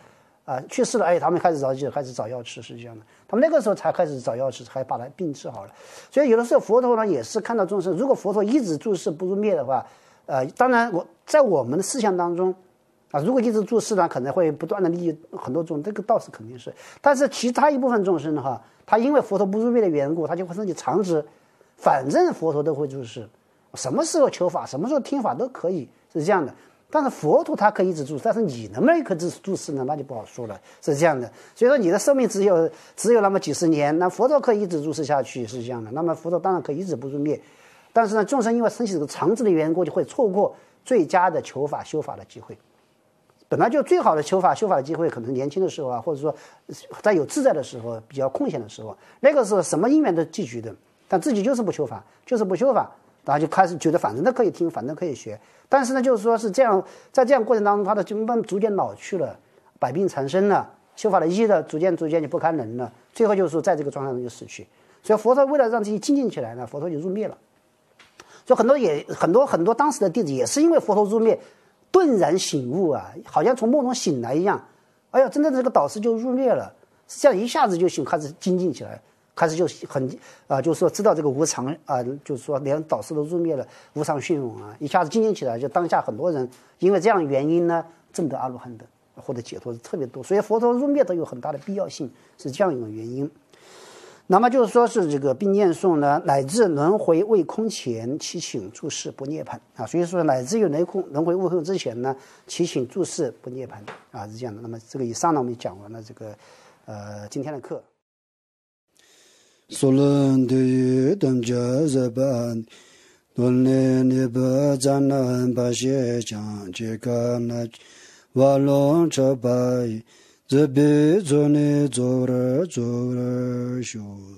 去世了，哎，他们开始着急，开始找药吃，是这样的。他们那个时候才开始找药吃，才把他病治好了。所以有的时候佛陀呢也是看到众生，如果佛陀一直住世不入灭的话，当然在我们的思想当中，如果一直住世呢，可能会不断的利益很多众，这个倒是肯定是。但是其他一部分众生的话，他因为佛陀不入灭的缘故，他就会自己常知，反正佛陀都会住世，什么时候求法，什么时候听法都可以，是这样的。但是佛陀他可以一直住，但是你能不能可以住世呢？那就不好说了，是这样的。所以说你的寿命只有那么几十年，那佛陀可以一直住世下去，是这样的。那么佛陀当然可以一直不入灭，但是呢，众生因为生起这个常知的缘故，就会错过最佳的求法修法的机会。本来就最好的修法的机会，可能年轻的时候啊，或者说在有自在的时候，比较空闲的时候，那个时候什么因缘都汲取的，但自己就是不求法，就是不修法。然后就开始觉得反正都可以听，反正可以学，但是呢，就是说是这样，在这样过程当中，他的就慢慢逐渐老去了，百病缠身了，修法的意义的逐渐就不堪能了，最后就是说在这个状态中就死去。所以佛陀为了让自己精进起来呢，佛陀就入灭了。所以很多当时的弟子也是因为佛陀入灭，顿然醒悟啊，好像从梦中醒来一样，哎呀，真的这个导师就入灭了，这样一下子就开始精进起来。开始就就是说知道这个无常就是说连导师都入灭了，无常迅猛啊，一下子精进起来，就当下很多人因为这样的原因呢，证得阿罗汉的或者解脱特别多，所以佛陀入灭都有很大的必要性，是这样一种原因。那么就是说是这个并念诵呢，乃至轮回未空前，祈请住世不涅槃啊。所以说乃至于轮回未空之前呢，祈请住世不涅槃啊，是这样的。那么这个以上呢，我们讲完了这个今天的课。 Solan de damja zaban donne ne ba zanan ba she chang je ka na walon cha bai zebe zone zora shu